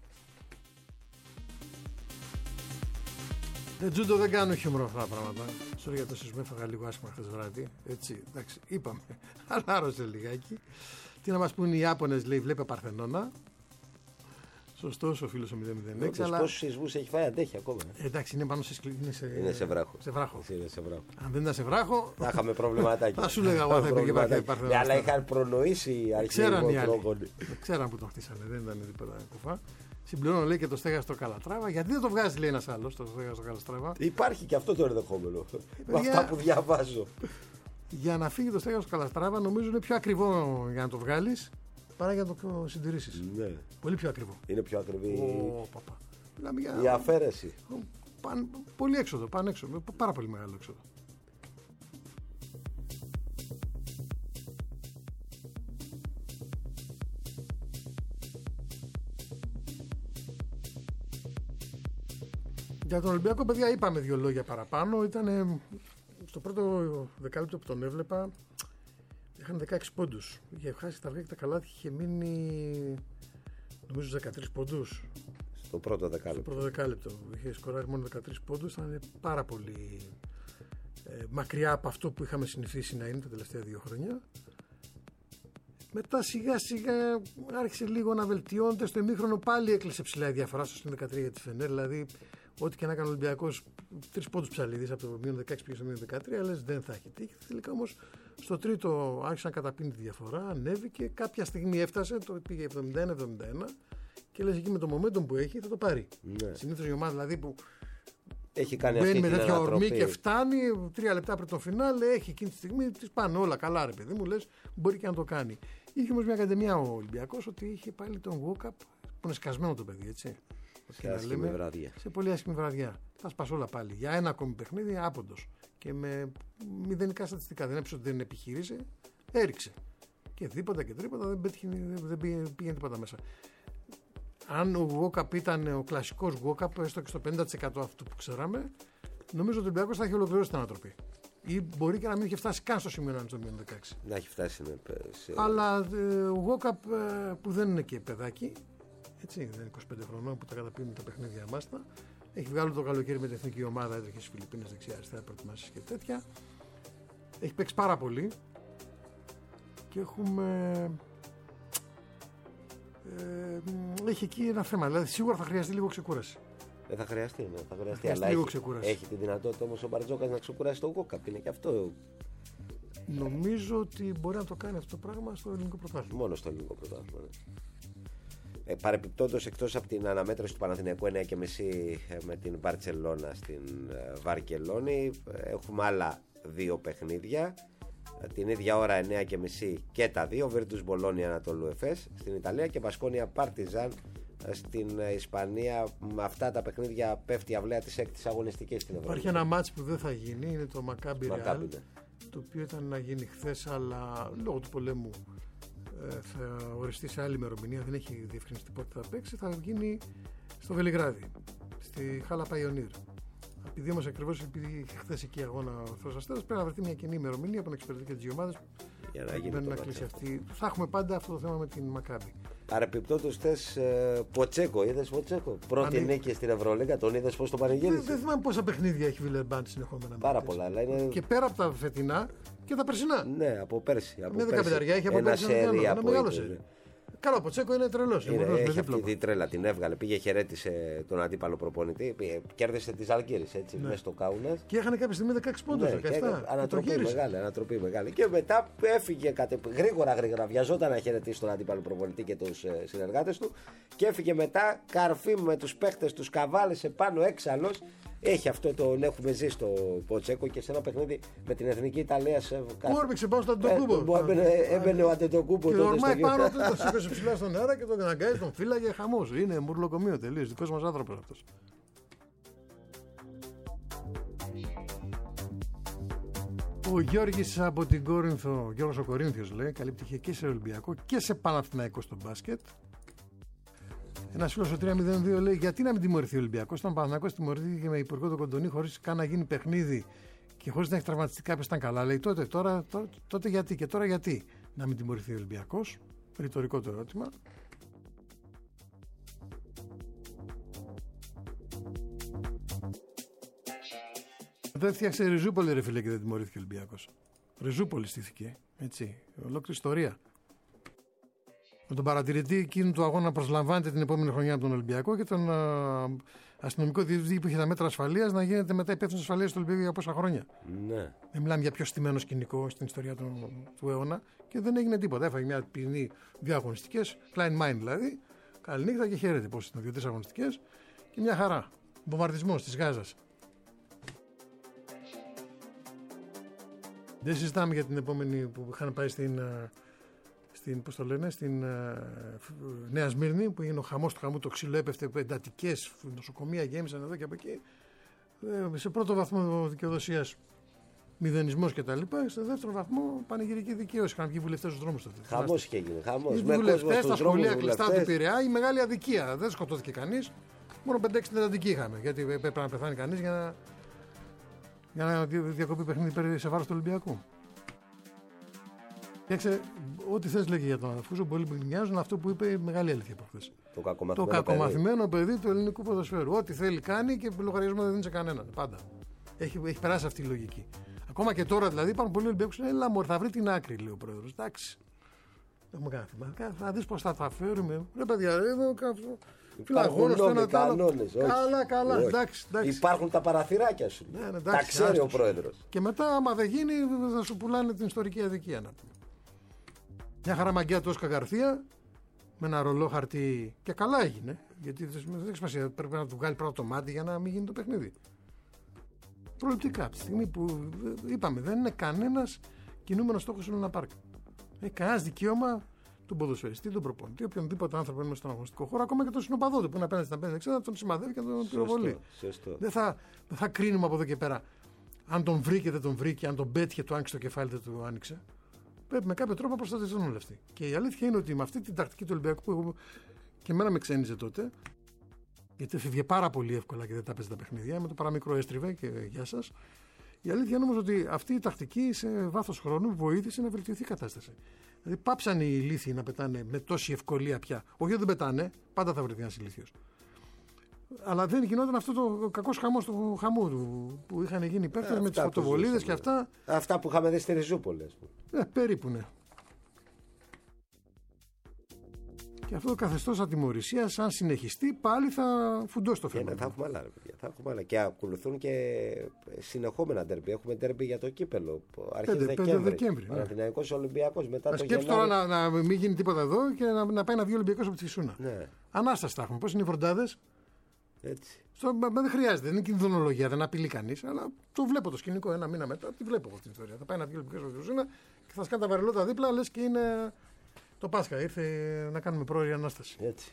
Τζούντο δεν κάνω χιούμορ αυτά τα πράγματα. Sorry για το σεισμό, έφαγα λίγο άσχημα χθες βράδυ. Έτσι, εντάξει, είπαμε. Χαλάρωσε λιγάκι. Τι να μας πούν οι Ιάπωνες, λέει, βλέπε Παρθενώνα. Σωστός ο φίλος ο 006. Αλλά πόσους σεισμούς έχει φάει, αντέχει ακόμα. Εντάξει, είναι πάνω είναι σε βράχο. Είναι σε βράχο. Αν δεν ήταν σε βράχο. Θα είχαμε προβληματάκι. Θα σου λέγα εγώ θα υπήρχε Παρθενώνα. Αλλά είχαν προνοήσει οι αρχαίοι. Ξέραν που το χτίσανε, δεν ήταν τίποτα κουφά. Συμπληρώνω, λέει, και το στέγαστρο Καλατράβα. Γιατί δεν το βγάζει, λέει, ένας άλλος το στέγαστρο Καλατράβα. Υπάρχει και αυτό το ενδεχόμενο. Με αυτά που διαβάζω. Για να φύγει το στέγαστρο Καλατράβα, νομίζω είναι πιο ακριβό για να το βγάλεις παρά για να το συντηρήσεις. Ναι. Πολύ πιο ακριβό. Είναι πιο ακριβή για... η αφαίρεση. Πολύ έξοδο, πάνε έξοδο. Πάρα πολύ μεγάλο έξοδο. Για τον Ολυμπιακό, παιδιά, είπαμε δύο λόγια παραπάνω. Ήταν στο πρώτο δεκάλεπτο που τον έβλεπα, είχαν 16 πόντους. Είχε χάσει τα αυγά και τα καλάθια, είχε μείνει νομίζω 13 πόντους. Στο πρώτο δεκάλεπτο. Είχε σκοράρει μόνο 13 πόντους. Ήταν πάρα πολύ μακριά από αυτό που είχαμε συνηθίσει να είναι τα τελευταία 2 χρόνια. Μετά σιγά σιγά άρχισε λίγο να βελτιώνεται. Στο ημίχρονο πάλι έκλεισε ψηλά η διαφορά στο 13 για τη Φενέρ. Δηλαδή, ό,τι και να κάνει ο Ολυμπιακός, 3 πόντους ψαλίδης από το μείον 16 πήγε στο μείον 13, λες δεν θα έχει τύχει. Τελικά όμως στο τρίτο άρχισε να καταπίνει τη διαφορά, ανέβηκε. Κάποια στιγμή έφτασε, το πήγε 71-71 και λες εκεί με το momentum που έχει θα το πάρει. Ναι. Συνήθως η ομάδα δηλαδή που έχει κάνει μπαίνει με τέτοια ανατροπή ορμή και φτάνει 3 λεπτά πριν το φινάλε, έχει εκείνη τη στιγμή, τις πάνε όλα καλά, ρε παιδί μου, λες μπορεί και να το κάνει. Είχε όμως μια ακαδημία ο Ολυμπιακός ότι είχε πάλι τον walk-up που είναι σκασμένο το παιδί, έτσι. Σε άσχημη βραδιά. Σε πολύ άσχημη βραδιά. Θα σπάσει όλα πάλι. Για ένα ακόμη παιχνίδι άποντος. Και με μηδενικά στατιστικά. Δεν έπεισε ότι δεν επιχείρησε, έριξε. Και τίποτα και τρίποτα δεν πήγαινε τίποτα μέσα. Αν ο walk-up ήταν ο κλασικός walk-up, έστω και στο 50% αυτού που ξέραμε, νομίζω ότι ο Ολυμπιακός θα έχει ολοκληρώσει την ανατροπή. Ή μπορεί και να μην είχε φτάσει καν στο σημείο να είναι στο μείον 16. Να έχει φτάσει, ναι. Αλλά ο walk-up που δεν είναι και παιδάκι, έτσι, δεν είναι 25 χρονών που τα καταπίνουν τα παιχνίδια μάστα. Έχει βγάλει το καλοκαίρι με την εθνική ομάδα, έτρεχε στις Φιλιππίνες δεξιά-αριστερά, προετοιμάσεις και τέτοια. Έχει παίξει πάρα πολύ. Και έχουμε. Έχει εκεί ένα θέμα. Δηλαδή σίγουρα θα χρειαστεί λίγο ξεκούραση. Δεν θα χρειαστεί, ναι, θα χρειαστεί. Αλλά έχει τη δυνατότητα όμως ο Μπαρτζόκας να ξεκουράσει το walk-up. Είναι και αυτό Νομίζω ότι μπορεί να το κάνει αυτό το πράγμα στο ελληνικό πρωτάθλημα. Μόνο στο ελληνικό πρωτάθλημα. Ναι. Παρεπιπτόντως, εκτός από την αναμέτρηση του Παναθηναϊκού 9.30 με την Μπαρτσελώνα στην Βαρκελόνη, έχουμε άλλα 2 παιχνίδια. Την ίδια ώρα 9.30 και τα 2, Virtus Bologna Ανατολού Εφές στην Ιταλία και Μπασκόνια Παρτιζάν στην Ισπανία. Με αυτά τα παιχνίδια πέφτει η αυλαία της 6ης αγωνιστικής στην Ευρώπη. Υπάρχει ένα μάτς που δεν θα γίνει, είναι το Μακάμπι Ρεάλ, το οποίο ήταν να γίνει χθες, αλλά λόγω του πολέμου θα οριστεί σε άλλη ημερομηνία, δεν έχει διευκρινιστεί πότε θα παίξει. Θα γίνει στο Βελιγράδι, στη Χάλα Παϊονίρ. Επειδή όμως ακριβώς επειδή χθες εκεί αγώνα ο Ορθρός Αστέρας, πρέπει να βρεθεί μια κοινή ημερομηνία που να εξυπηρετεί και τις δύο ομάδες. Για να γίνει να κλείσει αυτή. Θα έχουμε πάντα αυτό το θέμα με την Μακάμπι. Παρεπιπτόντως, χθες Ποτσέκο, είδες Ποτσέκο. Πρώτη νίκη στην Ευρωλίγα, τον είδες πώς το πανηγύρισε. Δεν θυμάμαι πόσα παιχνίδια έχει Βιλερμπάν συνεχόμενα. Πάρα πολλά. Αλλά είναι... Και πέρα από τα φετινά και τα περσινά. Ναι, από πέρσι. Με 15 έχει από πέρσι ένα μεγάλο σερί. Καλά, ο Ποτσέκο είναι τρελός. Έχει αυτή τη τρέλα, την έβγαλε. Πήγε, χαιρέτησε τον αντίπαλο προπονητή. Κέρδισε τη Ζαλγκύρης μέσα στο Κάουνας. Και είχαν κάποια στιγμή 16 πόντους. Ανατροπή μεγάλη. Και μετά έφυγε γρήγορα. Βιαζόταν να χαιρετήσει τον αντίπαλο προπονητή και τους συνεργάτες του. Και έφυγε μετά καρφί με τους παίχτες του, καβάλισε πάνω έξαλλος. Έχει αυτό, τον έχουμε ζήσει στο Ποτσέκο και σε ένα παιχνίδι με την Εθνική Ιταλία. Κόρπιξε πάνω στο Αντετοκούμπο. Έμπαινε ο Αντετοκούμπο. Και ορμάει πάνω, το σήκωσε ψηλά στον αέρα και τον αναγκάζει, τον φύλαγε, χαμός. Είναι μουρλοκομείο τελείως. Δικός μας άνθρωπος αυτός. Ο Γιώργης από την Κόρινθο, Γιώργος ο Κορίνθιος λέει, καλή πτυχία και σε Ολυμπιακό και σε Παναθηναϊκό στο μπάσκετ. Ένας φίλος ο 302 λέει: γιατί να μην τιμωρηθεί ο Ολυμπιακός? Όταν ο Παναθηναϊκός τιμωρήθηκε με υπουργό τον Κοντονή χωρίς καν να γίνει παιχνίδι και χωρίς να έχει τραυματιστεί κάποιος, ήταν καλά. Λέει τότε γιατί και τώρα γιατί να μην τιμωρηθεί ο Ολυμπιακός? Ρητορικό το ερώτημα. Δεν φτιάξε Ριζούπολη, ρε φίλε, και δεν τιμωρήθηκε ο Ολυμπιακός. Ριζούπολη στήθηκε. Έτσι. Ολόκληρη ιστορία. Με τον παρατηρητή εκείνου του αγώνα προσλαμβάνεται την επόμενη χρονιά από τον Ολυμπιακό και τον αστυνομικό διευθυντή που είχε τα μέτρα ασφαλείας να γίνεται μετά υπεύθυνος ασφαλείας του Ολυμπιακού για πόσα χρόνια. Ναι. Δεν μιλάμε για πιο στημένο σκηνικό στην ιστορία του αιώνα και δεν έγινε τίποτα. Έφαγε μια ποινή 2 αγωνιστικές, Klein Mind δηλαδή. Καληνύχτα και χαίρεται πως ήταν 2-3 αγωνιστικές και μια χαρά. Βομβαρδισμός της Γάζας. Δεν συζητάμε για την επόμενη που είχαν πάει στην Νέα Σμύρνη, που έγινε ο χαμός του χαμού, το ξύλο έπεφτε, εντατικές νοσοκομεία γέμισαν εδώ και από εκεί. Σε πρώτο βαθμό δικαιοδοσίας μηδενισμός κτλ. Σε δεύτερο βαθμό πανηγυρική δικαίωση. Είχαν βγει βουλευτές στους δρόμους τότε. Χαμός είχε γίνει. Χαμός. Οι βουλευτές στα σχολεία κλειστά του Πειραιά, η μεγάλη αδικία. Δεν σκοτώθηκε κανείς. Μόνο 5-6 εντατικοί είχαμε. Γιατί έπρεπε να πεθάνει κανείς για να διακοπεί παιχνίδι σε βάρος του Ολυμπιακού. Κοίταξε, ό,τι θες λέγει για τον Αλαφούζο, πολλοί που νοιάζουν αυτό που είπε, μεγάλη αλήθεια από χθες. Το κακομαθημένο παιδί του ελληνικού ποδοσφαίρου. Ό,τι θέλει κάνει και λογαριασμό δεν δίνει σε κανέναν. Πάντα. Έχει περάσει αυτή η λογική. Ακόμα και τώρα δηλαδή υπάρχουν πολλοί Ολυμπιακοί που λένε: έλα μωρέ, θα βρει την άκρη, λέει ο πρόεδρος. Εντάξει. Έχουμε κάνει θέμα. Θα δεις πώς θα τα φέρουμε. Ρε παιδιά, εδώ κάπου. Υπάρχουν κανόνες. Καλά. Εντάξει. Υπάρχουν τα παραθυράκια σου. Ναι, τα ξέρει ο πρόεδρος. Και μετά, άμα δεν γίνει, θα σου πουλάνε την ιστορική αδικία. Μια χαραμαγκιά του Όσκα Γκαρθία με ένα ρολό χαρτί. Και καλά έγινε. Γιατί δεν έχει σημασία. Πρέπει να του βγάλει πρώτα το μάτι για να μην γίνει το παιχνίδι. Προληπτικά. Από τη στιγμή που είπαμε, δεν είναι κανένας κινούμενος στόχος σε ένα πάρκο. Έχει κανένας δικαίωμα τον ποδοσφαιριστή, τον προπονητή, οποιονδήποτε άνθρωπο είναι στον αγωνιστικό χώρο, ακόμα και τον συνοπαδό του που είναι απέναντι στην απέναντι δεξιά, να τον σημαδεύει και να τον πυροβολεί. Δεν θα κρίνουμε από εδώ και πέρα αν τον βρήκε, δεν τον βρήκε, αν τον πέτυχε, του άνοιξε το κεφάλι, δεν του άνοιξε. Πρέπει με κάποιο τρόπο να προστατευτούν όλοι αυτοί. Και η αλήθεια είναι ότι με αυτή την τακτική του Ολυμπιακού που και εμένα με ξένιζε τότε, γιατί φύγε πάρα πολύ εύκολα και δεν τα παίζει τα παιχνίδια, με το παραμικρό έστριβε και γεια σας. Η αλήθεια είναι όμως ότι αυτή η τακτική σε βάθος χρόνου βοήθησε να βελτιωθεί η κατάσταση. Δηλαδή πάψαν οι ηλίθιοι να πετάνε με τόση ευκολία πια. Όχι ότι δεν πετάνε, πάντα θα βρεθεί ένας ηλίθιος. Αλλά δεν γινόταν αυτό το κακός χαμός του χαμού που είχαν γίνει οι παίκτες με τις φωτοβολίδες και αυτά. Αυτά που είχαμε δει στη Ριζούπολη. Περίπου ναι. Και αυτό το καθεστώς ατιμωρησίας, αν συνεχιστεί, πάλι θα φουντώσει το φαινόμενο. Θα έχουμε άλλα, ρε παιδιά. Θα έχουμε άλλα. Και ακολουθούν και συνεχόμενα ντέρμπι. Έχουμε ντέρμπι για το κύπελο. Αρχίζει Δεκέμβρη. Παναθηναϊκός Ολυμπιακός μετά το Γενάρη. Σκέψτε τώρα να μην γίνει τίποτα εδώ και να πάει να βγει ο Ολυμπιακός από τη Φυσούνα. Ναι. Ανάσταση θα έχουμε. Πώς είναι οι βροντάδες. Έτσι. Δεν χρειάζεται, δεν είναι κινδυνολογία, δεν απειλεί κανείς. Αλλά το βλέπω το σκηνικό ένα μήνα μετά. Τη βλέπω αυτή την ιστορία. Θα πάει να βγει ο Ολυμπιακός από τη Φυσούνα και θα σκάνε τα βαρελότα δίπλα, λες και είναι. Το Πάσχα ήρθε να κάνουμε πρόωρη Ανάσταση. Έτσι.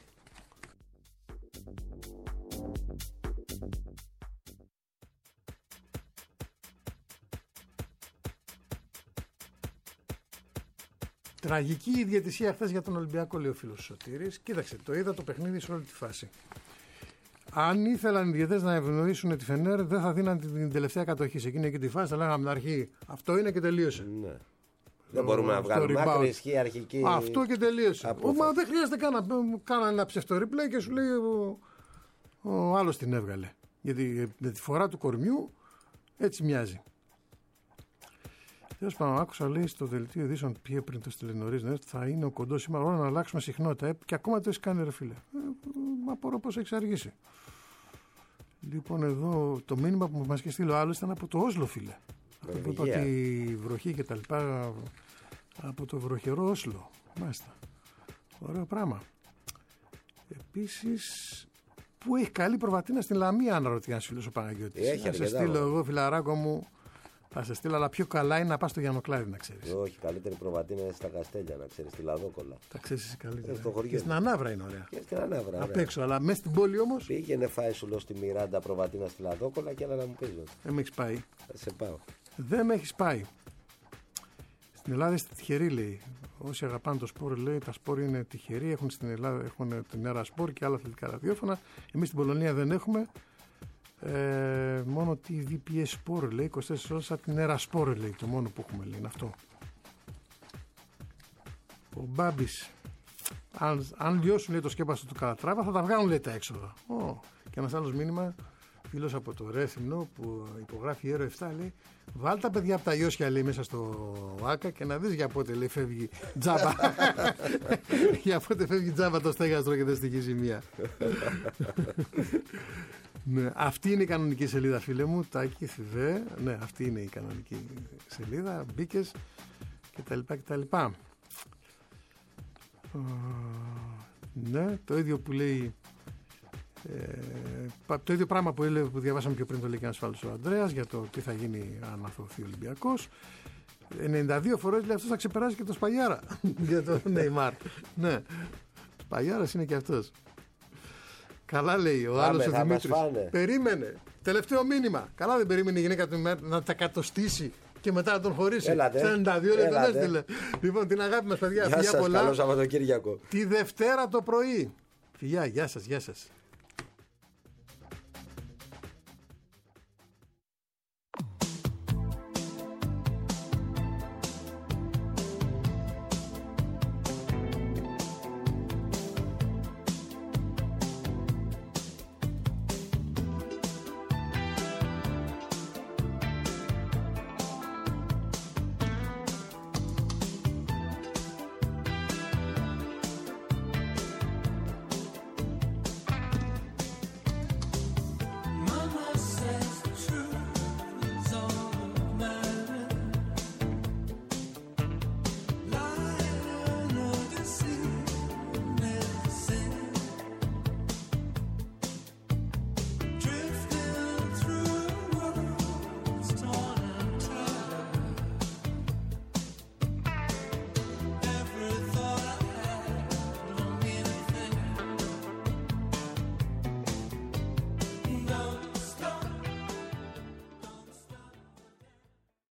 Τραγική η διαιτησία χθες για τον Ολυμπιακό, λέει ο φίλος Σωτήρης. Κοίταξε, το είδα το παιχνίδι σε όλη τη φάση. Αν ήθελαν οι διαιτές να ευνοήσουν τη Φενέρ, δεν θα δίναν την τελευταία κατοχή. Σε εκείνη και τη φάση θα λέγαμε από την αρχή. Αυτό είναι και τελείωσε. Ναι. Δεν μπορούμε να βγάλουμε άκρη, ισχύει αρχική. Αυτό και τελείωσε. Μα δεν χρειάζεται καν να κάνω ένα ψευτό replay και σου λέει ο άλλος την έβγαλε. Γιατί με τη φορά του κορμιού έτσι μοιάζει. Τέλος πάντων, άκουσα λέει στο δελτίο ειδήσεων πήγε πριν το στείλε νωρίς, ναι, θα είναι ο κοντός σήμερα ώρα να αλλάξουμε συχνότητα. Και ακόμα το έχει κάνει, ρε φίλε. Μα απορώ πώς έχει αργήσει. Λοιπόν, εδώ το μήνυμα που μας είχε στείλει ο άλλος ήταν από το Όσλο, φίλε. Αυτό που είπα ότι η βροχή και τα λοιπά από το βροχερό Όσλο. Μάλιστα. Ωραίο πράγμα. Επίσης, που έχει καλή προβατίνα στην Λαμία, αναρωτιέται ένας φίλος ο Παναγιώτης. Θα σε στείλω εγώ, φιλαράκο μου. Θα σε στείλω, αλλά πιο καλά είναι να πας στο Γιαννοκλάδι, να ξέρεις. Όχι, καλύτερη προβατίνα είναι στα Καστέλια, να ξέρεις, στη Λαδόκολα. Τα ξέρεις εσύ καλύτερα. Στο χωριό. Και στην Ανάβρα είναι ωραία. Και στην Ανάβρα. Απ' έξω, αλλά μέσα στην πόλη όμως. Πήγαινε φάει σου λέω στη Μιράντα προβατίνα στη Λαδόκολα και άλλα να μου πεις. Δεν με έχεις πάει. Θα σε πάω. Δεν με έχεις πάει. Στην Ελλάδα είστε τυχεροί, λέει. Όσοι αγαπάνε το σπορ, λέει, τα σπορ είναι τυχεροί. Έχουν στην Ελλάδα έχουν την Έρα Σπορ και άλλα αθλητικά ραδιόφωνα. Εμείς στην Πολωνία δεν έχουμε. Μόνο τη VPS Sport, λέει, 24 ώρες από την Έρα Sport, λέει, το μόνο που έχουμε, λέει, είναι αυτό. Ο Μπάμπης, αν λιώσουν, λέει, το σκέπαστο του Καλατράβα, θα τα βγάλουν, λέει, τα έξοδα. Και ένας άλλος μήνυμα, φίλος από το Ρέθυμνο που υπογράφει Aero 7, λέει, βάλτε τα παιδιά από τα Ιώσια, λέει, μέσα στο ΆΚΑ και να δεις για πότε, λέει, φεύγει τζάμπα. Για πότε φεύγει τζάμπα το στέγαστρο και δεν στοιχίζει μία. Ναι, αυτή είναι η κανονική σελίδα, φίλε μου. Τάκη, Θηβέ. Ναι, αυτή είναι η κανονική σελίδα. Μπήκες κτλ. Ναι, το ίδιο που λέει. Το ίδιο πράγμα που διαβάσαμε πιο πριν, το λέει και ένας φίλος ο Ανδρέας για το τι θα γίνει αν αθωωθεί ο Ολυμπιακός. 92 φορές λέει αυτός θα ξεπεράσει και το Σπαγιάρα για το Νεϊμάρ. Ναι, Σπαγιάρας είναι και αυτός. Καλά, λέει ο άλλος ο Δημήτρης. Περίμενε. Τελευταίο μήνυμα. Καλά, δεν περίμενε η γυναίκα του να τα κατοστήσει και μετά να τον χωρίσει. Έλατε. 42 λεπτά έστειλε. Λοιπόν, την αγάπη μας, παιδιά. Γεια σας, καλό Σαββατοκύριακο. Τη Δευτέρα το πρωί. Φιλιά, γεια σας, γεια σας.